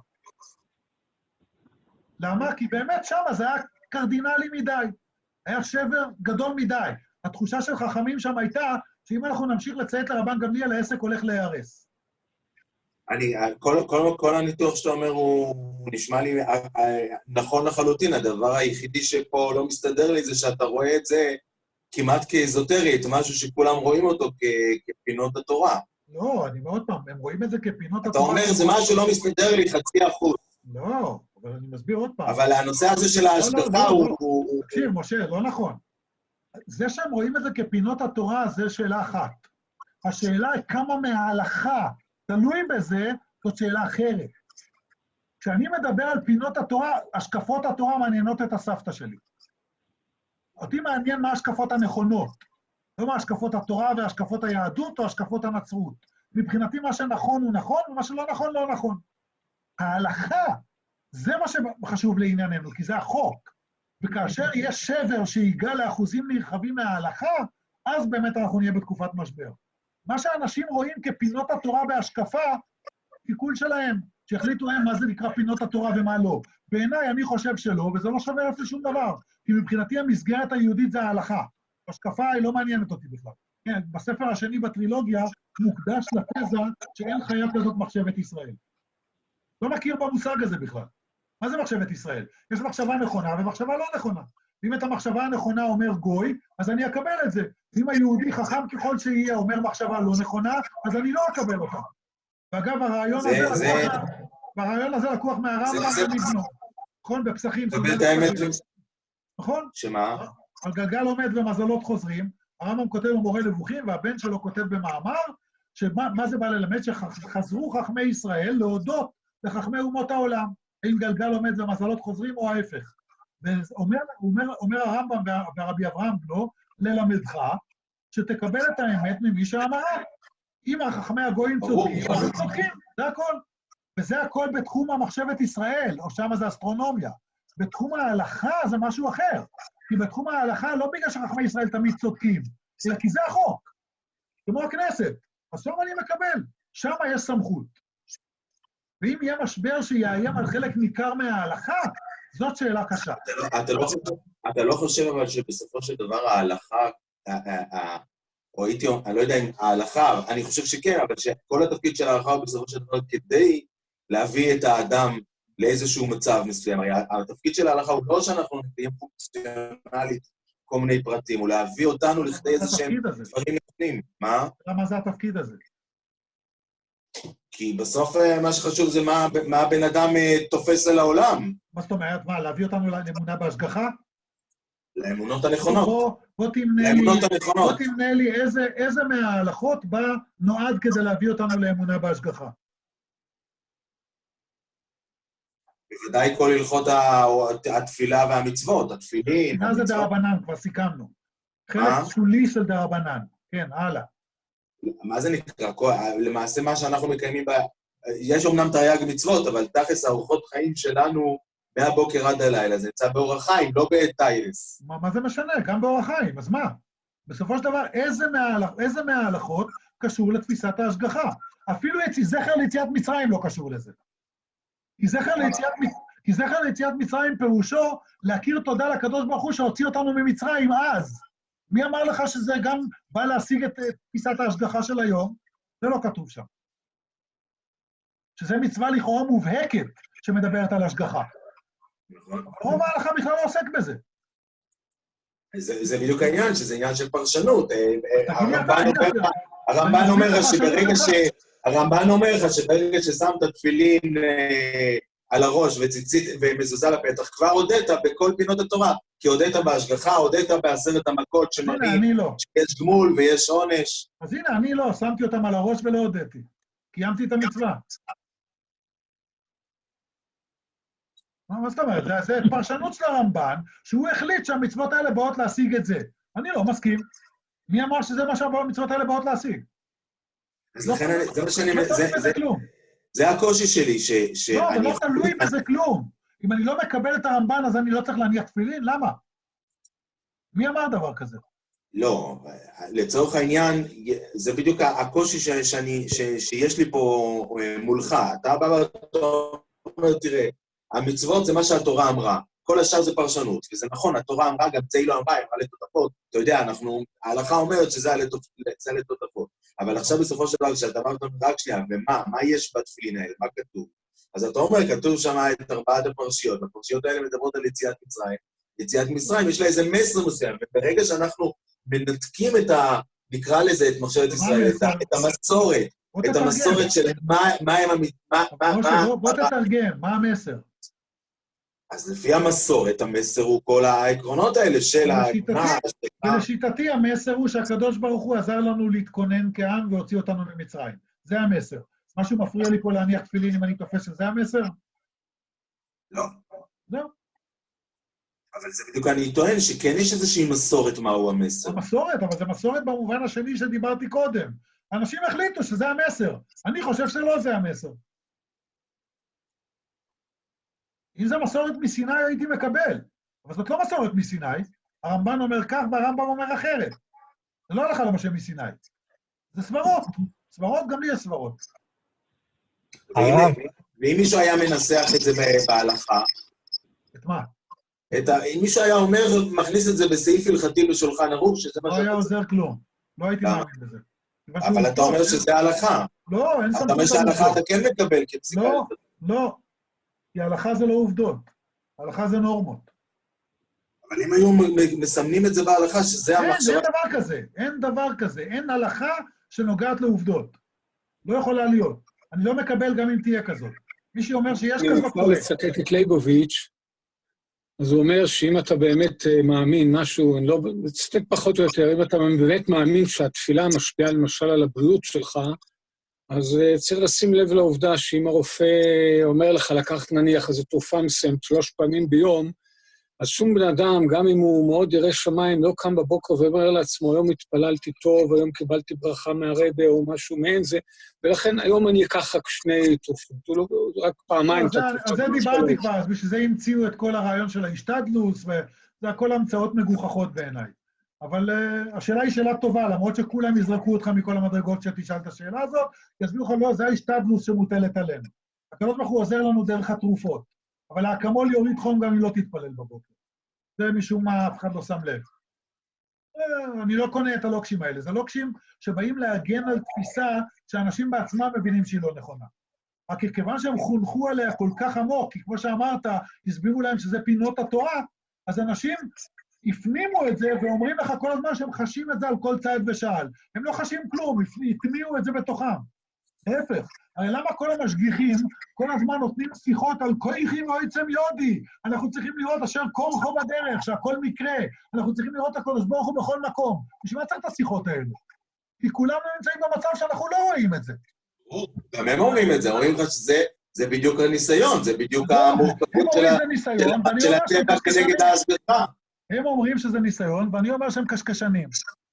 למה? כי באמת שם זה היה קרדינלי מדי. היה שבר גדול מדי. התחושה של חכמים שם הייתה שאם אנחנו נמשיך לציית לרבן גמליאל, העסק הולך להיהרס. אני, כל, כל, כל הניתוח שאתה אומר הוא נשמע לי נכון לחלוטין. הדבר היחידי שפה לא מסתדר לי זה שאתה רואה את זה כמעט כאזוטרית, משהו שכולם רואים אותו כפינות התורה. לא, אני מאוד פעם, הם רואים את זה כפינות אתה התורה. אומר, זה משהו לא מסתדר לי חצי אחוז. לא, אבל אני מסביר עוד פעם. אבל הנושא הזה של ההשגחה הוא... תקשיב, משה, לא נכון. זה שהם רואים את זה כפינות התורה, זה שאלה אחת. השאלה היא כמה מההלכה תלוי בזה, זאת שאלה אחרת. כשאני מדבר על פינות התורה, השקפות התורה מעניינות את הסבתא שלי. אותי מעניין מה השקפות הנכונות. לא מה השקפות התורה והשקפות היהדות או השקפות הנצרות. מבחינתי מה שנכון הוא נכון, ומה שלא נכון לא נכון. ההלכה, זה מה שחשוב לענייננו, כי זה החוק. וכאשר יש שבר שיגע לאחוזים נרחבים מההלכה, אז באמת אנחנו נהיה בתקופת משבר. מה שאנשים רואים כפינות התורה בהשקפה, תיקול שלהם, שהחליטו להם מה זה נקרא פינות התורה ומה לא. בעיניי אני חושב שלא, וזה לא שווה אפילו שום דבר, כי מבחינתי המסגרת היהודית זה ההלכה. השקפה היא לא מעניינת אותי בכלל. כן, בספר השני בטרילוגיה מוקדש לתזה שאין חיה כזאת מחשבת ישראל. לא מכיר במושג הזה בכלל. מה זה מחשבת ישראל? יש מחשבה נכונה ומחשבה לא נכונה. אם את המחשבה הנכונה אומר גוי, אז אני אקבל את זה. אם היהודי חכם ככל שיהיה אומר מחשבה לא נכונה, אז אני לא אקבל אותה. ואגב, הרעיון הזה לקוח, הרעיון הזה לקוח מהרמב"ם ומבנו. נכון? בפסחים. נכון? שמה? על גלגל עומד ומזלות חוזרים, הרמב"ם כותב במורה נבוכים, והבן שלו כותב במאמר, שמה זה בא ללמד? שחזרו חכמי ישראל להודות לחכמי אומות העולם. האם גלגל עומד ומזלות חוזרים או ההפך. ואומר אומר, אומר הרמב"ם והרבי אברהם בנו, ללמדך, שתקבל את האמת ממי שאמרה. אם החכמי הגויים צודקים, אז הם צודקים, זה הכל. וזה הכל בתחום המחשבת ישראל, או שם זה אסטרונומיה. בתחום ההלכה זה משהו אחר. כי בתחום ההלכה לא בגלל שחכמי ישראל תמיד צודקים, אלא כי זה החוק. כמו הכנסת. אז שם אני מקבל. שם יש סמכות. ואם יהיה משבר שיאיים על חלק ניכר מההלכה, זאת שאלה קשה. אתה לא, אתה לא, אתה לא חושב אבל שבסופו של דבר ההלכה, או הייתי, אני לא יודע אם ההלכה, אני חושב שכן, אבל שכל התפקיד של ההלכה הוא בסופו של דבר כדי להביא את האדם לאיזשהו מצב מסוים. התפקיד של ההלכה הוא לא שאנחנו נתיים פונקציונלית כל מיני פרטים, הוא להביא אותנו לכדי איזה שהם דברים נכונים. מה? למה זה התפקיד הזה? כי בסוף מה שחשוב זה מה, מה הבן אדם תופס על העולם. מה זאת אומרת? מה, להביא אותנו לאמונה בהשגחה? לאמונות הנכונות. בוא, בוא תמנה לאמונות לי, הנכונות. בוא תמנה לי איזה, איזה מההלכות בה נועד כדי להביא אותנו לאמונה בהשגחה. בוודאי כל הלכות התפילה והמצוות, התפילין. מה זה דרבנן? כבר סיכמנו. חלק שולי של דרבנן. כן, הלאה. מה זה נקרא? למעשה מה שאנחנו מקיימים, ב... יש אומנם תרי"ג מצוות, אבל תכלס ארוחות חיים שלנו מהבוקר עד הלילה, זה נמצא באורח חיים, לא בתיירס. מה, מה זה משנה? גם באורח חיים, אז מה? בסופו של דבר, איזה, מההלכ... איזה מההלכות קשור לתפיסת ההשגחה? אפילו יצ... זכר ליציאת מצרים לא קשור לזה. כי זכר ליציאת, כי זכר ליציאת מצרים פירושו להכיר תודה לקדוש ברוך הוא שהוציא אותנו ממצרים אז. מי אמר לך שזה גם בא להשיג את תפיסת ההשגחה של היום? זה לא כתוב שם. שזה מצווה לכאורה מובהקת שמדברת על השגחה. רוב ההלכה בכלל לא עוסק בזה. זה, זה בדיוק העניין, שזה עניין של פרשנות. הרמב"ן אומר לך שברגע ש... הרמב"ן אומר לך שברגע ששמת תפילין על הראש וציצית ומזוזה לפתח, כבר הודית בכל פינות התורה, כי הודית בהשגחה, הודית בעשרת המכות שמראים לא. שיש גמול ויש עונש. אז הנה, אני לא, שמתי אותם על הראש ולא הודיתי. קיימתי את המצווה. מה זאת אומרת? זה, זה פרשנות של הרמב"ן, שהוא החליט שהמצוות האלה באות להשיג את זה. אני לא מסכים. מי אמר שזה מה שהמצוות האלה באות להשיג? אז לכן, זה מה שאני... זה הקושי שלי, ש... לא, זה לא תלוי בזה כלום. אם אני לא מקבל את הרמב"ן, אז אני לא צריך להניח תפילין? למה? מי אמר דבר כזה? לא, לצורך העניין, זה בדיוק הקושי שאני, שיש לי פה מולך. אתה בא ואתה אומר, תראה, המצוות זה מה שהתורה אמרה. כל השאר זה פרשנות. וזה נכון, התורה אמרה, גם צאי לא אמרה, אמרה לתותפות. אתה יודע, אנחנו, ההלכה אומרת שזה לתותפות. אבל עכשיו בסופו של דבר, כשאתה אמרת רק שנייה, ומה, מה יש בתפילין האלה, מה כתוב? אז אתה אומר, כתוב שם את ארבעת הפרשיות, הפרשיות האלה מדברות על יציאת מצרים. יציאת מצרים, יש לה איזה מסר מסוים, וברגע שאנחנו מנתקים את ה... נקרא לזה את מחשבת ישראל, את המסורת, את המסורת של מה הם... בוא תתרגם, מה המסר? אז לפי המסורת, המסר הוא כל העקרונות האלה של ה... ולשיטתי המסר הוא שהקדוש ברוך הוא עזר לנו להתכונן כעם והוציא אותנו ממצרים. זה המסר. משהו מפריע לי פה להניח תפילין אם אני תופס שזה המסר? לא. לא. אבל זה בדיוק אני טוען שכן יש איזושהי מסורת מהו המסר. המסורת, אבל זה מסורת במובן השני שדיברתי קודם. אנשים החליטו שזה המסר. אני חושב שלא זה המסר. אם זה מסורת מסיני הייתי מקבל, אבל זאת לא מסורת מסיני. הרמב"ן אומר כך והרמב"ם אומר אחרת. זה לא הלכה למשה מסיני. זה סברות. סברות, גם לי יש סברות. ואם מישהו היה מנסח את זה בהלכה? את מה? אם מישהו היה אומר, מכניס את זה בסעיף הלכתי בשולחן ערוך, שזה מה שאתה... לא היה עוזר כלום. לא הייתי מאמין בזה. אבל אתה אומר שזה הלכה. לא, אין סמכות... אתה אומר שההלכה אתה כן מקבל כפסיקה. לא, לא. כי ההלכה זה לא עובדות. ההלכה זה נורמות. אבל אם היו מסמנים את זה בהלכה, שזה המחשבה... אין דבר כזה. אין דבר כזה. אין הלכה שנוגעת לעובדות. לא יכולה להיות. אני לא מקבל גם אם תהיה כזאת. מי שאומר שיש כזאת... אני יכול לצטט את ליבוביץ', אז הוא אומר שאם אתה באמת מאמין משהו, אני לא... לצטט פחות או יותר, אם אתה באמת מאמין שהתפילה משפיעה למשל על הבריאות שלך, אז צריך לשים לב לעובדה שאם הרופא אומר לך לקחת נניח איזו תרופה מסוימת שלוש פעמים ביום, אז שום בן אדם, גם אם הוא מאוד ירא שמיים, לא קם בבוקר ואומר לעצמו, היום התפללתי טוב, היום קיבלתי ברכה מהרבה או משהו מעין זה, ולכן היום אני אקח רק שני תרופות, רק פעמיים. על זה דיברתי כבר, אז בשביל זה המציאו את כל הרעיון של ההשתדלוס, וזה הכל המצאות מגוחכות בעיניי. אבל השאלה היא שאלה טובה, למרות שכולם יזרקו אותך מכל המדרגות שתשאל את השאלה הזאת, יסבירו לך, לא, זה ההשתדלוס שמוטלת עלינו. הקדוש ברוך הוא עוזר לנו דרך התרופות. אבל האקמול יוריד חום גם אם לא תתפלל בבוקר. זה משום מה אף אחד לא שם לב. אני לא קונה את הלוקשים האלה. זה לוקשים שבאים להגן על תפיסה שאנשים בעצמם מבינים שהיא לא נכונה. רק כיוון שהם חונכו עליה כל כך עמוק, כי כמו שאמרת, הסבירו להם שזה פינות התורה, אז אנשים הפנימו את זה ואומרים לך כל הזמן שהם חשים את זה על כל צעד ושעל. הם לא חשים כלום, התמיעו את זה בתוכם. להפך. הרי למה כל המשגיחים כל הזמן נותנים שיחות על כויכי ועצם יודי? אנחנו צריכים לראות אשר כורחו בדרך, שהכל מקרה. אנחנו צריכים לראות הקדוש ברוך הוא בכל מקום. בשביל מה צריך את השיחות האלה? כי כולנו נמצאים במצב שאנחנו לא רואים את זה. גם הם אומרים את זה, אומרים לך שזה בדיוק הניסיון, זה בדיוק המורכבות של הטבע כנגד ההשגחה. הם אומרים שזה ניסיון, ואני אומר שהם קשקשנים.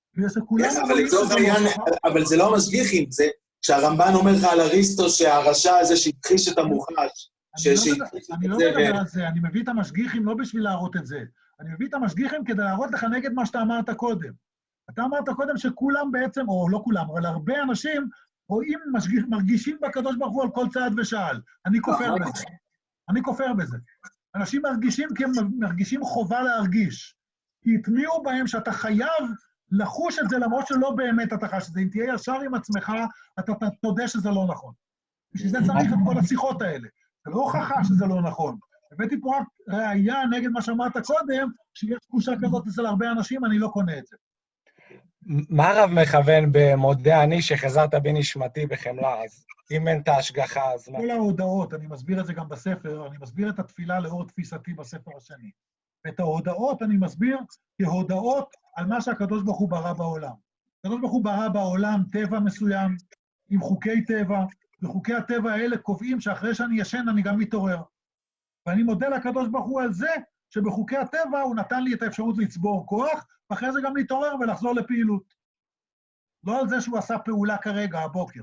אבל זה לא המשגיחים, זה... כשהרמב"ן אומר לך על אריסטו שהרשע הזה שהכחיש את המוחש, אני לא מדבר על זה, אני מביא את המשגיחים לא בשביל להראות את זה. אני מביא את המשגיחים כדי להראות לך נגד מה שאתה אמרת קודם. אתה אמרת קודם שכולם בעצם, או לא כולם, אבל הרבה אנשים רואים, מרגישים בקדוש ברוך הוא על כל צעד ושעל. אני כופר בזה. אני כופר בזה. אנשים מרגישים כי הם מרגישים חובה להרגיש. כי התמיעו בהם שאתה חייב לחוש את זה, למרות שלא באמת אתה חש את זה. אם תהיה ישר עם עצמך, אתה תודה שזה לא נכון. בשביל זה צריך את כל השיחות האלה. זה לא הוכחה שזה לא נכון. הבאתי פה רק ראייה נגד מה שאמרת קודם, שיש תחושה כזאת אצל הרבה אנשים, אני לא קונה את זה. מה הרב מכוון במודה אני שחזרת בי נשמתי בחמלה? אז אם אין את ההשגחה, אז מה? כל ההודעות, אני מסביר את זה גם בספר, אני מסביר את התפילה לאור תפיסתי בספר השני. ואת ההודעות אני מסביר כהודעות על מה שהקדוש ברוך הוא ברא בעולם. הקדוש ברוך הוא ברא בעולם טבע מסוים, עם חוקי טבע, וחוקי הטבע האלה קובעים שאחרי שאני ישן אני גם מתעורר. ואני מודה לקדוש ברוך הוא על זה, שבחוקי הטבע הוא נתן לי את האפשרות לצבור כוח, ואחרי זה גם להתעורר ולחזור לפעילות. לא על זה שהוא עשה פעולה כרגע, הבוקר.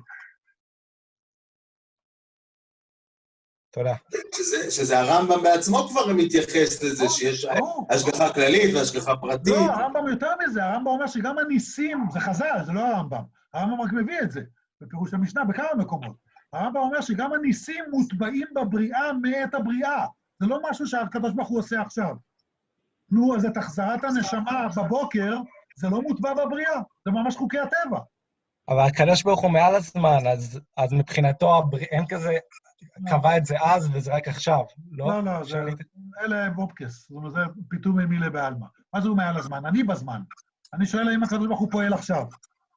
תודה. שזה, שזה הרמב"ם בעצמו כבר מתייחס לזה, שיש השגחה כללית והשגחה פרטית. לא, הרמב"ם יותר מזה, הרמב"ם אומר שגם הניסים, זה חז"ל, זה לא הרמב"ם. הרמב"ם רק מביא את זה, בפירוש המשנה, בכמה מקומות. הרמב"ם אומר שגם הניסים מוטבעים בבריאה מאת הבריאה. זה לא משהו שהקדוש ברוך הוא עושה עכשיו. נו, אז את החזרת הנשמה בבוקר, זה לא מוטבע בבריאה, זה ממש חוקי הטבע. אבל הקדוש ברוך הוא מעל הזמן, אז, אז מבחינתו הבריא, אין כזה, קבע את זה אז וזה רק עכשיו, לא? לא, לא, זה, אלה בובקס, זאת אומרת, זה פיתום מילי בעלמא. מה זה הוא מעל הזמן? אני בזמן. אני שואל האם הקדוש ברוך הוא פועל עכשיו.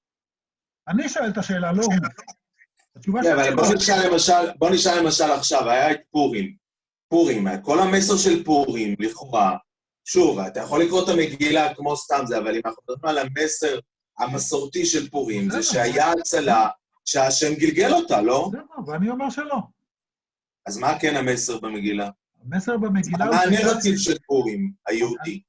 אני שואל את השאלה, לא הוא. כן, אבל בוא נשאל למשל, בוא נשאל למשל עכשיו, היה את פורים. פורים, כל המסר של פורים, לכאורה, שוב, אתה יכול לקרוא את המגילה כמו סתם זה, אבל אם אנחנו מדברים על המסר המסורתי של פורים, זה שהיה הצלה, שהשם גלגל אותה, לא? זה לא, ואני אומר שלא. אז מה כן המסר במגילה? המסר במגילה... מה הנרטיב של פורים, היהודי?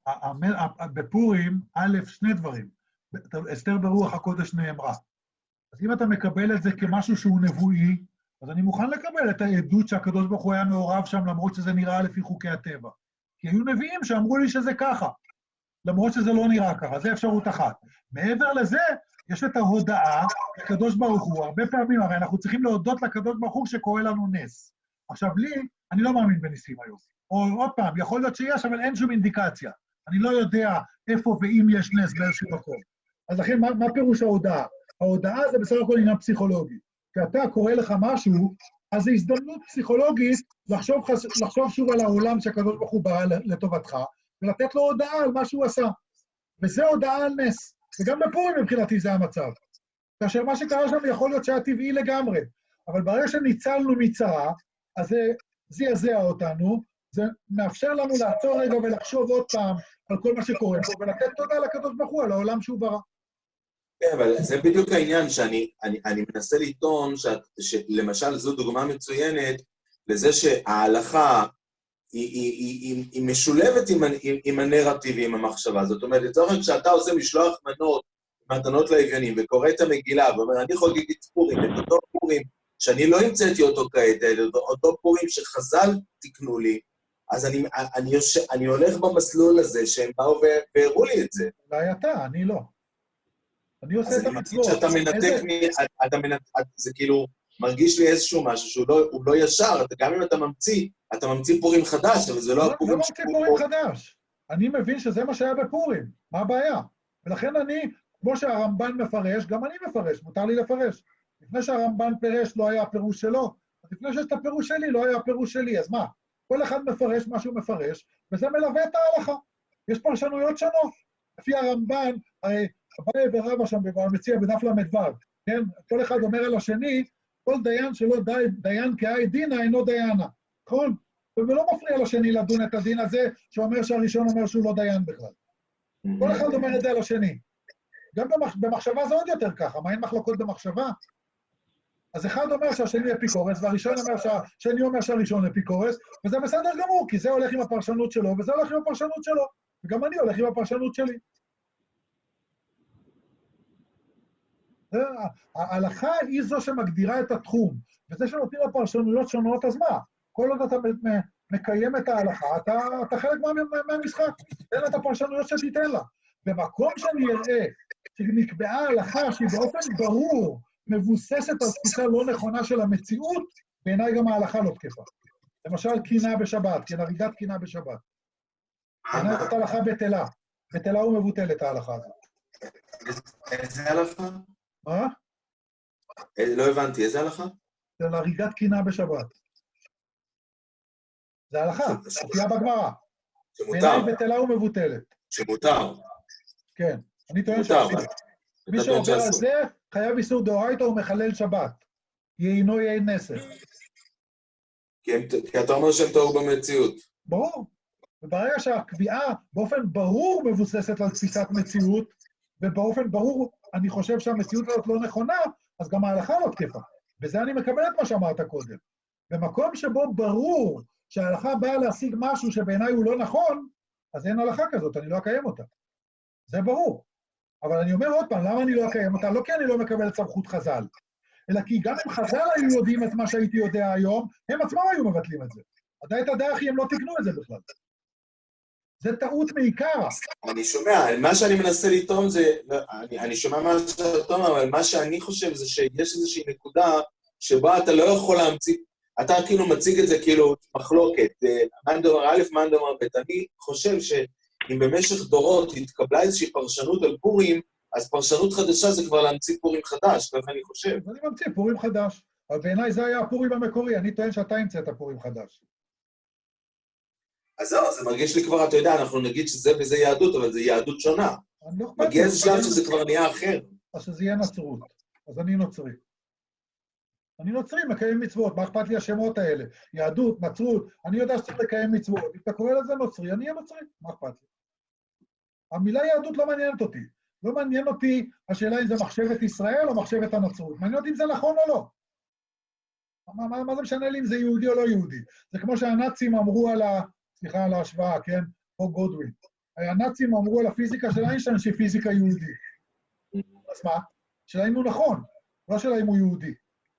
בפורים, א', שני דברים. אסתר ברוח הקודש נאמרה. אז אם אתה מקבל את זה כמשהו שהוא נבואי, אז אני מוכן לקבל את העדות שהקדוש ברוך הוא היה מעורב שם, למרות שזה נראה לפי חוקי הטבע. כי היו נביאים שאמרו לי שזה ככה, למרות שזה לא נראה ככה, זה אפשרות אחת. מעבר לזה, יש את ההודעה, הקדוש ברוך הוא, הרבה פעמים, הרי אנחנו צריכים להודות לקדוש ברוך הוא שקורא לנו נס. עכשיו, לי, אני לא מאמין בניסים היום. או עוד פעם, יכול להיות שיש, אבל אין שום אינדיקציה. אני לא יודע איפה ואם יש נס באיזשהו מקום. אז לכן, מה, מה פירוש ההודעה? ההודעה זה בסך הכל עניין פסיכולוגי. כשאתה קורא לך משהו, אז זו הזדמנות פסיכולוגית לחשוב, לחשוב שוב על העולם שהקדוש ברוך הוא ברא לטובתך, ולתת לו הודעה על מה שהוא עשה. וזה הודעה על נס. וגם בפורים מבחינתי זה המצב. כאשר מה שקרה שם יכול להיות שהיה טבעי לגמרי, אבל ברגע שניצלנו מצרה, אז זה זעזע אותנו, זה מאפשר לנו לעצור רגע ולחשוב עוד פעם על כל מה שקורה פה, ולתת תודה לקדוש ברוך הוא על העולם שהוא ברא. כן, אבל זה בדיוק העניין שאני אני, אני מנסה לטעון, שאת, שלמשל זו דוגמה מצוינת, לזה שההלכה היא, היא, היא, היא, היא משולבת עם, עם, עם הנרטיב, עם המחשבה. זאת אומרת, לצורך כשאתה עושה משלוח מנות, מתנות לאביונים, וקורא את המגילה, ואומר, אני חוגגת פורים, את אותו פורים, שאני לא המצאתי אותו כעת, את אותו פורים שחז"ל תקנו לי, אז אני, אני, יושב, אני הולך במסלול הזה, שהם באו והראו לי את זה. אולי אתה, אני לא. אני עושה את המצוות. אז אני מרגיש שאתה מנתק מ... אתה מנתק, זה כאילו מרגיש לי איזשהו משהו שהוא לא, הוא לא ישר, גם אם אתה ממציא, אתה ממציא פורים חדש, אבל זה לא הפורים... לא ממציא פורים חדש. אני מבין שזה מה שהיה בפורים, מה הבעיה? ולכן אני, כמו שהרמב"ן מפרש, גם אני מפרש, מותר לי לפרש. לפני שהרמב"ן פירש לא היה הפירוש שלו, לפני שיש את הפירוש שלי לא היה הפירוש שלי, אז מה? כל אחד מפרש מה שהוא מפרש, וזה מלווה את ההלכה. יש פרשנויות שונות. לפי הרמב"ן, הרי אביי ורבא שם במציע בדף למד ו', כן? כל אחד אומר על השני, כל דיין שלא די, דיין כהאי דינא אינו דיינה, נכון? ולא מפריע לשני לדון את הדין הזה, שאומר שהראשון אומר שהוא לא דיין בכלל. כל אחד אומר את זה על השני. גם במח, במחשבה זה עוד יותר ככה, מה אין מחלוקות במחשבה? אז אחד אומר שהשני אפיקורס, והראשון אומר שהשני אומר שהראשון אפיקורס, וזה בסדר גמור, כי זה הולך עם הפרשנות שלו, וזה הולך עם הפרשנות שלו, וגם אני הולך עם הפרשנות שלי. ההלכה היא זו שמגדירה את התחום, וזה שנותנים לפרשנויות שונות, אז מה? כל עוד אתה מקיים את ההלכה, אתה, אתה חלק מה, מהמשחק, תן לה את הפרשנויות שתיתן לה. במקום שאני אראה שנקבעה ההלכה שהיא באופן ברור, מבוססת על תפיסה לא נכונה של המציאות, בעיניי גם ההלכה לא תקפה. למשל, קינה בשבת, כן, הריגת קינה בשבת. בעיניי זאת הלכה בטלה. בטלה ומבוטלת ההלכה הזאת. איזה הלכה? מה? לא הבנתי, איזה הלכה? זה להריגת קינה בשבת. זה הלכה, הופיעה בגמרא. שמותר. בעיניי בטלה ומבוטלת. שמותר. כן, אני טוען שאסור. מי שעובר על זה, חייב איסור דאורייתא ומחלל שבת. יינו יין נסר. כי אתה אומר שהם טעו במציאות. ברור. וברגע שהקביעה באופן ברור מבוססת על תפיסת מציאות, ובאופן ברור אני חושב שהמציאות הזאת לא נכונה, אז גם ההלכה לא תקפה. וזה אני מקבל את מה שאמרת קודם. במקום שבו ברור שההלכה באה להשיג משהו שבעיניי הוא לא נכון, אז אין הלכה כזאת, אני לא אקיים אותה. זה ברור. אבל אני אומר עוד פעם, למה אני לא אקיים אותה? לא כי אני לא מקבל את סמכות חז"ל, אלא כי גם אם חז"ל היו יודעים את מה שהייתי יודע היום, הם עצמם היו מבטלים את זה. עדיין את הדרכי הם לא תקנו את זה בכלל. זה טעות מעיקר. אני שומע, מה שאני מנסה לטעון זה, אני, אני שומע מה שאתה אומר, אבל מה שאני חושב זה שיש איזושהי נקודה שבה אתה לא יכול להמציא, אתה כאילו מציג את זה כאילו מחלוקת. מאן דאמר א', מאן דאמר ב'. אני חושב שאם במשך דורות התקבלה איזושהי פרשנות על פורים, אז פרשנות חדשה זה כבר להמציא פורים חדש, ככה אני חושב. אז אני ממציא פורים חדש. אבל בעיניי זה היה הפורים המקורי, אני טוען שאתה המצאת פורים חדש. אז זהו, זה מרגיש לי כבר, אתה יודע, אנחנו נגיד שזה וזה יהדות, אבל זה יהדות שונה. מגיע איזה שלב שזה כבר נהיה אחר. אז שזה יהיה נצרות. אז אני נוצרי. אני נוצרי, מקיים מצוות, מה אכפת לי השמות האלה? יהדות, נצרות, אני יודע שצריך לקיים מצוות. אם אתה קורא לזה נוצרי, אני אהיה נוצרי, מה אכפת לי? המילה יהדות לא מעניינת אותי. לא מעניין אותי השאלה אם זה מחשבת ישראל או מחשבת הנצרות. מעניין אותי אם זה נכון או לא. מה, מה, מה זה משנה לי אם זה יהודי או לא יהודי? זה כמו שהנאצים אמרו על ה... סליחה על ההשוואה, כן? או גודווין. הנאצים אמרו על הפיזיקה של איינשטיין שהיא פיזיקה יהודית. אז מה? שאלה אם הוא נכון, לא שאלה אם הוא יהודי.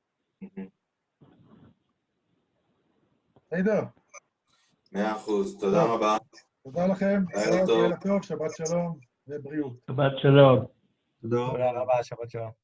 בסדר? מאה אחוז, תודה רבה. תודה לכם. לילה טוב. לילה טוב, שבת שלום ובריאות. שבת שלום. תודה רבה, שבת שלום.